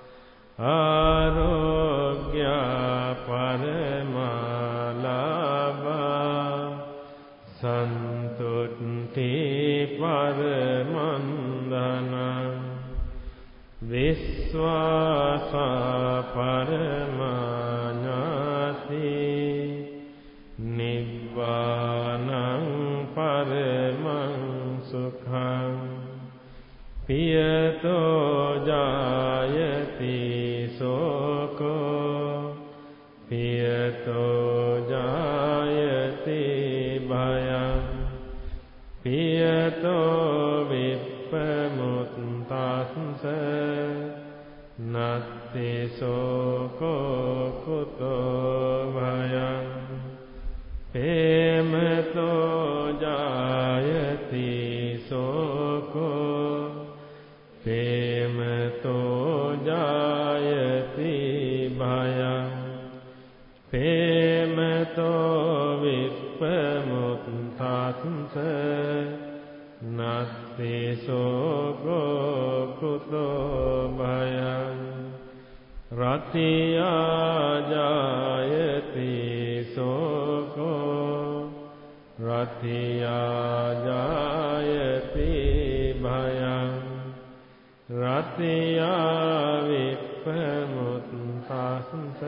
ආරෝග්‍ය පරමාලාභා සන්තුට්ඨි පරමන්දනං විශ්වාසා පරමාඥාති නිබ්බානං පරමං සුඛං පියතෝ ජායති සෝකෝ පියතෝ ජායති භයං පියතෝ විප්පමුත්තස්ස නත්ති සෝකෝ කුතෝ භයං පේමතෝ ජායති සෝකෝ පේමතෝ ජායති භයං පේමතෝ විප්පමුත්තස්ස නත්ති සෝකෝ කුතෝ භයං රතියා ජායති සෝකෝ රතියා ජායති භයං රතියා විප්පමුත්තස්ස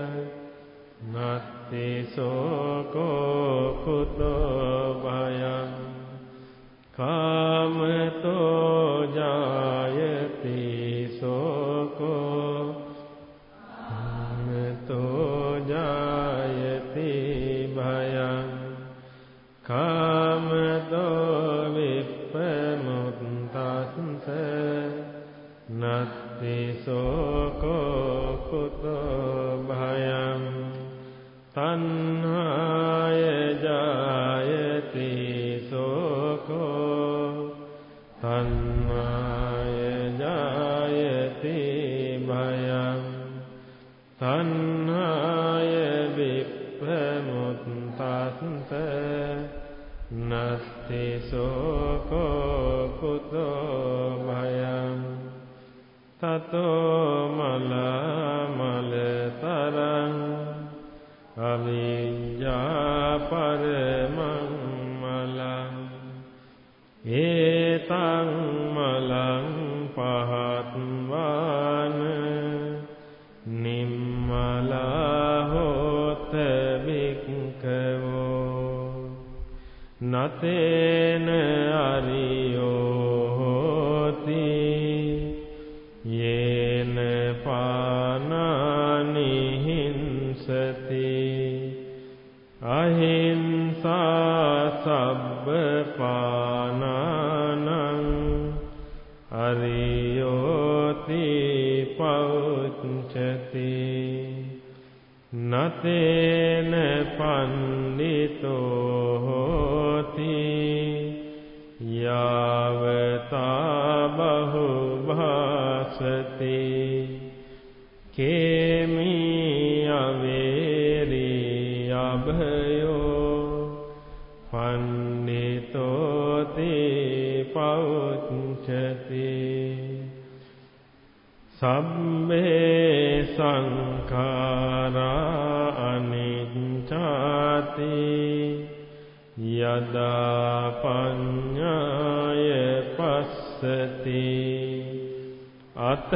නත්ති සෝකෝ කුතෝ භයං කාමතෝ ජායති සෝකෝ කාමතෝ ජායති භයං කාමතෝ විප්පමුත්තස්ස නත්ති සෝකෝ කුතෝ භයං තණ්හාය ජායති තස්ස නත්ති සෝකෝ කුතෝ භයං තතෝ මලතරං අවිජ්ජා පරමං මලං ඒතං මලං පහත්වාන නිම්මලා හෝත භික්ඛවෝ නතේන අරියෝ හෝති යේන පානානි හිංසති අහිංසා සබ්බ පානානං අරියෝති පෞච්චති නතේන පණ්ඩිතෝ හෝති යාවතා බහුභාසති කේමී අවේරී අභයෝ පණ්ඩිතෝති පෞච්චති සම්මේ සංඛාරා අනිච්චාති යදා පඤ්ඤාය පස්සති අත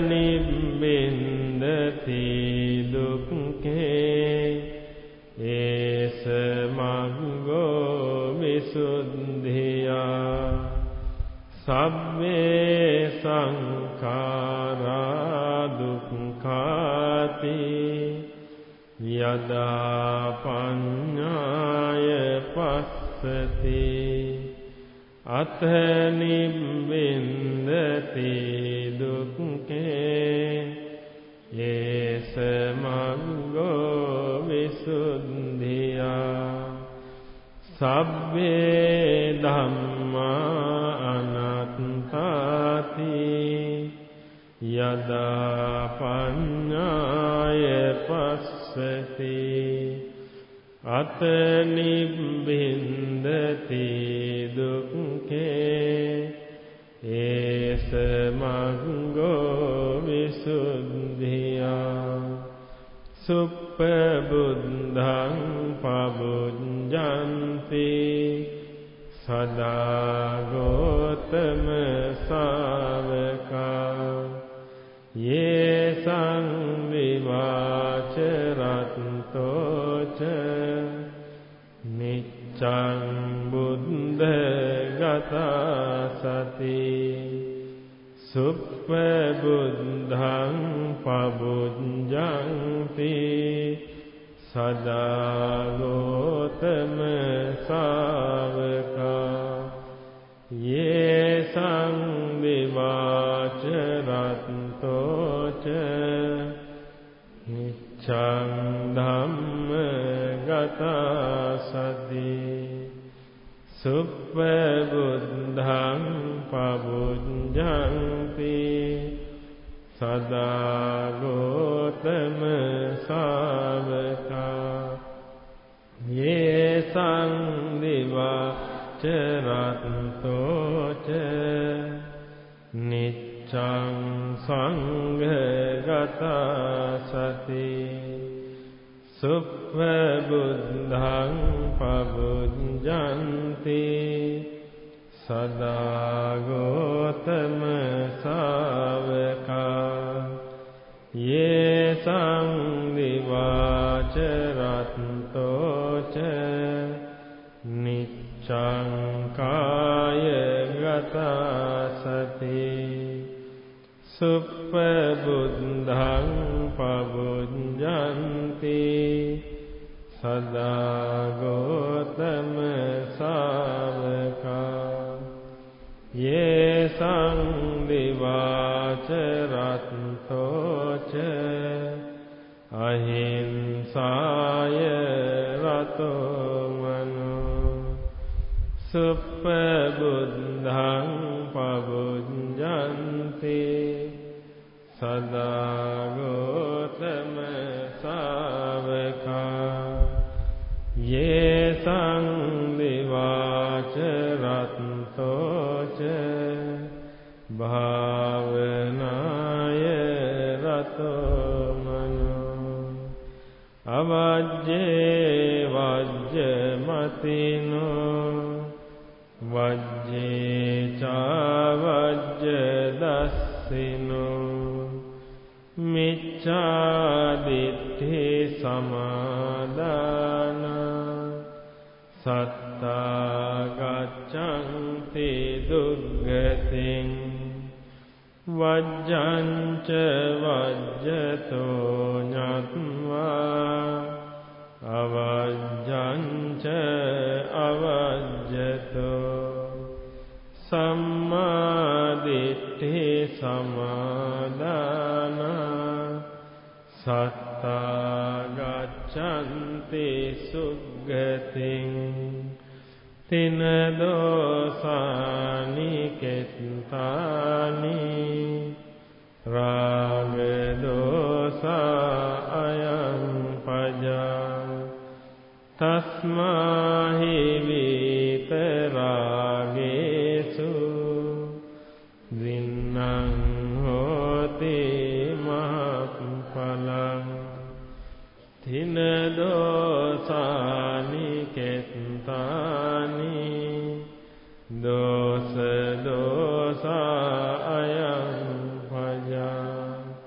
නිබ්බින්දති දුක්ඛේ ඒස මග්ගෝ විසුද්ධියා සබ්බේ සංඛාරා දුක්ඛාති යදා පඤ්ඤාය පස්සති අත නිබ්බින්දති දුක්ඛේ ඒස මග්ගෝ විසුද්ධියා සබ්බේ ධම්මා අනාත්තාති යදා පඤ්ඤාය පස්සති අත නිබ්බින්දති දුක්ඛේ ඒස මග්ගෝ විසුද්ධියා සුප්පබුද්ධං පබුද්ධන්ති සදා ගෝතම ශාවකා යේසං විවාච රත්තෝච නිච්ඡං බුද්ධ ගතා සති සුප්පබුද්ධං පබුද්ධන්ති සදා ගෝතම ශාවකා යේසං විවාච රත්තෝච නිච්ඡං ධම්ම ගතා සති සුප්පබුද්ධං පබුද්ධන්ති සදා ගෝතම ශාවකා යේසං විවාච රත්තෝච නිච්ඡං සංඝ ගතා සති සුප්පබුද්ධං පබුද්ධන්ති සදා ගෝතම ශාවකා යේසං විවාච රත්තෝච නිච්ඡං කාය ගතා සති සුප්පබුද්ධං පබුද්ධන්ති සදා ගෝතම ශාවකා යේසං විවාච රත්තෝච අහිංසාය රතෝ මනෝ සුප්පබුද්ධං පබුද්ධන්ති සදා ගෝතම ශාවකා යේ සංදිවාච රත්තෝච භාවනාය රතෝ මනෝ අවජ්ජේ වජ්ජමතිනෝ වජ්ජේ චවජ්ජ දස්සිනෝ මිච්ඡාදිට්ඨි සමාදාන සත්තා ගච්ඡන්ති දුග්ගතින් වජ්ජංච වජ්ජතෝ ඤත්වා අවජ්ජංච අවජ්ජතෝ සම්මාදිට්ඨි සමාදාන සත්තා ගච්ඡන්ති සුග්ගතින් තින දෝසානි කෙත්තානි රාග දෝසා අයං පජා තස්මාහි විතරාගේසු දින්නං හෝති මහප්ඵලං තින දෝසානි කෙත්තානි දෝස දෝසා අයං පජා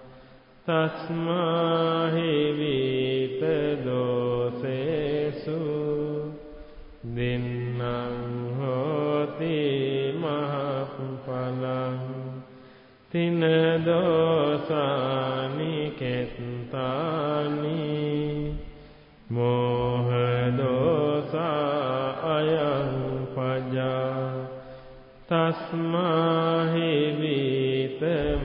තස්මාහි විත දෝසේසු දින්නං හෝති මහප්ඵලං තින දෝසානි කෙත්තානි මෝහ දෝසා අයං පජා තස්මාහි විත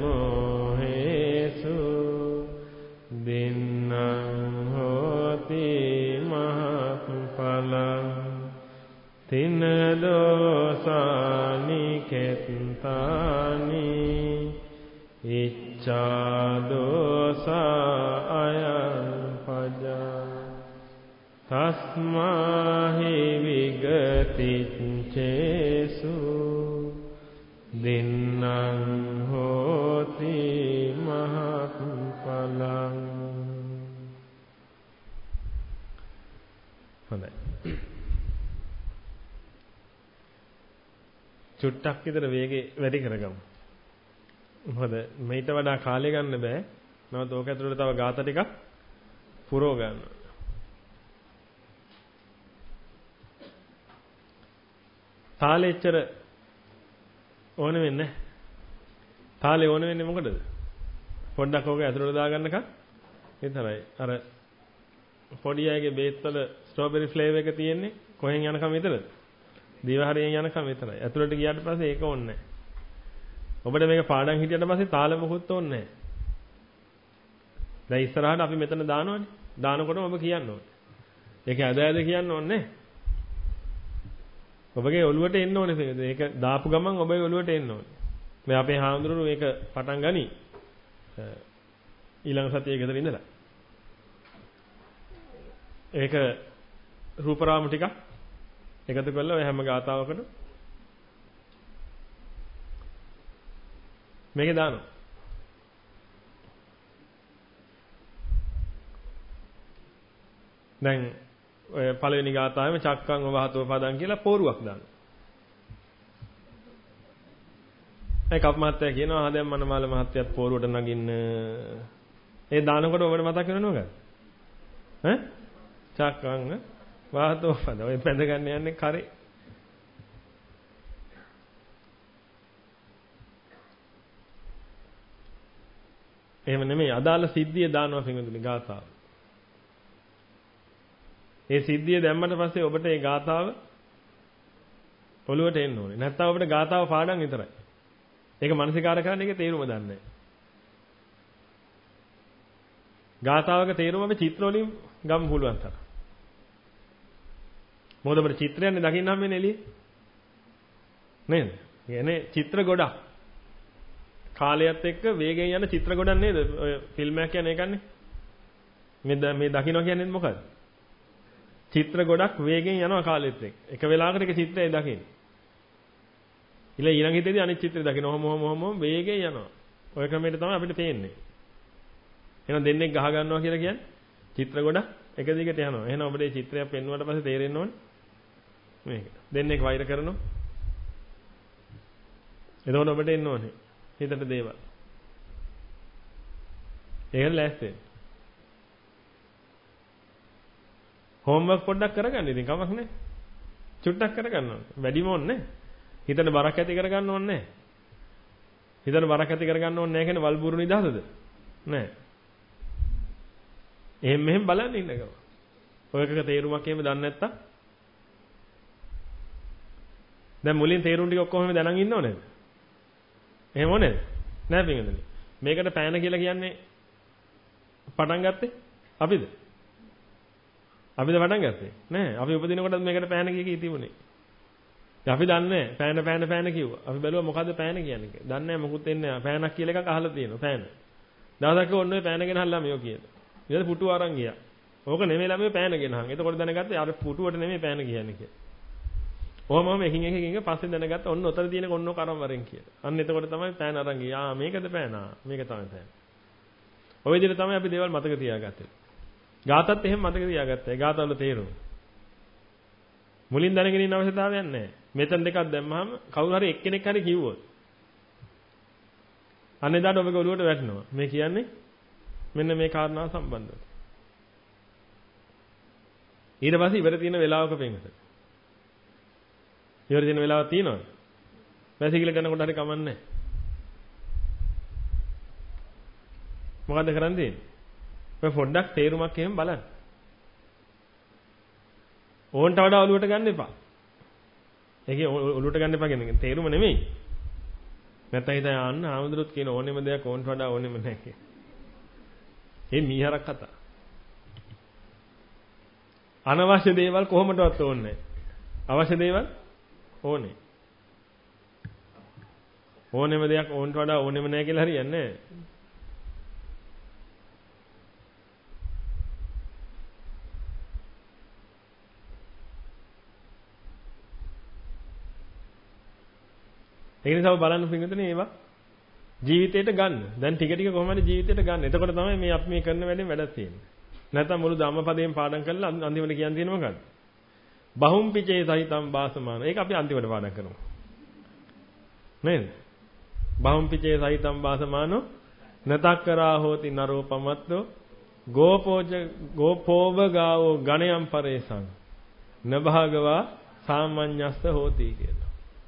මොහේසු දින්නං හෝති මහප්ඵලං තින දෝසානි කෙත්තානි ඉච්ඡා දෝසා අයං පජා තස්මාහි විගතිච්ඡේසු දින්නං හෝති මහප්ඵලං. හොඳයි. චුට්ටක් විතර වේගෙ වැඩි කරගමු. මොකද මේිට වඩා කාලය ගන්න බෑ. නමුත් ඕක ඇතුළට තව ગાත ටිකක් පුරව ගන්න. තාලෙච්චර ඕන වෙන්නේ. තාලේ ඕන වෙන්නේ මොකටද? පොඩ්ඩක් ඕක ඇතුළට දාගන්නකම් විතරයි. අර පොඩි අයගේ බේත් වල ස්ට්‍රෝබෙරි ෆ්ලේවර් එක තියෙන්නේ කොහෙන් යනකම් විතරද? දීවහරියෙන් යනකම් විතරයි. ඇතුළට ගියාට පස්සේ ඒක ඕනේ නැහැ. ඔබට මේක පාඩම් හිටියට පස්සේ තාල මොකුත් ඕනේ නැහැ. දැන් ඉස්සරහට අපි මෙතන දානවනේ. දානකොටම ඔබ කියන්න ඕනේ. ඒක ඇද ඇද කියන්න ඕනේ. ඔබගේ ඔළුවට එන්න ඕනේ. ඒක දාපු ගමන් ඔබගේ ඔළුවට එන්න ඕනේ. මේ අපේ හාමුදුරුවෝ මේක පටන් ගනි. ඊළඟ සතියේ ගෙදර ඉඳලා. ඒක රූපරාම ටිකක් එකතු කරලා ඔය හැම ගාතාවකට මේකේ දානවා. දැන් ඔය පළවෙනි ගාතාවෙම චක්කං වහතෝ පදං කියලා පෝරුවක් දානවා. ඒ කප් මහත්තයා කියනවා ආ දැන් මනමාල මහත්තයාත් පෝරුවට නගින්න. ඒ දානකොට ඔබට මතක් වෙනවද? ඈ? චක්කං වහතෝ පද. ඔය පැඳ ගන්න යන්නේ කරේ. එහෙම නෙමෙයි අදාළ සිද්ධිය දානවා පින්වතුනි ගාථාව. ඒ සිද්ධිය දැම්මට පස්සේ ඔබට ඒ ගාථාව ඔළුවට එන්න ඕනේ. නැත්නම් ඔබට ගාථාව පාඩම් විතරයි. ඒක මනසිකාර කරන්න ඒකේ තේරුම දන්නේ නැහැ. ගාථාවක තේරුම අපි චිත්‍ර වලින් ගම් පුළුවන් තරම්. මොකද අපිට චිත්‍රයන්නේ දකින්න හම් වෙන්නේ එළියේ. නේද? කියන්නේ චිත්‍ර ගොඩක්. කාලයත් එක්ක වේගයෙන් යන චිත්‍ර ගොඩක් නේද? ඔය ෆිල්ම් එකක් කියන්නේ ඒකන්නේ. මේ දකින්න කියන්නේ මොකද්ද? චිත්‍ර ගොඩක් වේගෙන් යනවා කාලෙත් එක්ක. එක වෙලාවකට එක චිත්‍රය දකින්න. ඊළඟ හිතේදී අනිත් චිත්‍රය දකින්න. ඔහොම වේගෙන් යනවා. ඔය ක්‍රමයට තමයි අපිට පේන්නේ. එහෙනම් දෙන්නෙක් ගහ ගන්නවා කියලා කියන්නේ චිත්‍ර ගොඩක් එක දිගට යනවා. එහෙනම් ඔබට මේ චිත්‍රයක් පෙන්වුවාට පස්සේ තේරෙන්න ඕනේ මේක. දෙන්නෙක් වෛර කරනවා. එතකොට ඔබට එන්න ඕනේ හිතට දේවල්. ඒක ලෑස්ති වෙන්න. හෝම්වර්ක් පොඩ්ඩක් කරගන්න ඉතින් කමක් නැහැ. චුට්ටක් කරගන්න ඕනේ. වැඩිම ඕනේ. හිතට බරක් ඇති කරගන්න ඕනේ නැහැ. හිතට බරක් ඇති කරගන්න ඕනේ නැහැ කියන්නේ වල්බුරු නිදහසද? නැහැ. මෙහෙම බලන්න ඉන්න ගම. ඔය එකක තේරුමක් එහෙම දන්නේ නැත්තම් දැන් මුලින් තේරුම් ටික ඔක්කොම එහෙම දැනන් ඉන්නව නේද? එහෙම ඕනේද? නෑ පින්වතුනි. මේකට පෑන කියලා කියන්නේ පටන් ගත්තේ අපිද? අපිද පටන් ගත්තේ? නෑ. අපි උපදිනකොටත් මේකට පෑන කිය තිබුණේ. අපි දන්නේ පෑන කිව්වා. අපි බැලුවා මොකද්ද පෑන කියන්නේ කියලා. දන්නේ නෑ මොකුත් එන්නේ නෑ. පෑනක් කියලා එකක් අහලා තියෙනවා පෑන. දවසක් ඔන්න ඔය පෑන ගෙනහල්ලා මෙයෝ කියලා. ඊට පුටුව අරන් ගියා. ඕක නෙමෙයි ළමයි පෑන ගෙනහන්. එතකොට දැනගත්තා අර පුටුවට නෙමෙයි පෑන කියන්නේ කියලා. ඔහොමම එකින් එක පස්සේ දැනගත්තා ඔන්න ඔතන තියෙන ඔන්න කරන් වරෙන් කියලා. අන්න එතකොට තමයි පෑන අරන් ගියා. මේකද පෑන. මේක තමයි පෑන. ඔය විදිහට තමයි අපි දේවල් මතක තියාගත්තේ. ගාතත් එහෙම මතක තියාගත්තා. ඒ ගාතවල තේරුම. මුලින් දැනගෙන ඉන්න අවශ්‍යතාවයක් නැහැ. මෙතන දෙකක් දැම්මහම කවුරු හරි එක්කෙනෙක් හරි කිව්වොත් අනේදාට ඔබගේ ඔළුවට වැටෙනවා. මේ කියන්නේ මෙන්න මේ කාරණාව සම්බන්ධව. ඊට පස්සේ ඉවර තියෙන වෙලාවක පෙන්නත. ඉවර තියෙන වෙලාවක් තියෙනවද? වැසිකිලි කරනකොට හරි කමන්නේ. මොකද්ද කරන් තියෙන්නේ? ඔය පොඩ්ඩක් තේරුමක් එහෙම බලන්න. ඕන්ට වඩා ඔලුවට ගන්න එපා. ඒකේ ඔලුවට ගන්න එපා කියන්නේ තේරුම නෙමෙයි. නැත්නම් හිතා යන්න ආමුදුරුත් කියන ඕනෙම දෙයක් ඕන්ට වඩා ඕනෙම නැහැ කියලා. මේ මීහරක් කතා. අනවශ්‍ය දේවල් කොහොමදවත් ඕනේ නැහැ. අවශ්‍ය දේවල් ඕනේ. ඕනෙම දෙයක් ඕන්ට වඩා ඕනෙම නැහැ කියලා හරියන්නේ නැහැ. ඒ නිසා බලන්න පිටුනේ ඒවා ජීවිතේට ගන්න. දැන් ටික ටික කොහොම හරි ජීවිතේට ගන්න. එතකොට තමයි මේ අපි මේ කරන වැඩෙන් වැඩක් තියෙන්නේ. නැත්නම් මුළු ධම්මපදයෙන් පාඩම් කරලා අන්තිමට කියන් තියෙන මොකද්ද? බහුම් පිචේ සහිතම් වාසමාන. ඒක අපි අන්තිමට පාඩම් කරමු. නේද? බහුම් පිචේ සහිතම් වාසමානෝ නතක්කරා හෝති නරෝ පමත්තෝ ගෝපෝව ගාවෝ ගණයම් පරේසං නභාගවා සාමඤ්ඤස්ස හෝති කියලා.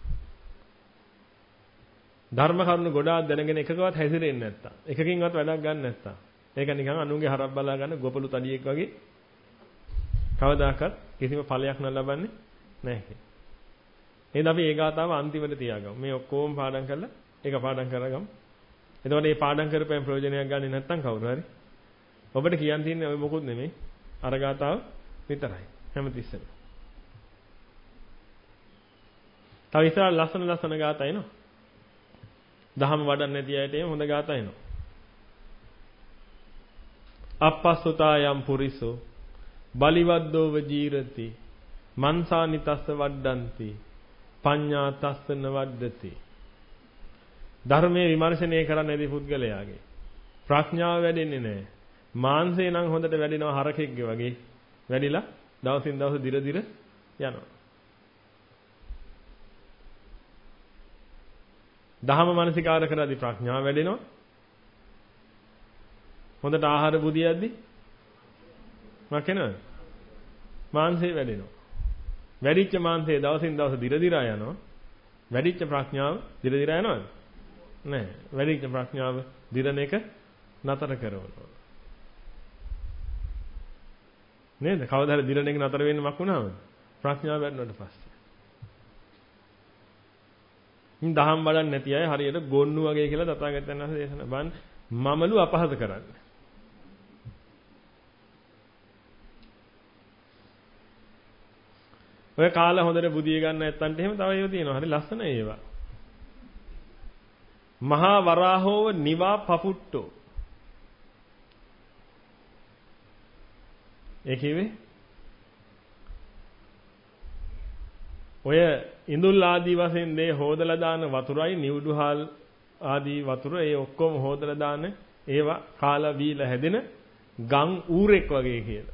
ධර්ම කරුණු ගොඩාක් දැනගෙන එකකවත් හැසිරෙන්නේ නැත්තම් එකකින්වත් වැඩක් ගන්න නැත්තම් ඒක නිකන් අනුන්ගේ හරක් බලා ගන්න ගොපලු තඩියෙක් වගේ කවදාකවත් කිසිම ඵලයක් ලබන්නේ නැහැ. එහෙනම් අපි ඒ ගාතාව අන්තිමට තියාගමු. මේ ඔක්කොම පාඩම් කරලා ඒක පාඩම් කරගමු. එතකොට මේ පාඩම් කරපෑම ප්‍රයෝජනයක් ගන්නේ නැත්තම් කවුරු හරි ඔබට කියන්න තියෙන්නේ ඔය මොකුත් නෙමෙයි අර ගාතාව විතරයි හැමතිස්සෙම. තව ඉස්සරහ ලස්සන ගාතා එනවා. දහම වඩන්නේ නැති අයට එහෙම හොඳ ගාතා එනවා. අපස්සුතායම් පුරිසෝ බලිවද්දෝව ජීරති මන්සානිතස්ස වඩ්ඩಂತಿ පඤ්ඤාතස්සන වඩ්ඩති. ධර්මයේ විමර්ශනය කරන්න ඇති පුද්ගලයාගේ ප්‍රඥාව වැඩෙන්නේ නැහැ. මාංශේ නම් හොඳට වැඩෙනවා හරකෙක්ගේ වගේ වැඩිලා දවසින් දවස දිර යනවා. දහම මානසිකාර කරද්දී ප්‍රඥාව වැඩෙනවා. හොඳට ආහාර බුදියද්දී මොකක් වෙනවද? මාංශේ වැඩෙනවා. වැඩිච්ච මාංශේ දවසින් දවස දිර යනවා. වැඩිච්ච ප්‍රඥාව දිර යනවද? නැහැ. වැඩිච්ච ප්‍රඥාව දිරන එක නතර කරනවා. නේද? කවදා හරි දිරන එක නතර වෙන්න මක් වුණාම ප්‍රඥාව වැඩනට පස්සේ. දහම් බලන්නේ නැති අය හරියට ගොන්නු වගේ කියලා තථාගතයන් වහන්සේ දේශනා බන් මමලු අපහාස කරන්නේ. ඔය කාලා හොඳට බුදිය ගන්න නැත්තන්ට එහෙම තව ඒවා තියෙනවා. හරි ලස්සන ඒවා. මහා වරාහෝව නිවා පපුට්ටෝ. ඒ කිව්වේ ඔය ඉඳුල් ආදී වශයෙන් දේ හොදලා දාන වතුරයි නිවුඩුහල් ආදී වතුර ඒ ඔක්කොම හොදලා දාන ඒවා කාලා බීලා හැදෙන ගම් ඌරෙක් වගේ කියලා.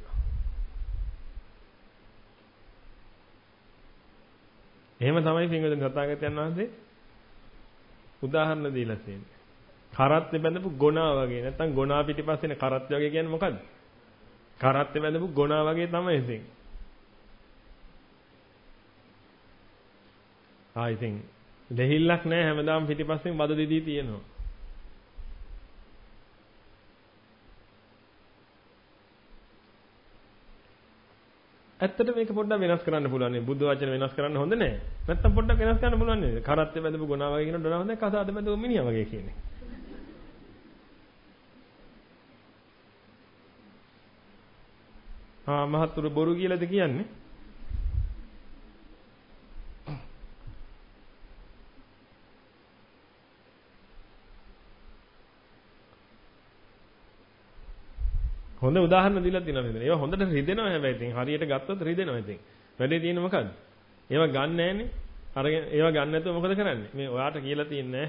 එහෙම තමයි පින්වතුනි තථාගතයන් වහන්සේ උදාහරණ දීලා තියෙන්නේ. කරත්තේ බැඳපු ගොනා වගේ. නැත්තම් ගොනා පිටිපස්සේනේ කරත්තේ වගේ කියන්නේ මොකද්ද? කරත්තේ බැඳපු ගොනා වගේ තමයි ඉතින්. ඉතින් දෙහිල්ලක් නැහැ හැමදාම පිටිපස්සෙන් බද දෙදී තියෙනවා. ඇත්තට මේක පොඩ්ඩක් වෙනස් කරන්න පුළුවන් නේ. බුද්ධ වචන වෙනස් කරන්න හොඳ නැහැ. නැත්තම් පොඩ්ඩක් වෙනස් කරන්න පුළුවන් නේද? කරත්තේ බැඳපු ගොනා වගේ කියන දොනා හොඳයි කසාද බැඳපු මිනිහා වගේ කියන්නේ. මහත්තුරු බොරු කියලාද කියන්නේ? හොඳ උදාහරණ දීලා තියෙනවා මෙතන. ඒවා හොඳට රිදෙනවා හැබැයි ඉතින් හරියට ගත්තොත් රිදෙනවා ඉතින්. වැඩේ තියෙන්නේ මොකද්ද? ඒවා ගන්න නැහැනේ. අරගෙන ඒවා ගන්න නැතුව මොකද කරන්නේ? මේ ඔයාට කියලා තියන්නේ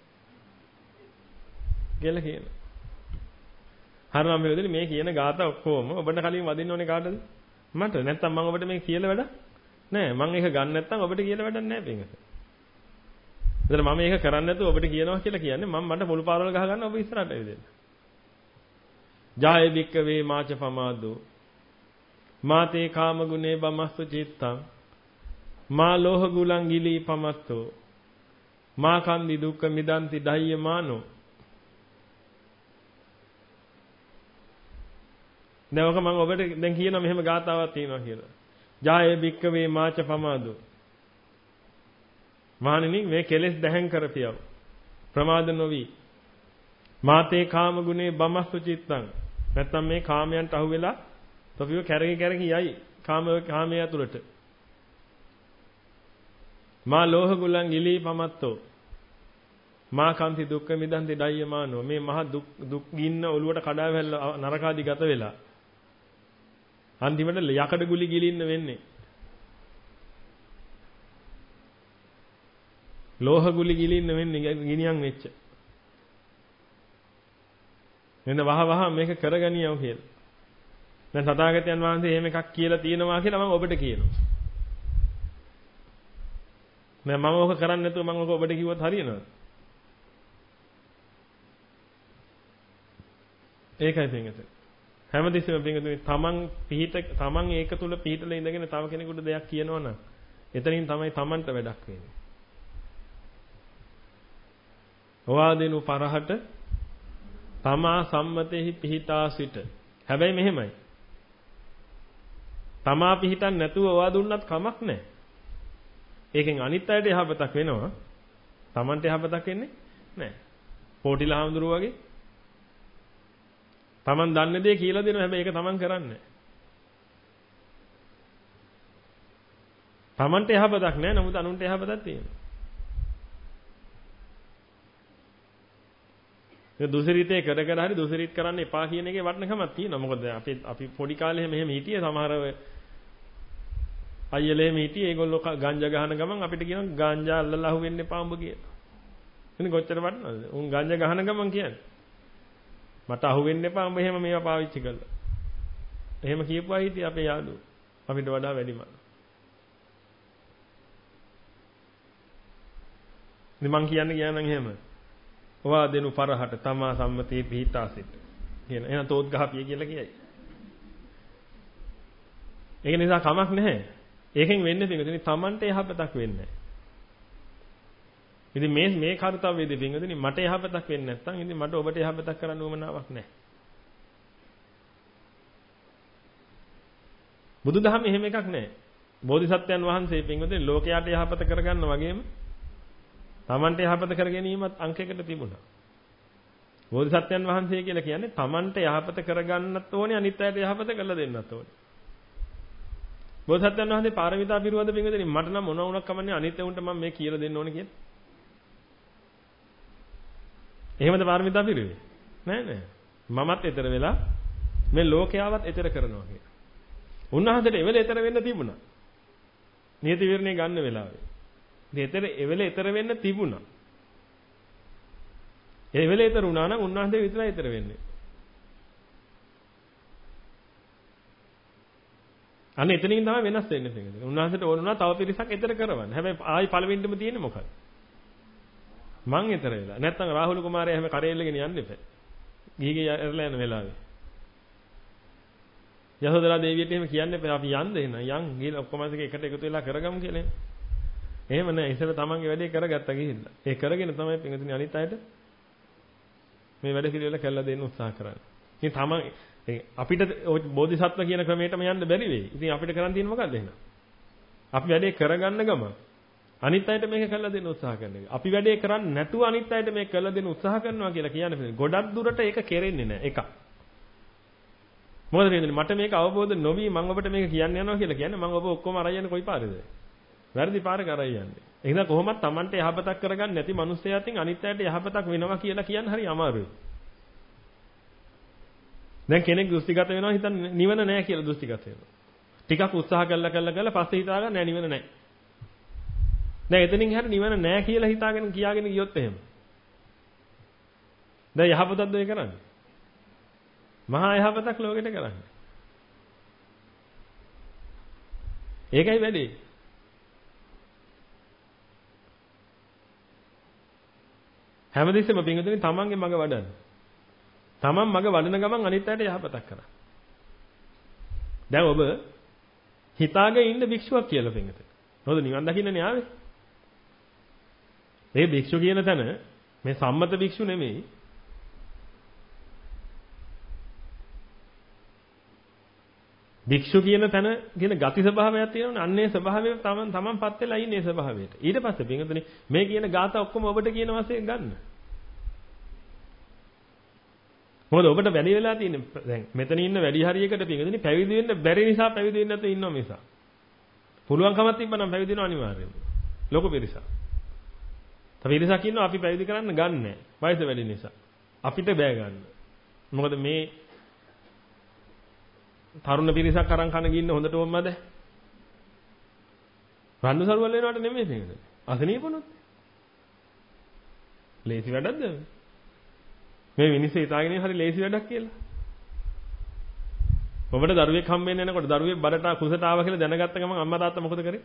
කියලා කියනවා. හරිනම් මෙලොදි මේ කියන ગાතා ඔක්කොම ඔබට කලින් වදින්න ඕනේ කාටද? මට. නැත්තම් මම ඔබට මේ කියලා වැඩක් නෑ. මම ඒක ගන්න නැත්තම් ඔබට කියලා වැඩක් නෑ පින්ගත. එතන මම මේක කරන්නේ නැතුව ඔබට කියනවා කියලා කියන්නේ මම මට මුළු පාරවල් ගහ ගන්න ඔබ ඉස්සරහට ඇවිදින්න. ජාය වික්කවේ මාච පමාදෝ මාතේ කාම ගුනේ බමස්තු චිත්තං මා ලෝහ ගුලං ගිලී පමත්තෝ මා කන්දි දුක්ඛ මිදන්ති දහයමානෝ. දැන් ඔක මම ඔබට දැන් කියනවා මෙහෙම ගාතාවක් තියෙනවා කියලා. ජාය වික්කවේ මාච පමාදෝ මහණෙනි මේ කෙලෙස් දැහැන් කරපියව ප්‍රමාද නොවි මාතේ කාම ගුනේ බමස්තු චිත්තං. නැත්තම් මේ කාමයන්ට අහු වෙලා තොපිව කැරකි කැරකි යයි කාමයේ ඇතුළට. මා ලෝහ ගුලං ඉලී පමත්තෝ මා කන්ති දුක්ඛ මිදන්ති දයමානෝ. මේ මහ දුක් ගින්න ඔලුවට කඩා වැල්ලා නරකාදී ගත වෙලා අන්තිමට යකඩ ගුලි ගිලින්න වෙන්නේ. ලෝහ ගුලි ගිලින්න වෙන්නේ ගිනියම් වෙච්ච. මෙන්න වහ මේක කරගනියව කියලා. දැන් තථාගතයන් වහන්සේ එහෙම එකක් කියලා තියෙනවා කියලා මම ඔබට කියනවා. මම ඕක කරන්නේ නැතුව මම ඕක ඔබට කිව්වොත් හරියනවද? ඒකයි පින්ගත. හැමදෙස්සෙම පින්ගතුනි තමන් ඒක තුල පිහිටලා ඉඳගෙන තව කෙනෙකුට දෙයක් කියනවනම් එතනින් තමයි තමන්ට වැඩක් වෙන්නේ. ඔවාදෙනු පරහට තමා සම්මතෙහි පිහිටා සිට. හැබැයි මෙහෙමයි. තමා පිහිටන් නැතුව ඔවා දුන්නත් කමක් නැහැ. ඒකෙන් අනිත් අයට යහපතක් වෙනවා. තමන්ට යහපතක් වෙන්නේ නැහැ. පොටිලා හාමුදුරුවෝ වගේ තමන් දන්න දේ කියලා දෙනවා. හැබැයි ඒක තමන් කරන්නේ නැහැ. තමන්ට යහපතක් නැහැ. නමුත් අනුන්ට යහපතක් තියෙනවා. ඒ දුසිරිතේ කර හරි දුසිරිත කරන්න එපා කියන එකේ වටිනකමක් තියෙනවා. මොකද අපි පොඩි කාලේ මෙහෙම හිටියේ සමහර අයියලේ හිටියේ ඒගොල්ලෝ ගංජා ගහන ගමන් අපිට කියනවා ගංජා අල්ලලා අහු වෙන්න එපා උඹ කියලා. එන්නේ කොච්චර වටිනවද? උන් ගංජා ගහන ගමන් කියන්නේ. මට අහු වෙන්න එපා උඹ එහෙම මේවා පාවිච්චි කළා. එහෙම කියපුවා හිටියේ අපේ යාළුවෝ. අපිට වඩා වැඩිම. ඉතින් මං කියන්නේ කියනනම් එහෙම. ඔවා දෙනු පරහට තමා සම්මතේ පිහිටා සිට. කියන. එහෙනම් තෝත් ගහපිය කියලා කියයි. ඒක නිසා කමක් නැහැ. ඒකෙන් වෙන්නේ පින්වතුනි තමන්ට යහපතක් වෙන්නේ නැහැ. ඉතින් මේ කාර්යතාවයේදී පින්වතුනි මට යහපතක් වෙන්නේ නැත්නම් ඉතින් මට ඔබට යහපතක් කරන්න උවමනාවක් නැහැ. බුදුදහම එහෙම එකක් නැහැ. බෝධිසත්වයන් වහන්සේ පින්වතුනි ලෝකයට යහපත කරගන්න වගේම තමන්ට යහපත කර ගැනීමත් අංකයකට තිබුණා. බෝධිසත්වයන් වහන්සේ කියලා කියන්නේ තමන්ට යහපත කරගන්නත් ඕනේ අනිත් අයට යහපත කරලා දෙන්නත් ඕනේ. බෝධිසත්වයන් වහන්සේ පාරමිතා පිරුවද පින්වතුනි මට නම් මොන වුණක් කමන්නේ අනිත් උන්ට මම මේ කියලා දෙන්න ඕනේ කියලා. එහෙමද පාරමිතා පිරුවේ? නෑ. මමත් ඊතර වෙලා මේ ලෝකයාවත් ඊතර කරනවා කියලා. උන්වහන්සේට එවෙල ඊතර වෙන්න තිබුණා. නියති විවරණේ ගන්න වෙලාවේ. ඉතින් එවෙලේ ඊතර වෙන්න තිබුණා. ඒ වෙලේ ඊතර වුණා නම් උන්වහන්සේ විතරයි ඊතර වෙන්නේ. අන්න එතනින් තමයි වෙනස් වෙන්නේ පිටින්. උන්වහන්සේට ඕන වුණා තව පිරිසක් ඊතර කරවන්න. හැබැයි ආයි පළවෙනිදම තියෙන්නේ මොකක්ද? මං ඊතර වෙලා. නැත්තම් රාහුල කුමාරයා හැම කරේල්ලගෙන යන්න එපා. ගිහිගේ ඇරලා යන වෙලාවේ. යසෝදරා දේවියට එහෙම කියන්න එපා. අපි යන්න එන. යන් ගිහලා ඔක්කොම එකට එකතු වෙලා කරගමු කියලා. එහෙම නෑ. ඉස්සර තමන්ගේ වැඩේ කරගත්තා ගිහිල්ලා. ඒ කරගෙන තමයි පිටින් අනිත් අයට මේ වැඩ පිළිවෙල කළා දෙන්න උත්සාහ කරන්නේ. ඉතින් තමන් අපිට බෝධිසත්ව කියන ක්‍රමයටම යන්න බැරි වෙයි. ඉතින් අපිට කරන් තියෙන්නේ මොකද්ද එහෙනම්? අපි වැඩේ කරගන්න ගම අනිත් අයට මේක කළා දෙන්න උත්සාහ කරන එක. අපි වැඩේ කරන්නේ නැතුව අනිත් අයට මේක කළා දෙන්න උත්සාහ කරනවා කියලා කියන්නේ ගොඩක් දුරට ඒක කෙරෙන්නේ නැහැ. එකක්. මොකද කියන්නේ මට මේක අවබෝධ නොවි මම ඔබට මේක කියන්න යනවා කියලා කියන්නේ මම ඔබ ඔක්කොම අරයි යන්නේ කොයි පාරේද? වැරදි පාරක අරයි යන්නේ. ඒ නිසා කොහොමද Tamante යහපතක් කරගන්න නැති මිනිස්සයාටින් අනිත් අයට යහපතක් වෙනවා කියලා කියන්න හරි අමාරුයි. දැන් කෙනෙක් දෘෂ්ටිගත වෙනවා හිතන්නේ නිවන නැහැ කියලා දෘෂ්ටිගත වෙනවා. ටිකක් උත්සාහ කළා පස්සේ හිතා ගන්න නෑ නිවන නැහැ. දැන් එතනින් හැර නිවන නැහැ කියලා හිතාගෙන කියාගෙන ගියොත් එහෙම. දැන් යහපතක්ද ඒ කරන්නේ? මහා යහපතක් ලෝකෙට කරන්නේ. ඒකයි වැඩේ. හැමදෙස්සෙම පින්වතුනි තමන්ගේ මඟ වඩන්න. තමන් මඟ වඩන ගමන් අනිත් අයට යහපතක් කරා. දැන් ඔබ හිතාගෙන ඉන්න භික්ෂුවක් කියලා පින්වතුනි. මොකද නිවන් දකින්නනේ ආවේ. මේ භික්ෂු කියන තැන මේ සම්මත භික්ෂු නෙමෙයි. භික්ෂු කියන තැන කියන ගති ස්වභාවයක් තියෙනවනේ. අන්නේ ස්වභාවය තමන්පත් වෙලා ඉන්නේ ස්වභාවයට. ඊට පස්සේ පින්වතුනි මේ කියන ગાත ඔක්කොම ඔබට කියන වශයෙන් ගන්න. මොකද ඔබට වැඩි වෙලා තියෙන්නේ දැන් මෙතන ඉන්න වැඩි හරියකට පින්වතුනි පැවිදි වෙන්න බැරි නිසා පැවිදි වෙන්න නැතුව ඉන්නව මිසක්. පුළුවන්කමක් තිබ්බනම් පැවිදි වෙනවා අනිවාර්යයෙන්ම. ලොකු පිරිසක්. තව පිරිසක් ඉන්නවා අපි පැවිදි කරන්න ගන්නෑ. වයස වැඩි නිසා. අපිට බෑ ගන්න. මොකද මේ තරුණ පිරිසක් අරන් කන ගින්න හොඳට වොම්මද? රණ්ඩු සරුවල් වෙනවට නෙමෙයි මේකද? අසනීපුණොත්. ලේසි වැඩක්ද? මේ මිනිස්සු හිතාගෙන හරි ලේසි වැඩක් කියලා. ඔබට දරුවෙක් හම්බෙන්න යනකොට දරුවෙක් බඩට කුසට ආවා කියලා දැනගත්ත ගමන් අම්මා තාත්තා මොකද කරේ?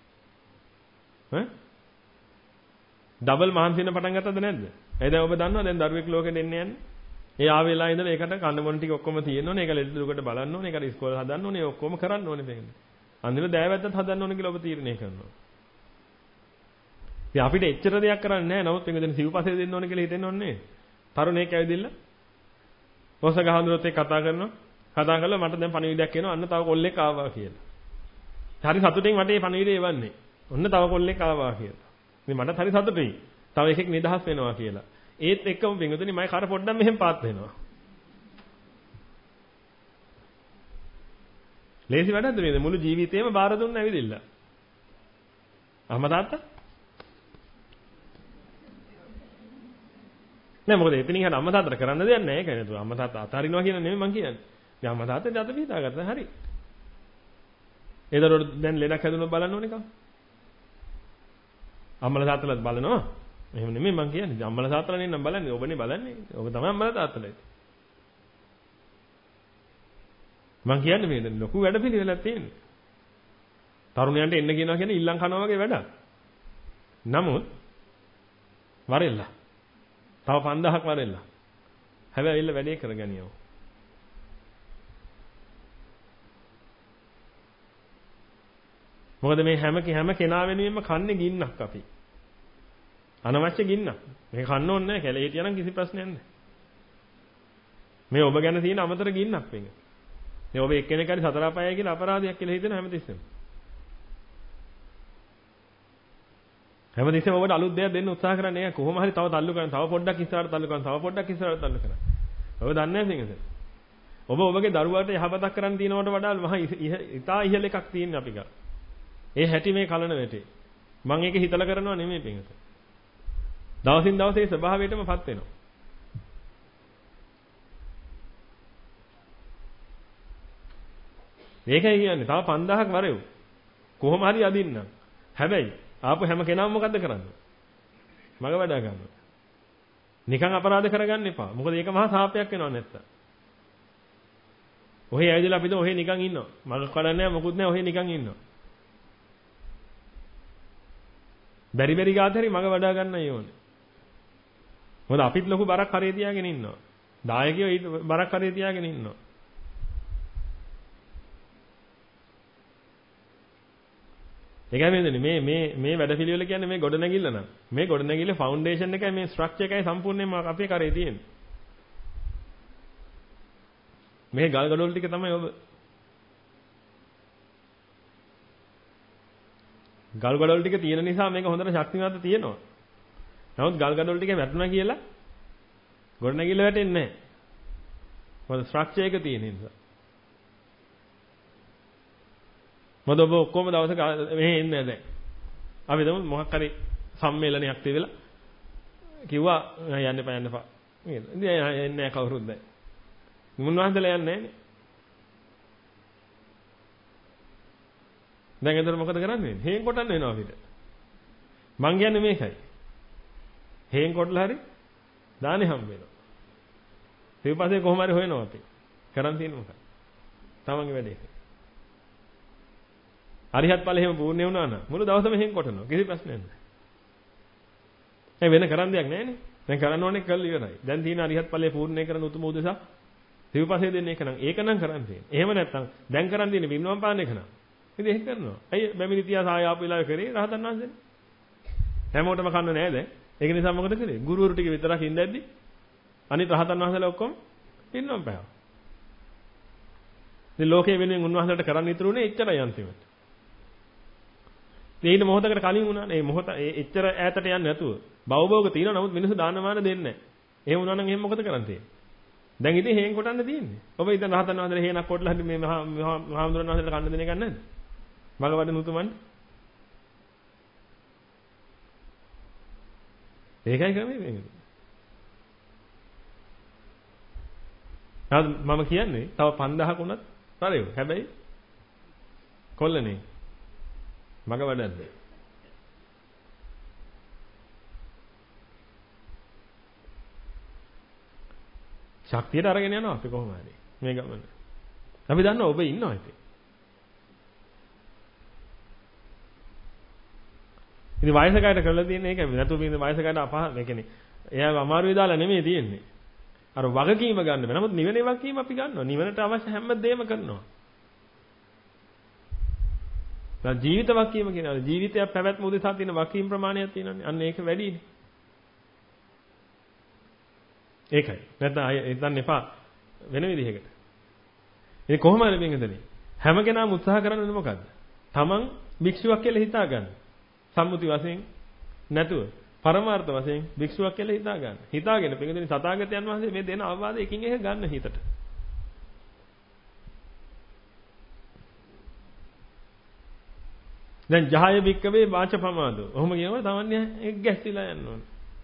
ඩබල් මහන්සි වෙන පටන් ගත්තද නැද්ද? ඒ දැන් ඔබ දන්නවා දැන් දරුවෙක් ලෝකෙට එන්න යන්නේ. ඒ ආවෙලා ඉඳලා ඒකට කන්න මොන ටික ඔක්කොම තියෙන්න ඕනේ. ඒක ලෙඩ දුකට බලන්න ඕනේ. ඒකට ඉස්කෝල හදන්න ඕනේ. ඒ ඔක්කොම කරන්න ඕනේ මේකනේ. අන්තිමට දෑවැද්දත් හදන්න ඕනේ කියලා ඔබ තීරණය කරනවා. ඉතින් අපිට එච්චර දෙයක් කරන්න නැහැ. නමුත් මේක දෙන සිව්පස්සේ දෙන්න ඕනේ කියලා හිතෙන්න ඕනේ. තරුණයෙක් ඇවිදින්න. රොසගහ හඳුනත් එක්ක කතා කරනවා. කතා කරලා මට දැන් පණිවිඩයක් එනවා. අන්න තව කොල්ලෙක් ආවා කියලා. හරි සතුටින් මට මේ පණිවිඩය එවන්නේ. ඔන්න තව කොල්ලෙක් ආවා කියලා. ඉතින් මටත් හරි සතුටුයි. තව එකෙක් නිදහස් වෙනවා කියලා. ඒත් එක්කම පින්වතුනි මගේ කර පොඩ්ඩක් මෙහෙම පාත් වෙනවා. ලේසි වැඩක්ද මේක? මුළු ජීවිතේම බාර දුන්න ඇවිදින්න. අම්මා තාත්තා? නෑ මොකද එතනින් හරිය අම්මා තාත්තට කරන්න දෙයක් නෑ. ඒක නේද? අම්මා තාත්තා අතාරිනවා කියන නෙමෙයි මං කියන්නේ. දැන් අම්මා තාත්තා දත පිටා ගත්තා හරි. ඒ දරුවෝ දැන් ලෙඩක් හැදුනොත් බලන්න ඕනේ කම. අම්මලා තාත්තලාත් බලනවා. එහෙම නෙමෙයි මං කියන්නේ. අම්මලා තාත්තලා නෙන්නම් බලන්නේ. ඔබනේ බලන්නේ. ඔබ තමයි අම්මලා තාත්තලා. මං කියන්නේ මේ දැන් ලොකු වැඩ පිළිවෙලක් තියෙනවා. තරුණයන්ට එන්න කියනවා කියන්නේ ඉල්ලම් කනවා වගේ වැඩක්. නමුත් වරෙල්ලා. තව 5000ක් වරෙල්ලා. හැබැයි ඇවිල්ලා වැඩේ කරගනියව. මොකද මේ හැම කෙනා වෙනුවෙන්ම කන්නේ ගින්නක් අපි. අනවශ්‍ය ගින්නක්. මේක කන්න ඕනේ නැහැ. කැලේ හිටියනම් කිසි ප්‍රශ්නයක් නැහැ. මේ ඔබ ගැන තියෙන අමතර ගින්නක් මේක. මේ ඔබ එක්කෙනෙක් හරි සතර අපායයි කියලා අපරාධයක් කියලා හිතන හැමතිස්සෙම. හැමතිස්සෙම ඔබට අලුත් දෙයක් දෙන්න උත්සාහ කරන්නේ නැහැ. කොහොම හරි තව තල්ලු කරන්න, තව පොඩ්ඩක් ඉස්සරහට තල්ලු කරන්න, තව පොඩ්ඩක් ඉස්සරහට තල්ලු කරන්න. ඔබ දන්නේ නැහැ මේකද? ඔබ ඔබගේ දරුවාට යහපතක් කරන්න තියනවට වඩා මහා ඉතා ඉහළ එකක් තියෙන අපි ගා. ඒ හැටි මේ කලන වැටේ. මම ඒක හිතලා කරනවා නෙමෙයි පින්වත. දවසින් දවස ඒ ස්වභාවයටමපත් වෙනවා. ඒකයි කියන්නේ තව 5000ක් වරෙව්. කොහොම හරි අදින්නම්. හැබැයි ආපු හැම කෙනාම මොකද්ද කරන්නේ? මග වඩා ගන්නවා. නිකන් අපරාධ කරගන්න එපා. මොකද ඒක මහා සාපයක් වෙනවා නැත්තම්. ඔහේ ඇවිදලා අපිට ඔහේ නිකන් ඉන්නවා. මග කඩන්නේ නැහැ මොකුත් නැහැ ඔහේ නිකන් ඉන්නවා. බැරි ගාතරි මග වඩා ගන්නයි ඕනේ. මොකද අපිත් ලොකු බරක් කරේ තියාගෙන ඉන්නවා. දායකයෝ බරක් කරේ තියාගෙන ඉන්නවා. ඒකයි මේ වැඩපිළිවෙල කියන්නේ මේ ගොඩනැගිල්ල නම්. මේ ගොඩනැගිල්ල ෆවුන්ඩේෂන් එකයි මේ ස්ට්‍රක්චර් එකයි සම්පූර්ණයෙන්ම අපේ කරේ තියෙන්නේ. මේ ගල් ගඩොල් ටික තමයි ඔබ ගල් ගඩොල් ටික තියෙන නිසා මේක හොඳට ශක්තිමත් තියෙනවා. නමුත් ගල් ගඩොල් ටික වැටුණා කියලා ගොඩනැගිල්ල වැටෙන්නේ නැහැ. මොකද ස්ට්‍රක්චර් එක තියෙන නිසා. මොකද ඔබ ඔක්කොම දවසක මෙහෙ එන්නේ නැහැ දැන්. අපි දමු මොකක් හරි සම්මේලනයක් තියලා කිව්වා යන්න එපා. නේද? ඉතින් එන්නේ නැහැ කවුරුත් දැන්. මුන්වහන්සේලා යන්නේ නැහනේ. දැන් එතන මොකද කරන්නේ? හේන් කොටන්න වෙනවා අපිට. මං කියන්නේ මේකයි. හේන් කොටලා හරි දානේ හම්බ වෙනවා. ඊපස්සේ කොහොම හරි හොයනවා අපි. කරන් තියෙන මොකක්ද? තමන්ගේ වැඩේ. අරිහත් ඵලෙ එහෙම පූර්ණ වුණා නම් මුළු දවසම හේන් කොටනවා. කිසි ප්‍රශ්නයක් නැහැ. ඒ වෙන කරන් දෙයක් නැහැනේ. දැන් කරන්න ඕනේ කල් ඉවරයි. දැන් තියෙන අරිහත් ඵලෙ පූර්ණේ කරන උතුම් උදෙසා ඊපස්සේ දෙන්නේ එක නම් ඒක නම් කරන් තියෙන්නේ. එහෙම නැත්නම් දැන් කරන් තියෙන්නේ පින්නම් පාන එක නම්. ඉතින් ඒක කරනවා. අයිය බැමිණි තියා සාය ආපු වෙලාවේ කරේ රහතන් වහන්සේනේ. හැමෝටම කන්න නෑ දැන්. ඒක නිසා මොකද කරේ? ගුරුවරු ටික විතරක් ඉඳද්දි අනිත් රහතන් වහන්සේලා ඔක්කොම පින්නම් පෑවා. ඉතින් ලෝකයේ වෙනුවෙන් උන්වහන්සේලාට කරන්න ඉතුරුනේ එච්චරයි අන්තිමට. ඊට මොහොතකට කලින් වුණානේ. මේ මොහොත එච්චර ඈතට යන්නේ නැතුව. භවභෝග තියෙනවා නමුත් මිනිස්සු දානමාන දෙන්නේ නැහැ. එහෙම වුණා නම් එහෙම මොකද කරන්න තියෙන්නේ? දැන් ඉතින් හේන් කොටන්න තියෙන්නේ. ඔබ ඉතින් රහතන් වහන්සේලා හේනක් කොටලා හරි මේ මහාමුදුරන් වහන්සේලා කන්න දෙන එක නැද්ද? මගවඩන උතුමන්. ඒකයි ක්‍රමයේ මේක. මම කියන්නේ තව 5000ක් උනත් තරයෝ. හැබැයි කොල්ලනේ මග වඩද්ද. ශක්තියට අරගෙන යනවා අපි කොහොම හරි මේ ගමන. අපි දන්නවා ඔබ ඉන්නවා ඉතින්. ඉතින් වයසකට කරලා තියෙන එකයි. නැතුව මේ වයසකට අපහ මේ කියන්නේ එයාව අමාරුවේ දාලා නෙමෙයි තියෙන්නේ. අර වගකීම ගන්න බෑ. නමුත් නිවනේ වගකීම අපි ගන්නවා. නිවනට අවශ්‍ය හැම දෙයක්ම කරනවා. දැන් ජීවිත වගකීම කියනවා. ජීවිතයක් පැවැත්ම උදෙසා තියෙන වගකීම් ප්‍රමාණයක් තියෙනවානේ. අන්න ඒක වැඩිනේ. ඒකයි. නැත්නම් අය හිතන්න එපා වෙන විදිහකට. ඉතින් කොහොම හරි මේකදනේ. හැම කෙනාම උත්සාහ කරන්නේ මොකද්ද? Taman භික්ෂුවක් කියලා හිතා ගන්න. සම්මුති වශයෙන් නැතුව පරමාර්ථ වශයෙන් භික්ෂුවක් කියලා හිතා ගන්න. හිතාගෙන පිටුදින සතාගතයන් වහන්සේ මේ දෙන අවවාද එකින් එක ගන්න හිතට. දැන් ජහය භික්කවේ වාච ප්‍රමාදෝ. ඔහොම කියනකොට තමන්නේ ඒක ගැස්සිලා යන්න ඕනේ.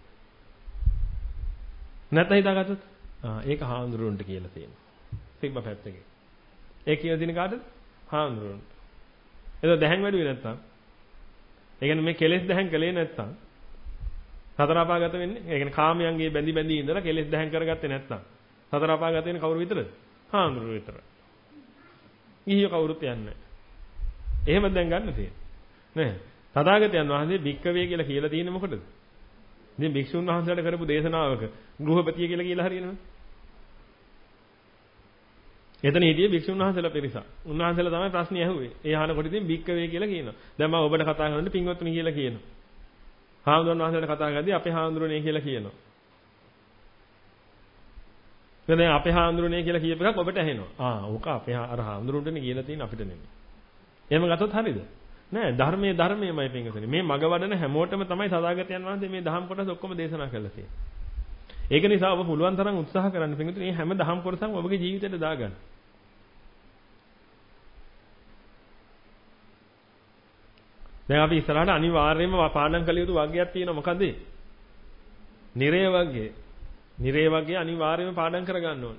නැත්නම් හිතාගත්තොත් ඒක හාමුදුරුවන්ට කියලා තියෙනවා. තිබ්බ පැත්තකින්. ඒ කියලා තියෙන කාටද? හාමුදුරුවන්ට. ඒක දැහැන් වැඩුවේ නැත්නම් ඒ කියන්නේ මේ කෙලෙස් දැහැන් කළේ නැත්නම් සතර අපාගත වෙන්නේ. ඒ කියන්නේ කාමයන්ගේ බැඳි ඉඳලා කෙලෙස් දැහැන් කරගත්තේ නැත්නම් සතර අපාගත වෙන්නේ කවුරු විතරද? හාමුදුරුවෝ විතර. ඊහිය කවුරුත් යන්නේ නැහැ. එහෙම දැන් ගන්න තියෙන්නේ. නෑ. තථාගතයන් වහන්සේ භික්කවේ කියලා තියෙන්නේ මොකටද? ඉතින් භික්ෂුන් වහන්සේලාට කරපු දේශනාවක ගෘහපතිය කියලා හරියනවද? එතන හිටියේ භික්ෂුන් වහන්සේලා පිරිසක්. උන්වහන්සේලා තමයි ප්‍රශ්නේ ඇහුවේ. ඒ අහනකොට ඉතින් භික්කවේ කියලා කියනවා. දැන් මම ඔබට කතා කරනකොට පින්වත්නි කියලා කියනවා. හාමුදුරන් වහන්සේලාට කතා කරද්දී අපේ හාමුදුරනේ කියලා කියනවා. දැන් අපේ හාමුදුරනේ කියලා කියප එකක් ඔබට ඇහෙනවා. ඕක අපේ අර හාමුදුරුන්ටනේ කියලා තියෙන අපිට නෙමෙයි. එහෙම ගත්තොත් හරියද? නෑ ධර්මයේමයි පින්වතුනි. මේ මග වඩන හැමෝටම තමයි සදාගතයන් වහන්සේ මේ දහම් කොටස ඔක්කොම දේශනා කරලා තියෙන්නේ. ඒක නිසා ඔබ පුළුවන් තරම් උත්සාහ කරන්න පින්වතුනි මේ හැම දහම් කොටසම ඔබගේ ජීවිතයට දාගන්න. දැන් අපි ඉස්සරහට අනිවාර්යයෙන්ම පාඩම් කළ යුතු වර්ගයක් තියෙනවා මොකද? නිරේ වර්ගය. නිරේ වර්ගය අනිවාර්යයෙන්ම පාඩම් කරගන්න ඕනේ.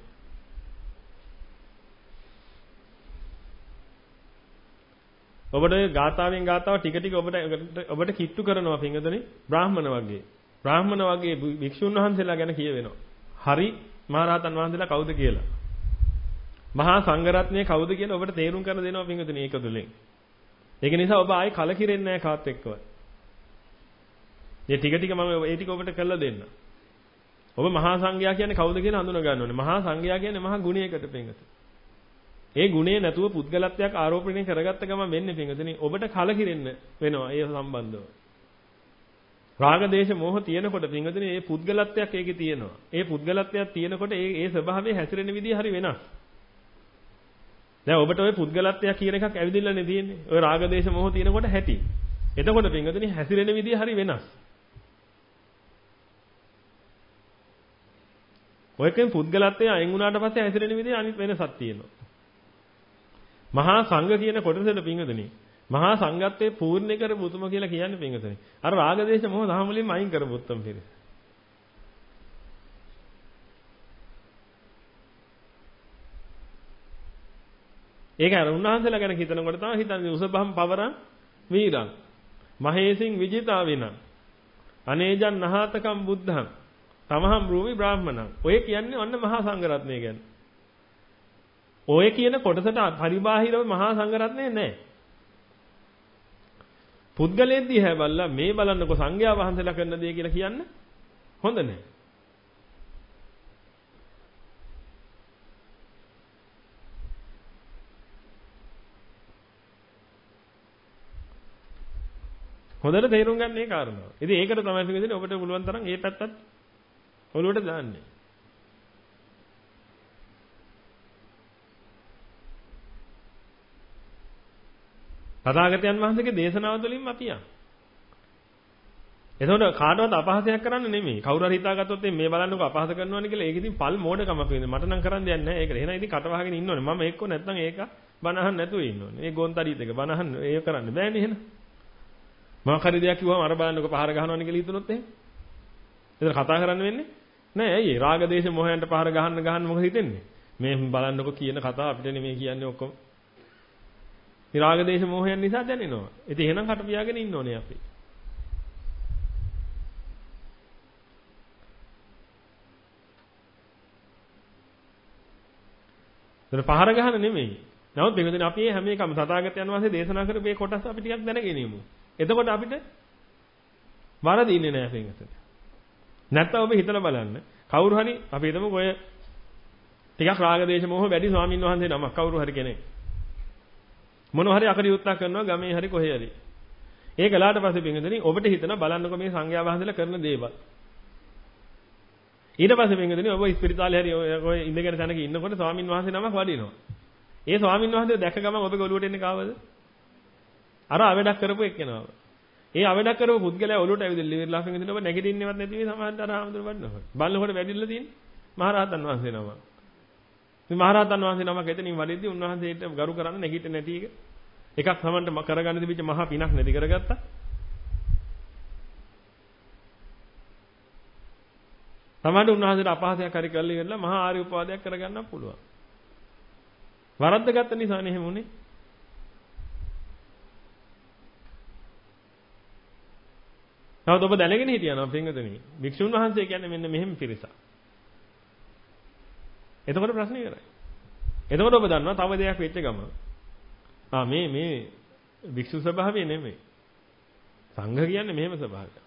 ඔබට ඔය ගාතාවෙන් ගාතාව ටික ටික ඔබට කිට්ටු කරනවා පින්වතුනි බ්‍රාහ්මණ වර්ගයේ. බ්‍රාහ්මණ වර්ගයේ භික්ෂුන් වහන්සේලා ගැන කියවෙනවා. හරි මහරහතන් වහන්සේලා කවුද කියලා. මහා සංඝරත්නය කවුද කියලා ඔබට තේරුම් කර දෙනවා පින්වතුනි ඒක තුලින්. ඒක නිසා ඔබ ආයි කලකිරෙන්නේ නැහැ කාත් එක්කවත්. මේ ටික ටික මම ඒ ටික ඔබට කරලා දෙන්න. ඔබ මහා සංඝයා කියන්නේ කවුද කියලා හඳුනා ගන්න ඕනේ. මහා සංඝයා කියන්නේ මහා ගුණයකට පින්වතුනි. ඒ ගුණේ නැතුව පුද්ගලත්වයක් ආරෝපණය කරගත්ත ගමන් වෙන්නේ පින්වතුනි ඔබට කලකිරෙන්න වෙනවා ඒ සම්බන්ධව. රාග දේශ මොහ තියෙනකොට පින්වතුනි මේ පුද්ගලත්වයක් ඒකේ තියෙනවා. ඒ පුද්ගලත්වයක් තියෙනකොට ඒ ස්වභාවය හැසිරෙන විදිය හරි වෙනස්. දැන් ඔබට ওই පුද්ගලත්වයක් කියන එකක් ඇවිදින්නනේ තියෙන්නේ. ওই රාග දේශ මොහ තියෙනකොට හැටි. එතකොට පින්වතුනි හැසිරෙන විදිය හරි වෙනස්. ඔයකෙන් පුද්ගලත්වය අයින් වුණාට පස්සේ හැසිරෙන විදිය අනිත් වෙනසක් තියෙනවා. මහා සංඝ කියන කොටසට පින්වතුනි මහා සංඝත්වයේ පූර්ණ කරපු උතුම කියලා කියන්නේ පින්වතුනි. අර රාග දේශ මොහ දහම වලින්ම අයින් කරපු උත්තම පිරිස. ඒක අර උන්වහන්සේලා ගැන හිතනකොට තමයි හිතන්නේ උසබම් පවරං වීරං මහේසින් විජිතා විනං අනේජන් නහතකම් බුද්ධං තමහම් රූපි බ්‍රාහ්මණං. ඔය කියන්නේ ඔන්න මහා සංඝරත්නය ගැන. ඔය කියන කොටසට පරිබාහිරව මහා සංඝරත්නය නැහැ. පුද්ගලයෙක්දී හැබැයි මේ බලන්නකො සංඝයා වහන්සේලා කරන දේ කියලා කියන්න හොඳ නැහැ. හොඳට තේරුම් ගන්න මේ කාරණාව. ඉතින් ඒකට තමයි පිළිගන්නේ ඔබට පුළුවන් තරම් මේ පැත්තත් ඔළුවට දාන්න. තථාගතයන් වහන්සේගේ දේශනාව තුළින් අපි යන. එතකොට කාටවත් අපහාසයක් කරන්න නෙමෙයි. කවුරු හරි හිතාගත්තොත් මේ බලන්නකෝ අපහාස කරනවානේ කියලා ඒක ඉතින් පල් මෝඩකම වෙන්නේ. මට නම් කරන්න දෙයක් නැහැ. ඒකට එහෙනම් ඉතින් කට වහගෙන ඉන්න ඕනේ. මම එක්ක නැත්නම් ඒක බනහන් නැතුව ඉන්න ඕනේ. මේ ගොන්තරිත් එක බනහන් ඒක කරන්න බෑනේ එහෙනම්. මොකක් හරි දෙයක් කිව්වම අර බලන්නකෝ පහර ගහනවානේ කියලා හිතුනොත් එහෙම. එතන කතා කරන්න වෙන්නේ නෑ. ඇයි ඒ රාග දේශ මොහයන්ට පහර ගහන්න මොකද හිතෙන්නේ? මේ බලන්නකෝ කියන කතාව අපිට නෙමෙයි කියන්නේ ඔක්කොම. මේ රාග දේශ මොහයන් නිසා දැනෙනවා. ඉතින් එහෙනම් කට පියාගෙන ඉන්න ඕනේ අපි. එතන පහර ගහන නෙමෙයි. නමුත් මෙතන අපි හැම එකම තථාගතයන් වහන්සේ දේශනා කරපු මේ කොටස් අපි ටිකක් දැනගෙන ඉමු. එතකොට අපිට වරදින්නේ නැහැ පින්වතුනි. නැත්තම් ඔබ හිතලා බලන්න. කවුරු හරි අපි හිතමු ඔය ටිකක් රාග දේශ මොහ වැඩි ස්වාමින් වහන්සේ නමක් කවුරු හරි කෙනෙක්. මොන හරි අකරියුත්තක් කරනවා ගමේ හරි කොහේ හරි. ඒක කළාට පස්සේ පින්වතුනි ඔබට හිතන බලන්නකො මේ සංඝයා වහන්සේලා කරන දේවල්. ඊට පස්සේ පින්වතුනි ඔබ ස්පිරිතාලේ හරි ඔය ඉඳගෙන තැනක ඉන්නකොට ස්වාමින් වහන්සේ නමක් වඩිනවා. ඒ ස්වාමින් වහන්සේ දැක ගමන් ඔබගේ ඔළුවට එන්නේ කාවද? අර අවඩක් කරපු එක්කෙනාව. ඒ අවඩක් කරපු පුද්ගලයා ඔළුවට ඇවිදලා ඉවරලා පින්වතුනි ඔබ නැගිටින්නේවත් නැති මේ සමාජයට අර ආමතුරු වඩනවා. බලනකොට වැඩිලා තියෙන්නේ මහරහතන් වහන්සේ නම. මේ මහරහතන් වහන්සේ නමක් එතනින් වඩිද්දී උන්වහන්සේට ගරු කරන්න නැගිට නැති එක එකක් සමන්ට කරගන්න තිබිච්ච මහා පිනක් නැති කරගත්තා. සමහර උන්වහන්සේට අපහාසයක් හරි කරලා ඉවරලා මහා ආර්ය උපවාදයක් කරගන්නත් පුළුවන්. වරද්දගත්ත නිසානේ එහෙම උනේ. නමුත් ඔබ දැනගෙන හිටියනම් පින්වතුනි භික්ෂුන් වහන්සේ කියන්නේ මෙන්න මෙහෙම පිරිසක්. එතකොට ප්‍රශ්නේ ඉවරයි. එතකොට ඔබ දන්නවා තව දෙයක් වෙච්ච ගම. මේ භික්ෂු ස්වභාවය නෙමෙයි. සංඝ කියන්නේ මෙහෙම ස්වභාවයක්.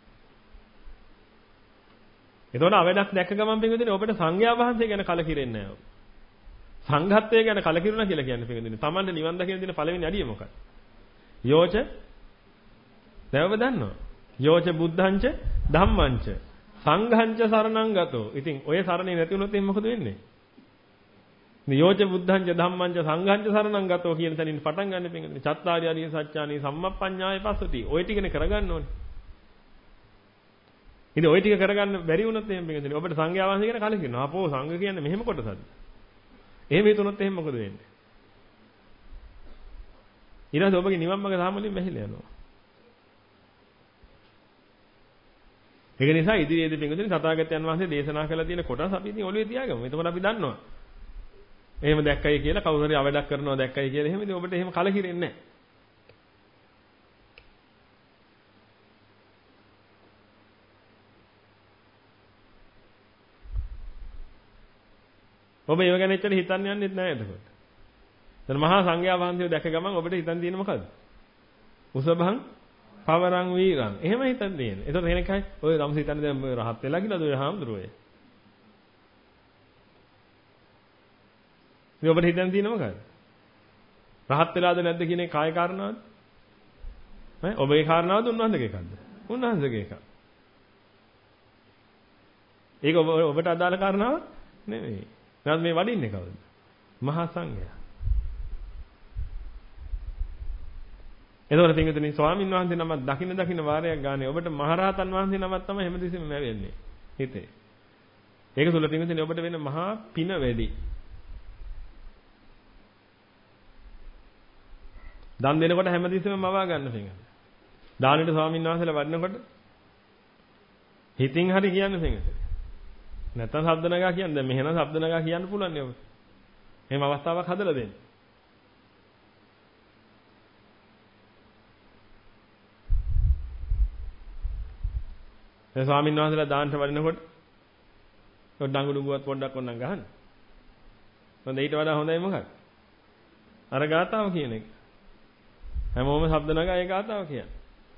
එතකොට අවඩක් දැක්ක ගමන් පින්වතුනි ඔබට සංඝයා වහන්සේ ගැන කලකිරෙන්නේ නැහැ. සංඝත්වය ගැන කලකිරුණා කියලා කියන්නේ පින්වතුනි තමන්ට නිවන් දකින්න දෙන පළවෙනි අඩිය මොකක්ද? යෝච දැන් ඔබ දන්නවා. යෝච බුද්ධංච ධම්මංච සංඝංච සරණං ගතෝ. ඉතින් ඔය සරණේ නැති වුණොත් එහෙනම් මොකද වෙන්නේ? මේ යෝච බුද්ධංච ධම්මංච සංඝංච සරණං ගතෝ කියන තැනින් පටන් ගන්න පින්වතුනි. චත්තාරි ආදී සත්‍යානි සම්මප්පඤ්ඤාය පස්සති. ඔය ටිකනේ කරගන්න ඕනේ. ඉතින් ඔය ටික කරගන්න බැරි වුණොත් එහෙම පින්වතුනි ඔබට සංඝයා වහන්සේ ගැන කලකිරෙනවා. අපෝ සංඝ කියන්නේ මෙහෙම කොටසක්ද? එහෙම හිතුනොත් එහෙම මොකද වෙන්නේ? ඊළඟට ඔබගේ නිවන් මාර්ග සාමලින් වැහිලා යනවා. ඒක නිසා ඉදිරියේදී පින්වතුනි තථාගතයන් වහන්සේ දේශනා කළ තියෙන කොටස් අපි ඉතින් ඔළුවේ තියාගමු. එතකොට අපි දන්නවා. එහෙම දැක්කයි කියලා කවුරු හරි අවඩක් කරනවා දැක්කයි කියලා එහෙම ඉතින් ඔබට එහෙම කලකිරෙන්නේ නැහැ. ඔබ ඒව ගැන එච්චර හිතන්න යන්නෙත් නැහැ එතකොට. දැන් මහා සංඝයා වහන්සේව දැක ගමන් ඔබට හිතන් තියෙන්නේ මොකද්ද? උසභං පවරං වීරං. එහෙම හිතන් තියෙන්නේ. එතකොට කෙනෙක් හයි ඔය රම්ස හිතන්නේ දැන් රහත් වෙලා කියලාද ඔය හාමුදුරුවෝ? මේ ඔබට හිතන් තියෙන්නේ මොකද්ද? රහත් වෙලාද නැද්ද කියන එක කාය කාරණාවද? ඈ ඔබේ කාරණාවද උන්වහන්සේගේ එකක්ද? උන්වහන්සේගේ එකක්. ඒක ඔබට අදාළ කාරණාවක් නෙමෙයි. නැත්නම් මේ වඩින්නේ කවුද? මහා සංඝයා. එතකොට පින්විතනි ස්වාමීන් වහන්සේ නමක් දකින්න වාරයක් ගානේ ඔබට මහරහතන් වහන්සේ නමක් තමයි හැමදෙස්සෙම ලැබෙන්නේ හිතේ. ඒක තුල පින්විතනි ඔබට වෙන මහා පින වැඩි. දන් දෙනකොට හැමදෙස්සෙම මවා ගන්න පින්විතනි. දානෙට ස්වාමීන් වහන්සේලා වඩනකොට හිතින් හරි කියන්න පින්විතනි. නැත්තම් ශබ්ද නගා කියන්නේ දැන් මෙහෙනම් ශබ්ද නගා කියන්න පුළුවන් නේ ඔබ. එහෙම අවස්ථාවක් හදලා දෙන්න. ඒ ස්වාමීන් වහන්සේලා දානට වඩිනකොට ඩඟු ඩුඟුවත් පොඩ්ඩක් ඕනනම් ගහන්න. මොකද ඊට වඩා හොඳයි මොකක්ද? අර ගාතාව කියන එක. හැමෝම ශබ්ද නගා ඒ ගාතාව කියන්නේ.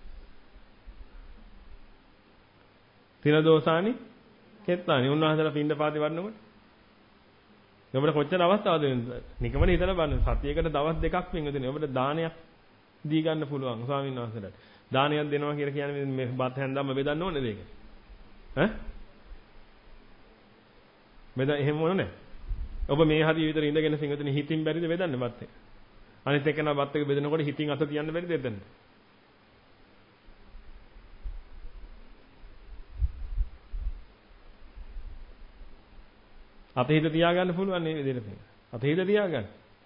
තින දෝසානි කෙත්තානි උන්වහන්සේලා පින්ඩ පාති වඩනකොට ඔබට කොච්චර අවස්ථාවද වෙනද? නිකමනේ හිතලා බලන්න. සතියකට දවස් දෙකක් පින්වදිනේ. ඔබට දානයක් දී ගන්න පුළුවන් ස්වාමීන් වහන්සේලාට. දානයක් දෙනවා කියලා කියන්නේ මේ බත් හැන්දාම බෙදන්න ඕනේ දෙයක. ඈ? එහෙම ඕනේ නැහැ. ඔබ මේ හරිය විතර ඉඳගෙන පින්වදිනේ හිතින් බැරිද බෙදන්න බත් එක? අනිත් එකන බත් එක බෙදනකොට හිතින් අත තියන්න බැරිද එතන? අතේ හිත තියාගන්න පුළුවන් මේ විදිහට. අතේ හිත තියාගන්න.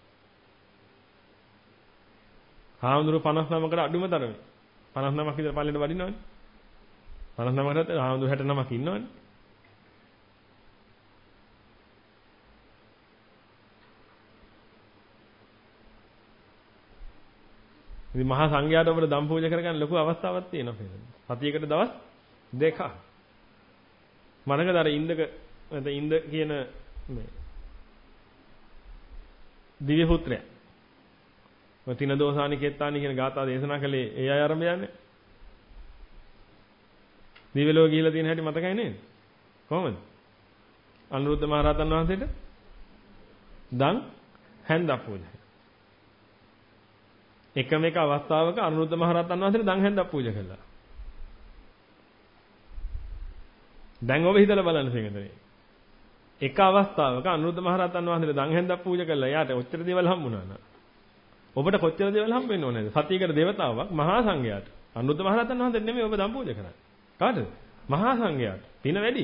හාමුදුරු 59කට අඩුම තරමේ. 59ක් විතර පල්ලෙට වඩිනවනේ. 59කට හාමුදුරු 69ක් ඉන්නවනේ. ඉතින් මහා සංඝයාට ඔබට දම් පූජා කරගන්න ලොකු අවස්ථාවක් තියෙනවා. සතියකට දවස් දෙකක්. මනකද අර ඉන්ද කියන මේ දිව්‍ය පුත්‍රය. තින දෝසානි කෙත්තානි කියන ගාථා දේශනා කළේ ඒ අය ආරම්භයන්නේ. දිව්‍ය ලෝක ගිහිලා තියෙන හැටි මතකයි නේද? කොහොමද? අනුරුද්ධ මහ රහතන් වහන්සේට දන් හැන්දක් පූජා. එකම එක අවස්ථාවක අනුරුද්ධ මහ රහතන් වහන්සේට දන් හැන්දක් පූජා කළා. දැන් ඔබ හිතලා බලන්න පිටුනේ. එක අවස්ථාවක අනුරුද්ධ මහ රහතන් වහන්සේට දන් හැන්දක් පූජා කළා. යාට ඔච්චර දේවල් හම්බුණා නා. ඔබට කොච්චර දේවල් හම්බ වෙන්න ඕනේද? සතියකට දේවතාවක් මහා සංඝයාට. අනුරුද්ධ මහ රහතන් වහන්සේට නෙමෙයි ඔබ දන් පූජා කරන්නේ. කාටද? මහා සංඝයාට. පින වැඩි.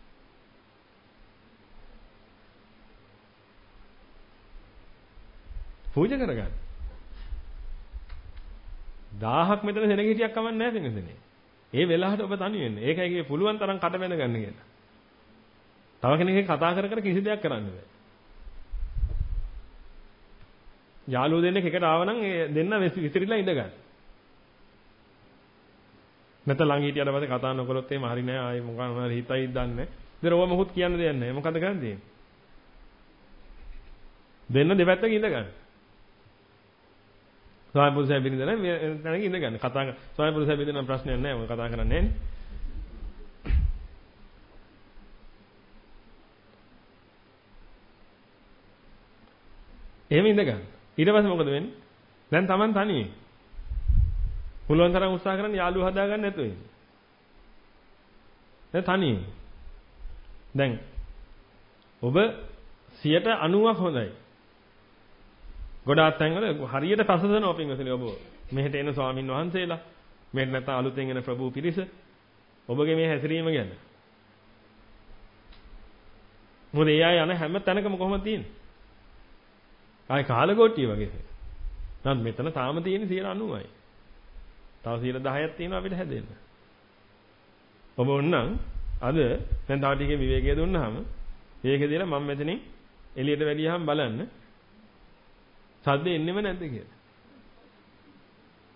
පූජා කරගන්න. 1000ක් මෙතන සෙනග හිටියක් කමක් නැහැ පින්වතුනි. ඒ වෙලාවට ඔබ තනි වෙන්නේ. ඒකයි කියේ පුළුවන් තරම් කට බැඳ ගන්න කියලා. තව කෙනෙක්ගෙන් කතා කර කිසි දෙයක් කරන්න බෑ. යාළුවෝ දෙන්නෙක් එකට ආව නම් ඒ දෙන්න විසිරිලා ඉඳ ගන්න. නැත්නම් ළඟ හිටියට පස්සේ කතා නොකරොත් එහෙම හරි නෑ. ආයේ මොකක්ද හිතයි දන්නේ. ඉතින් ඔබ මොකුත් කියන්න දෙයක් නෑ. මොකද කරන්නේ? දෙන්න දෙපැත්තක ඉඳ ගන්න. ස්වාමි පුරුෂයා බින්ද නැහැ මේ තැනක ඉඳ ගන්න. කතා ස්වාමි පුරුෂයා බින්ද නම් ප්‍රශ්නයක් නැහැ. මොකද කතා කරන්නේ නැහැ නේ. එහෙම ඉඳ ගන්න. ඊට පස්සේ මොකද වෙන්නේ? දැන් Taman තනියෙන්. පුළුවන් තරම් උත්සාහ කරන්න යාළුවෝ හදාගන්න නැතුව ඉන්න. දැන් තනියෙන්. දැන් ඔබ 90ක් හොඳයි. ගොඩාක් තැන්වල හරියට පසසනවා පින්වතුනි ඔබ. මෙහෙට එන ස්වාමින් වහන්සේලා, මෙහෙට නැත්නම් අලුතෙන් එන ප්‍රභූ පිරිස ඔබගේ මේ හැසිරීම ගැන. මොකද ඒ අය යන හැම තැනකම කොහොමද තියෙන්නේ? ආයි කාලගොට්ටිය වගේ. නමුත් මෙතන තාම තියෙන්නේ 90යි. තව 10ක් තියෙනවා අපිට හැදෙන්න. ඔබ ඕනනම් අද දැන් තව ටිකේ විවේකයේ දුන්නාම විවේකේ දීලා මම මෙතනින් එළියට වැඩියහම බලන්න සද්ද එන්නෙම නැද්ද කියලා.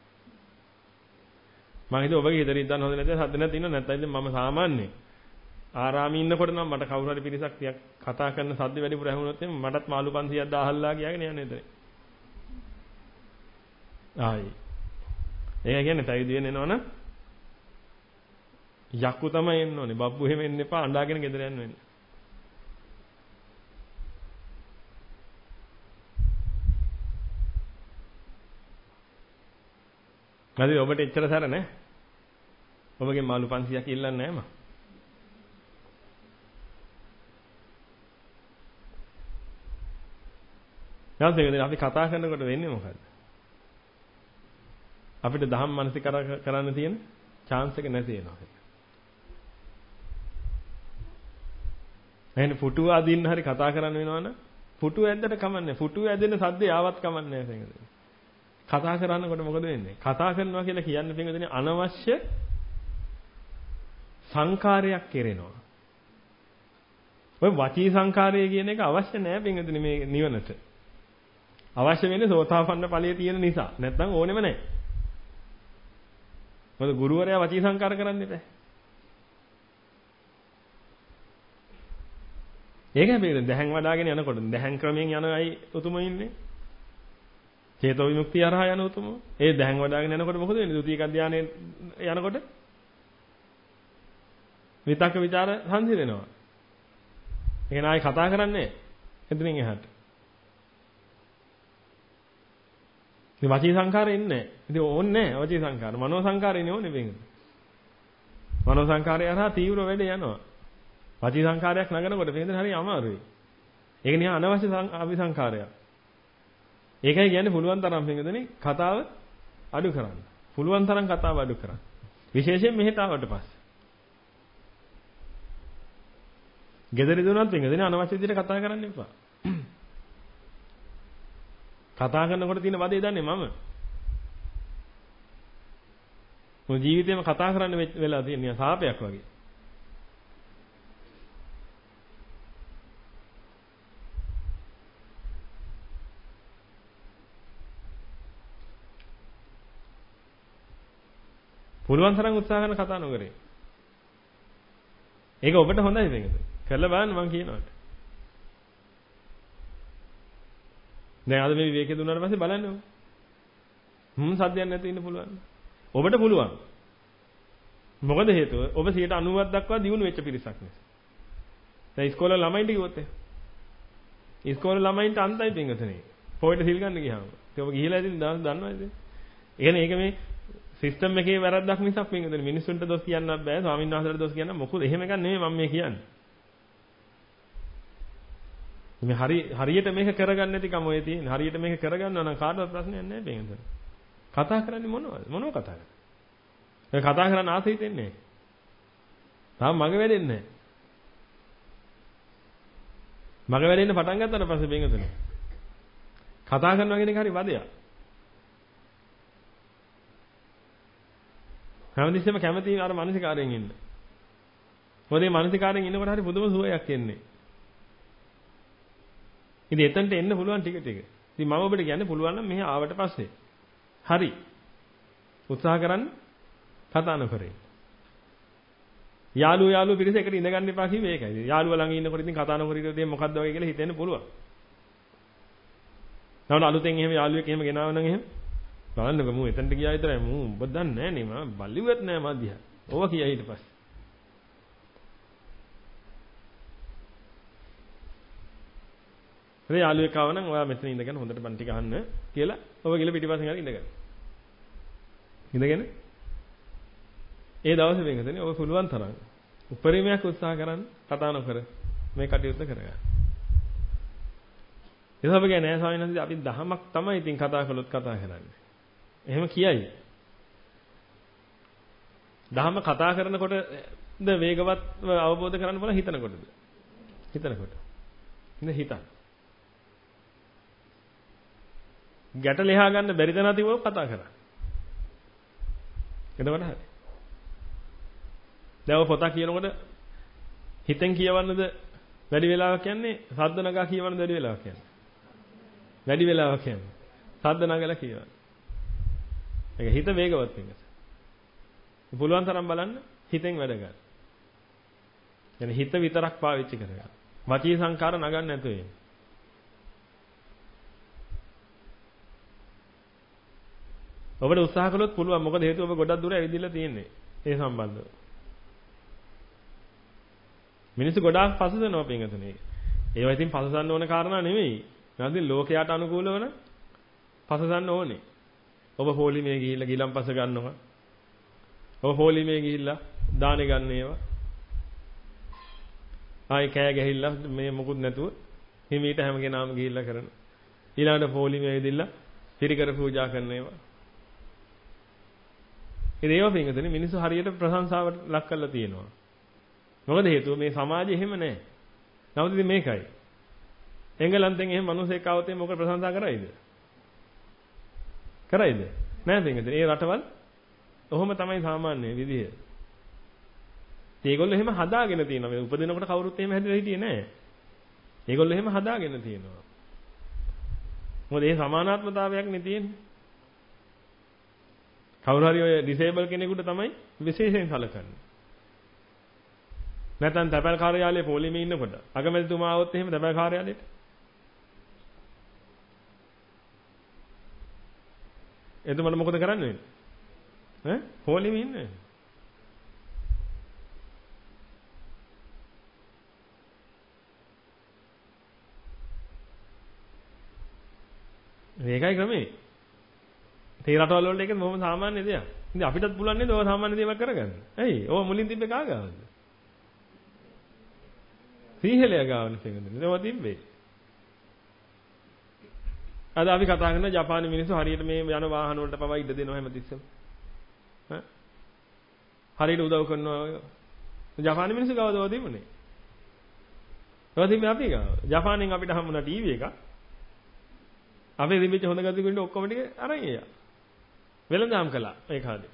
මම හිතුවා ඔබගේ හිතේ ඉඳන් හොඳ නැත්නම් සද්ද නැති ඉන්න නැත්නම් ඉතින් මම සාමාන්‍යයෙන් ආරාමේ ඉන්නකොට නම් මට කවුරු හරි පිරිසක් ටිකක් කතා කරන සද්ද වැඩිපුර ඇහුනොත් එimhe මටත් මාළු 500ක් 1000ලා ගියාගෙන යන්නේ එතන. ආයි. ඒක කියන්නේ පැවිදි වෙන්න එනවනම් යක්කු තමයි එන්න ඕනේ. බබ්බු එහෙම එන්න එපා අඬාගෙන ගෙදර යන්න වෙන්නේ. හරි ඔබට එච්චර සැර නැහැ. ඔබගේ මාළු 500ක් ඉල්ලන්නේ නැහැ මම. ඊළඟට අපි කතා කරනකොට වෙන්නේ මොකද්ද? අපිට දහම් මනසිකර කරන්න තියෙන chance එක නැති වෙනවා. එහෙනම් පුටුව අදින්න හරි කතා කරන්න වෙනවනම් පුටුව ඇද්දට කමන්නේ. පුටුව ඇදෙන සද්දේ ආවත් කමන්නේ නැහැ. කතා කරනකොට මොකද වෙන්නේ? කතා කරනවා කියලා කියන්නේ පින්වදිනේ අනවශ්‍ය සංකාරයක් කෙරෙනවා. ඔය වචී සංකාරය කියන එක අවශ්‍ය නැහැ පින්වදිනේ මේ නිවනට. අවශ්‍ය වෙන්නේ සෝතාපන්න ඵලයේ තියෙන නිසා. නැත්නම් ඕනෙම නැහැ. මොකද ගුරුවරයා වචී සංකාර කරන්න එපා. ඒකයි පින්වදිනේ දැහන් වඩාගෙන යනකොට දැහන් ක්‍රමයෙන් යන අය උතුම ඉන්නේ. චේතෝ විමුක්තිය හරහා යන උතුමෝ. ඒ දැහන් වඩාගෙන යනකොට මොකද වෙන්නේ? ද්විතීක ධානයේ යනකොට විතක්ක ਵਿਚාර සංසිඳෙනවා. ඒක නායි කතා කරන්නේ. එතනින් එහාට. ඉතින් වචී සංකාරේ ඉන්නේ නැහැ. ඉතින් ඕන්නේ නැහැ වචී සංකාර. මනෝ සංකාරේනේ ඕනේ වෙන්නේ. මනෝ සංකාරය හරහා තීව්‍ර වැඩ යනවා. වචී සංකාරයක් නගනකොට වෙන්නේ හරිය අමාරුයි. ඒක නිකන් අනවශ්‍ය අபிසංකාරයක්. ඒකයි කියන්නේ පුළුවන් තරම් පින්වදනේ කතාව අඩු කරන්න. පුළුවන් තරම් කතාව අඩු කරන්න. විශේෂයෙන් මෙහෙට ආවට පස්සේ. ගෙදර ඉඳුනත් පින්වදනේ අනවශ්‍ය විදිහට කතා කරන්න එපා. කතා කරනකොට තියෙන වදේ දන්නේ මම. මොන ජීවිතේම කතා කරන්න වෙලා තියෙන සාපයක් වගේ. පුළුවන් තරම් උත්සාහ කරන කතා නොකරේ. ඒක ඔබට හොඳයි මේකද? කරලා බලන්න මම කියනවාට. දැන් අද මේ විවේකේ දුන්නාට පස්සේ බලන්න ඕක. සද්දයක් නැති ඉන්න පුළුවන්. ඔබට පුළුවන්. මොකද හේතුව? ඔබ 90ක් දක්වා දියුණු වෙච්ච පිරිසක් නිසා. දැන් ඉස්කෝලේ ළමයින්ට කිව්වොත් ඉස්කෝලේ ළමයින්ට අන්තයි පින්ගතනේ. පොයිට සිල් ගන්න ගියාම. ඒක ඔබ ගිහිලා ඉතින් දන්නවද? ඒක මේ සිස්ටම් එකේ වැරද්දක් මිසක් මේකද මිනිස්සුන්ට දොස් කියන්නත් බෑ ස්වාමීන් වහන්සේලාට දොස් කියන්න මොකද එහෙම එකක් නෙමෙයි මම මේ කියන්නේ. මේ හරියට මේක කරගන්න නැති කම ඔය තියෙන. හරියට මේක කරගන්නවා නම් කාටවත් ප්‍රශ්නයක් නැහැ මේකෙන්. කතා කරන්නේ මොනවද? මොනව කතා කරන්නේ? ඒ කතා කරන්න ආස හිතෙන්නේ නැහැ. තාම මග වැඩෙන්නේ නැහැ. මග වැඩෙන්න පටන් ගත්තාට පස්සේ මේකද? කතා කරනවා කියන එක හරි වදයක්. හැමදෙස්සෙම කැමති අර මානසිකාරයෙන් ඉන්න. මොකද මේ මානසිකාරයෙන් ඉන්නකොට හරි පුදුම සුවයක් එන්නේ. ඉතින් එතනට එන්න පුළුවන් ටික ටික. ඉතින් මම ඔබට කියන්නේ පුළුවන් නම් මෙහි ආවට පස්සේ. හරි. උත්සාහ කරන්න කතා නොකරේ. යාළුවෝ පිරිස එකට ඉඳ ගන්න එපා කිව්වේ ඒකයි. යාළුවා ළඟ ඉන්නකොට ඉතින් කතා නොකර ඉඳලා මොකද්ද වගේ කියලා හිතෙන්න පුළුවන්. නැවන අලුතෙන් එහෙම යාළුවෙක් එහෙම ගෙනාව නම් එහෙම බලන්නකො මූ එතනට ගියා විතරයි මූ ඔබ දන්නේ නැහැ නේ මම බල්ලිවත් නැහැ මා දිහා. ඕවා කියයි ඊට පස්සේ. ඒ යාළුවෙක් ආව නම් ඔයා මෙතන ඉඳගෙන හොඳට බන් ටික අහන්න කියලා ඔබ ගිහලා පිටිපස්සෙන් හරි ඉඳගන්න. ඉඳගෙන ඒ දවසේ වෙනකදී ඔබ පුළුවන් තරම් උපරිමයක් උත්සාහ කරන්න කතා නොකර මේ කටයුත්ත කරගන්න. ඒක ඔබ කියන්නේ නෑ ස්වාමීන් වහන්සේ අපි දහමක් තමයි ඉතින් කතා කළොත් කතා කරන්නේ. එහෙම කියයි. දහම කතා කරනකොටද වේගවත්ව අවබෝධ කරන්න බල හිතනකොටද? හිතනකොට. ඉතින් හිතන්න. ගැට ලෙහා ගන්න බැරි තැන තිබුණොත් කතා කරා. එතකොට හරි. දැන් ඔය පොත කියනකොට හිතෙන් කියවන්නද වැඩි වෙලාවක් යන්නේ සද්ද නගා කියවන්නද වැඩි වෙලාවක් යන්නේ? වැඩි වෙලාවක් යන්නේ. සද්ද නගලා කියවන්න. ඒක හිත වේගවත් වෙනස. පුළුවන් තරම් බලන්න හිතෙන් වැඩ ගන්න. يعني හිත විතරක් පාවිච්චි කරගන්න. වචී සංකාර නගන්න නැතුව එන්නේ. ඔබට උත්සාහ කළොත් පුළුවන්. මොකද හේතුව ඔබ ගොඩක් දුර ඇවිදilla තියෙන්නේ. ඒ සම්බන්ධව. මිනිස්සු ගොඩාක් පසුසනවා පින්වතුනි. ඒවා ඉතින් පසසන්න ඕන කාරණා නෙමෙයි. නැත්නම් ලෝකයට අනුකූලව න පසසන්න ඕනේ. ඔබ පොලිමේ ගිහිල්ලා ගිලම්පස ගන්නවා. ඔබ පොලිමේ ගිහිල්ලා දානේ ගන්න ඒවා. ආයි කෑ ගැහිලා මේ මොකුත් නැතුව හිමීට හැම කෙනාම ගිහිල්ලා කරන. ඊළඟට පොලිමේ ඇවිදilla පිරිකර පූජා කරන ඒවා. ඉතින් ඒවා පින්වතුනි මිනිස්සු හරියට ප්‍රශංසාවට ලක් කරලා තියෙනවා. මොකද හේතුව මේ සමාජය එහෙම නැහැ. නමුත් ඉතින් මේකයි. එංගලන්තෙන් එහෙම මිනිස්සෙක් ආවොත් මොකද ප්‍රශංසා කරයිද? කරයිද? නෑ පින්වතුනි. ඒ රටවල් ඔහොම තමයි සාමාන්‍ය විදිය. ඒගොල්ලෝ එහෙම හදාගෙන තියෙනවා. මේ උපදිනකොට කවුරුත් එහෙම හැදලා හිටියේ නෑ. ඒගොල්ලෝ එහෙම හදාගෙන තියෙනවා. මොකද ඒ සමානාත්මතාවයක් නේ තියෙන්නේ. කවුරු හරි ඔය ඩිසේබල් කෙනෙකුට තමයි විශේෂයෙන් සැලකන්නේ. නැත්නම් තැපැල් කාර්යාලයේ පොලිමේ ඉන්නකොට අගමැතිතුමා આવොත් එහෙම තැපැල් කාර්යාලයට එතකොට මොකද කරන්න වෙන්නේ? ඈ පොලිමේ ඉන්නේ. මේකයි ක්‍රමේ. තේ රටවල් වලට ඒක බොහොම සාමාන්‍ය දෙයක්. ඉතින් අපිටත් පුළුවන් නේද ඔය සාමාන්‍ය දේවල් කරගන්න. ඇයි? ඔය මුලින් තිබ්බේ කාගාවද? සීහෙලයා ගාවනේ පින්වතුනි. ඒවා තිබ්බේ. අද අපි කතා කරන ජපානයේ මිනිස්සු හරියට මේ යන වාහන වලට පවා ඉඩ දෙනවා හැමතිස්සෙම. ඈ හරියට උදව් කරනවා. ජපානයේ මිනිස්සු ගාවද ඔය තිබුණේ? ඔය තිබ්බේ අපි ගාව. ජපානයෙන් අපිට හම්බුණා ටීවී එකක්. අපේ තිබිච්ච හොඳ ගති ගුණ ඔක්කොම ටික අරන් ගියා. වෙලඳාම් කළා ඒ කාලේ.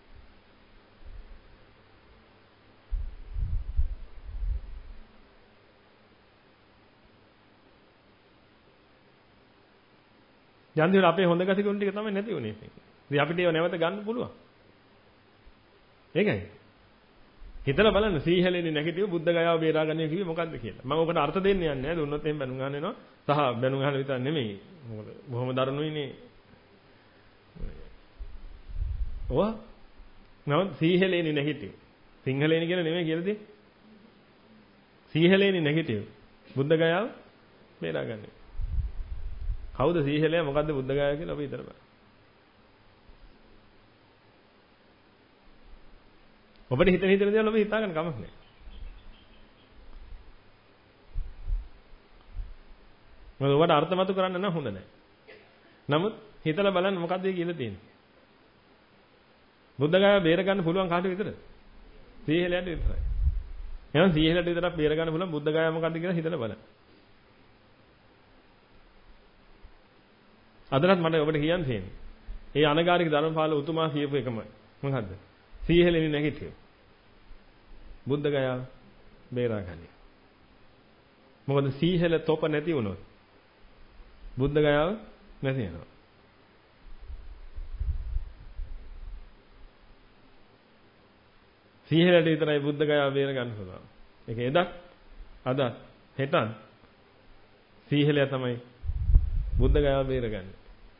යන්දිවල අපේ හොඳ ගති ගුණ ටික තමයි නැති වුනේ. ඉතින් අපිට ඒව නැවත ගන්න පුළුවන්. ඒකයි. හිතලා බලන්න සීහලෙන්නේ නැගිටිව බුද්ධ ගයාව බේරාගන්නේ කිව්වේ මොකද්ද කියලා. මම ඔකට අර්ථ දෙන්න යන්නේ නැහැ. දුන්නොත් එහෙම බැනුම් ගන්න වෙනවා. සහ බැනුම් ගන්න විතර නෙමෙයි. මොකද බොහොම දරුණුයිනේ. ඔවා නම සීහලෙන්නේ නැගිටිව. සිංහලෙන්නේ කියලා නෙමෙයි කියලා දෙන්නේ. සීහලෙන්නේ නැගිටිව. බුද්ධ ගයාව බේරාගන්නේ. කවුද සීහලයා මොකද්ද බුද්ධ ගයාව කියලා අපි හිතලා බලන්න. ඔබට හිතන දේවල් ඔබ හිතාගන්න කමක් නැහැ. මොකද ඔබට අර්ථමතු කරන්න නම් හොඳ නැහැ. නමුත් හිතලා බලන්න මොකද්ද කියලා තියෙන්නේ. බුද්ධ ගාය බේර ගන්න පුළුවන් කාට විතරද? සීහලයට විතරයි. එහෙනම් සීහලයට විතරක් බේර ගන්න පුළුවන් බුද්ධ ගාය මොකද්ද කියලා හිතලා බලන්න. අදටත් මට ඔබට කියන්න තියෙන්නේ. ඒ අනගාരിക ධර්මපාල උතුමා කියපු එකමයි. මොකද්ද? සීහලෙන්නේ නැගිටියෝ. බුද්ධ ගයාව බේරාගන්නේ. මොකද සීහල තොප නැති වුණොත් බුද්ධ ගයාව නැති වෙනවා. සීහලට විතරයි බුද්ධ ගයාව බේර ගන්න පුළුවන්. ඒක එදත් අදත් හෙටත් සීහලයා තමයි බුද්ධ ගයාව බේරගන්නේ.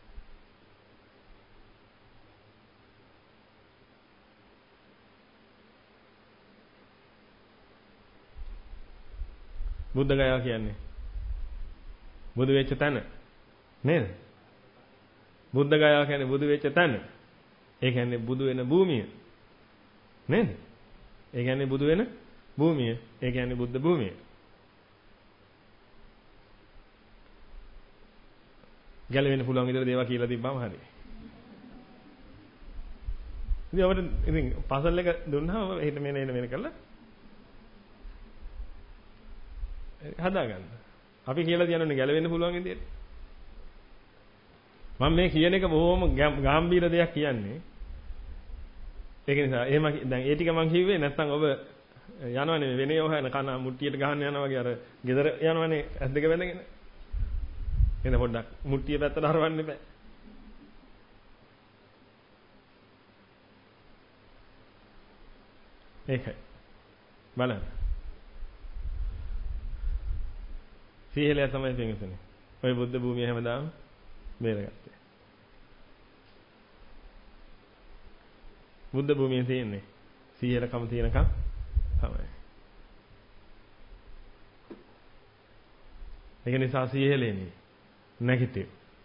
බුද්ධ ගයාව කියන්නේ බුදු වෙච්ච තැන නේද? බුද්ධ ගයාව කියන්නේ බුදු වෙච්ච තැන. ඒ කියන්නේ බුදු වෙන භූමිය නේද? ඒ කියන්නේ බුදු වෙන භූමිය. ඒ කියන්නේ බුද්ධ භූමිය. ගැලවෙන්න පුළුවන් විදිහට දේවා කියලා තිබ්බම හරි. ඉතින් අපිට ඉතින් පසල් එක දුන්නාම හිත මෙන්න කරලා හදාගන්න. අපි කියලා කියනෝනේ ගැලවෙන්න පුළුවන් විදියට. මම මේ කියන එක බොහොම ගැඹීර දෙයක් කියන්නේ. ඒක නිසා එහෙම දැන් ඒ ටික මම කිව්වේ නැත්නම් ඔබ යනවනේ වෙනේ හොයන කන මුට්ටියට ගහන්න යනවා වගේ අර ගෙදර යනවනේ ඇස් දෙක බැඳගෙන. එන පොඩ්ඩක් මුට්ටිය පැත්තට හරවන්න එපා. ඒකයි. බලන්න. සීහෙලය තමයි පින්විතනේ. ඔය බුද්ධ භූමිය හැමදාම බේරගත්තේ. බුද්ධ භූමියේ තියෙන්නේ සීහෙලකම තියෙනකම් තමයි. ඒක නිසා සීහෙලෙන්නේ නැගිටිව.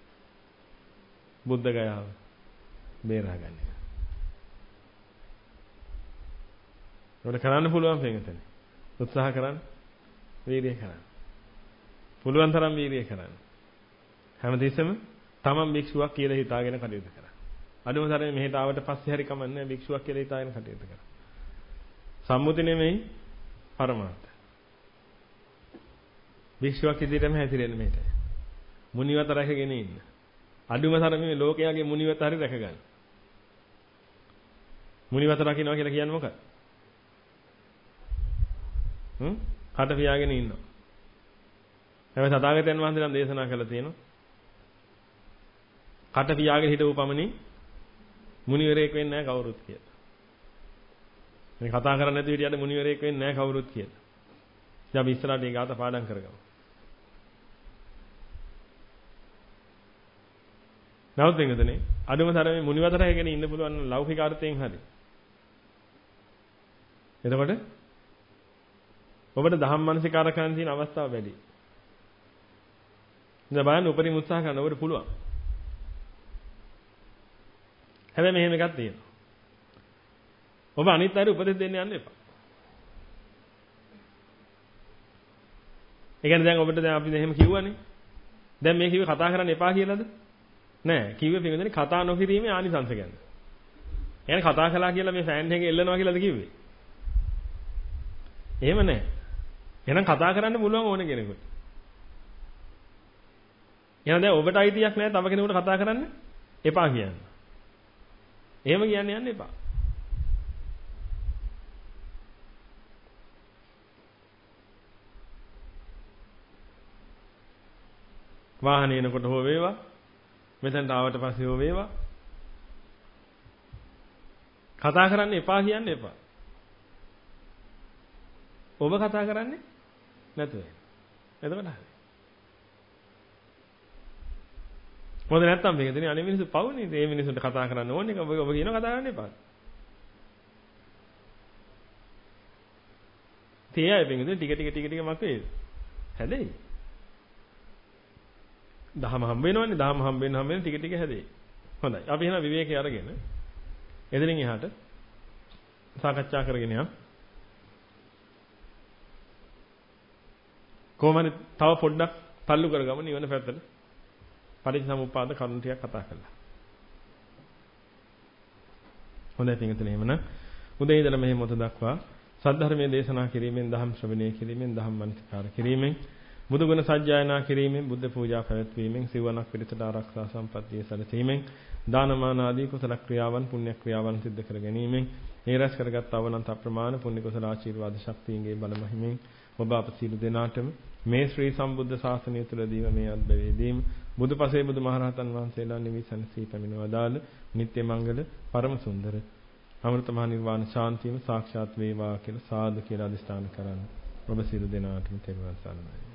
බුද්ධ ගයාව බේරාගන්න එක. ඔබට කරන්න පුළුවන් පින්විතනේ. උත්සාහ කරන්න, වීර්යය කරන්න. පුළුවන් තරම් වීර්යය කරන්න. හැමතිස්සෙම තමන් භික්ෂුවක් කියලා හිතාගෙන කටයුතු කරන්න. අදම තරමේ මෙහෙට ආවට පස්සේ හරි කමන්නේ භික්ෂුවක් කියලා හිතාගෙන කටයුතු කරන්න. සම්මුති නෙමෙයි පරමාර්ථ. භික්ෂුවක් විදිහටම හැසිරෙන්න මෙහෙට. මුනිවත රැකගෙන ඉන්න. අදම තරමේ ලෝකයාගේ මුනිවත හරි රැක ගන්න. මුනිවත රකින්නවා කියලා කියන්නේ මොකක්ද? කට පියාගෙන ඉන්නවා. හැබැයි තථාගතයන් වහන්සේ නම් දේශනා කළා තියෙනවා. කට පියාගෙන හිටවූ පමණින් මුනිවරයෙක් වෙන්නේ නැහැ කවුරුත් කියලා. මේ කතා කරන්නේ නැති විදියට මුනිවරයෙක් වෙන්නේ නැහැ කවුරුත් කියලා. ඉතින් අපි ඉස්සරහට මේ ගාත පාඩම් කරගමු. නමුත් වෙනදනේ අඩුම තරමේ මුනිවතට හැගෙන ඉන්න පුළුවන් ලෞකික අර්ථයෙන් හරි. එතකොට ඔබට දහම් මනසිකාරකයන් තියෙන අවස්ථාව වැඩි. ඉතින් බලන්න උපරිම උත්සාහ කරන ඔබට පුළුවන්. හැබැයි මෙහෙම එකක් තියෙනවා. ඔබ අනිත් අයට උපදෙස් දෙන්න යන්න එපා. ඒ කියන්නේ දැන් ඔබට දැන් අපි එහෙම කිව්වනේ. දැන් මේ කිව්වේ කතා කරන්න එපා කියලාද? නෑ. කිව්වේ පින්වදිනේ කතා නොකිරීමේ ආනිසංස ගැන. يعني කතා කළා කියලා මේ ෆෑන් එකේ එල්ලනවා කියලාද කිව්වේ? එහෙම නෑ. එහෙනම් කතා කරන්න පුළුවන් ඕන කෙනෙකුට. එහෙනම් දැන් ඔබට අයිතියක් නෑ තව කෙනෙකුට කතා කරන්න එපා කියන්න. එහෙම කියන්න යන්න එපා. වාහනේ එනකොට හෝ වේවා මෙතනට ආවට පස්සේ හෝ වේවා කතා කරන්න එපා කියන්න එපා. ඔබ කතා කරන්නේ නැතුව. එතකොට හරි. මොකද නැත්තම් මේක දෙන්නේ අනේ මිනිස්සු පවුනේ. මේ මිනිස්සුන්ට කතා කරන්න ඕනේ. ඔබ කියනවා කතා කරන්න එපා. තේයයි බින්දුනේ ටික මක් වේද? හැදෙයි. දහම හම්බ වෙනවනේ. දහම හම්බ වෙන ටික හැදෙයි. හොඳයි. අපි එහෙනම් විවේකී අරගෙන එදිරින් එහාට සාකච්ඡා කරගෙන යමු. කොහොමද තව පොඩ්ඩක් තල්ලු කරගමු නිවන පැත්තට. පටිච්චසමුප්පාද කරුණු ටිකක් කතා කරලා. හොඳයි පින්විතනේ එහෙමනම් උදේ ඉඳලා මෙහි මොහොත දක්වා සද්ධර්මයේ දේශනා කිරීමෙන් ධම්ම ශ්‍රවණය කිරීමෙන් ධම්ම මනසිකාර කිරීමෙන් බුදු ගුණ සජ්ජායනා කිරීමෙන් බුද්ධ පූජා පැවැත්වීමෙන් සිවණක් පිළිසට ආරක්ෂා සම්පත්තිය සැලසීමෙන් දානමාන ආදී කුසල ක්‍රියාවන් පුණ්‍ය ක්‍රියාවන් සිද්ධ කර ගැනීමෙන් ඒ රැස් කරගත් අවනන්ත අප්‍රමාණ පුණ්‍ය කුසල ආශිර්වාද ශක්තියන්ගේ බල මහිමෙන් ඔබ අප සියලු දෙනාටම මේ ශ්‍රී සම්බුද්ධ ශාසනය තුළදීම මේ අත්බැවීදීම බුදුපසේ බුදුමහරහතන් වහන්සේලා නිවිසනසී පැමිණවදාළ නිත්‍ය මංගල පරම සුන්දර අමෘත මහ නිර්වාණ ශාන්තියම සාක්ෂාත් වේවා කියලා සාදු කියලා අදිස්ථාන කරන්න. ඔබ සියලු දෙනාටම තෙරුවන් සරණයි.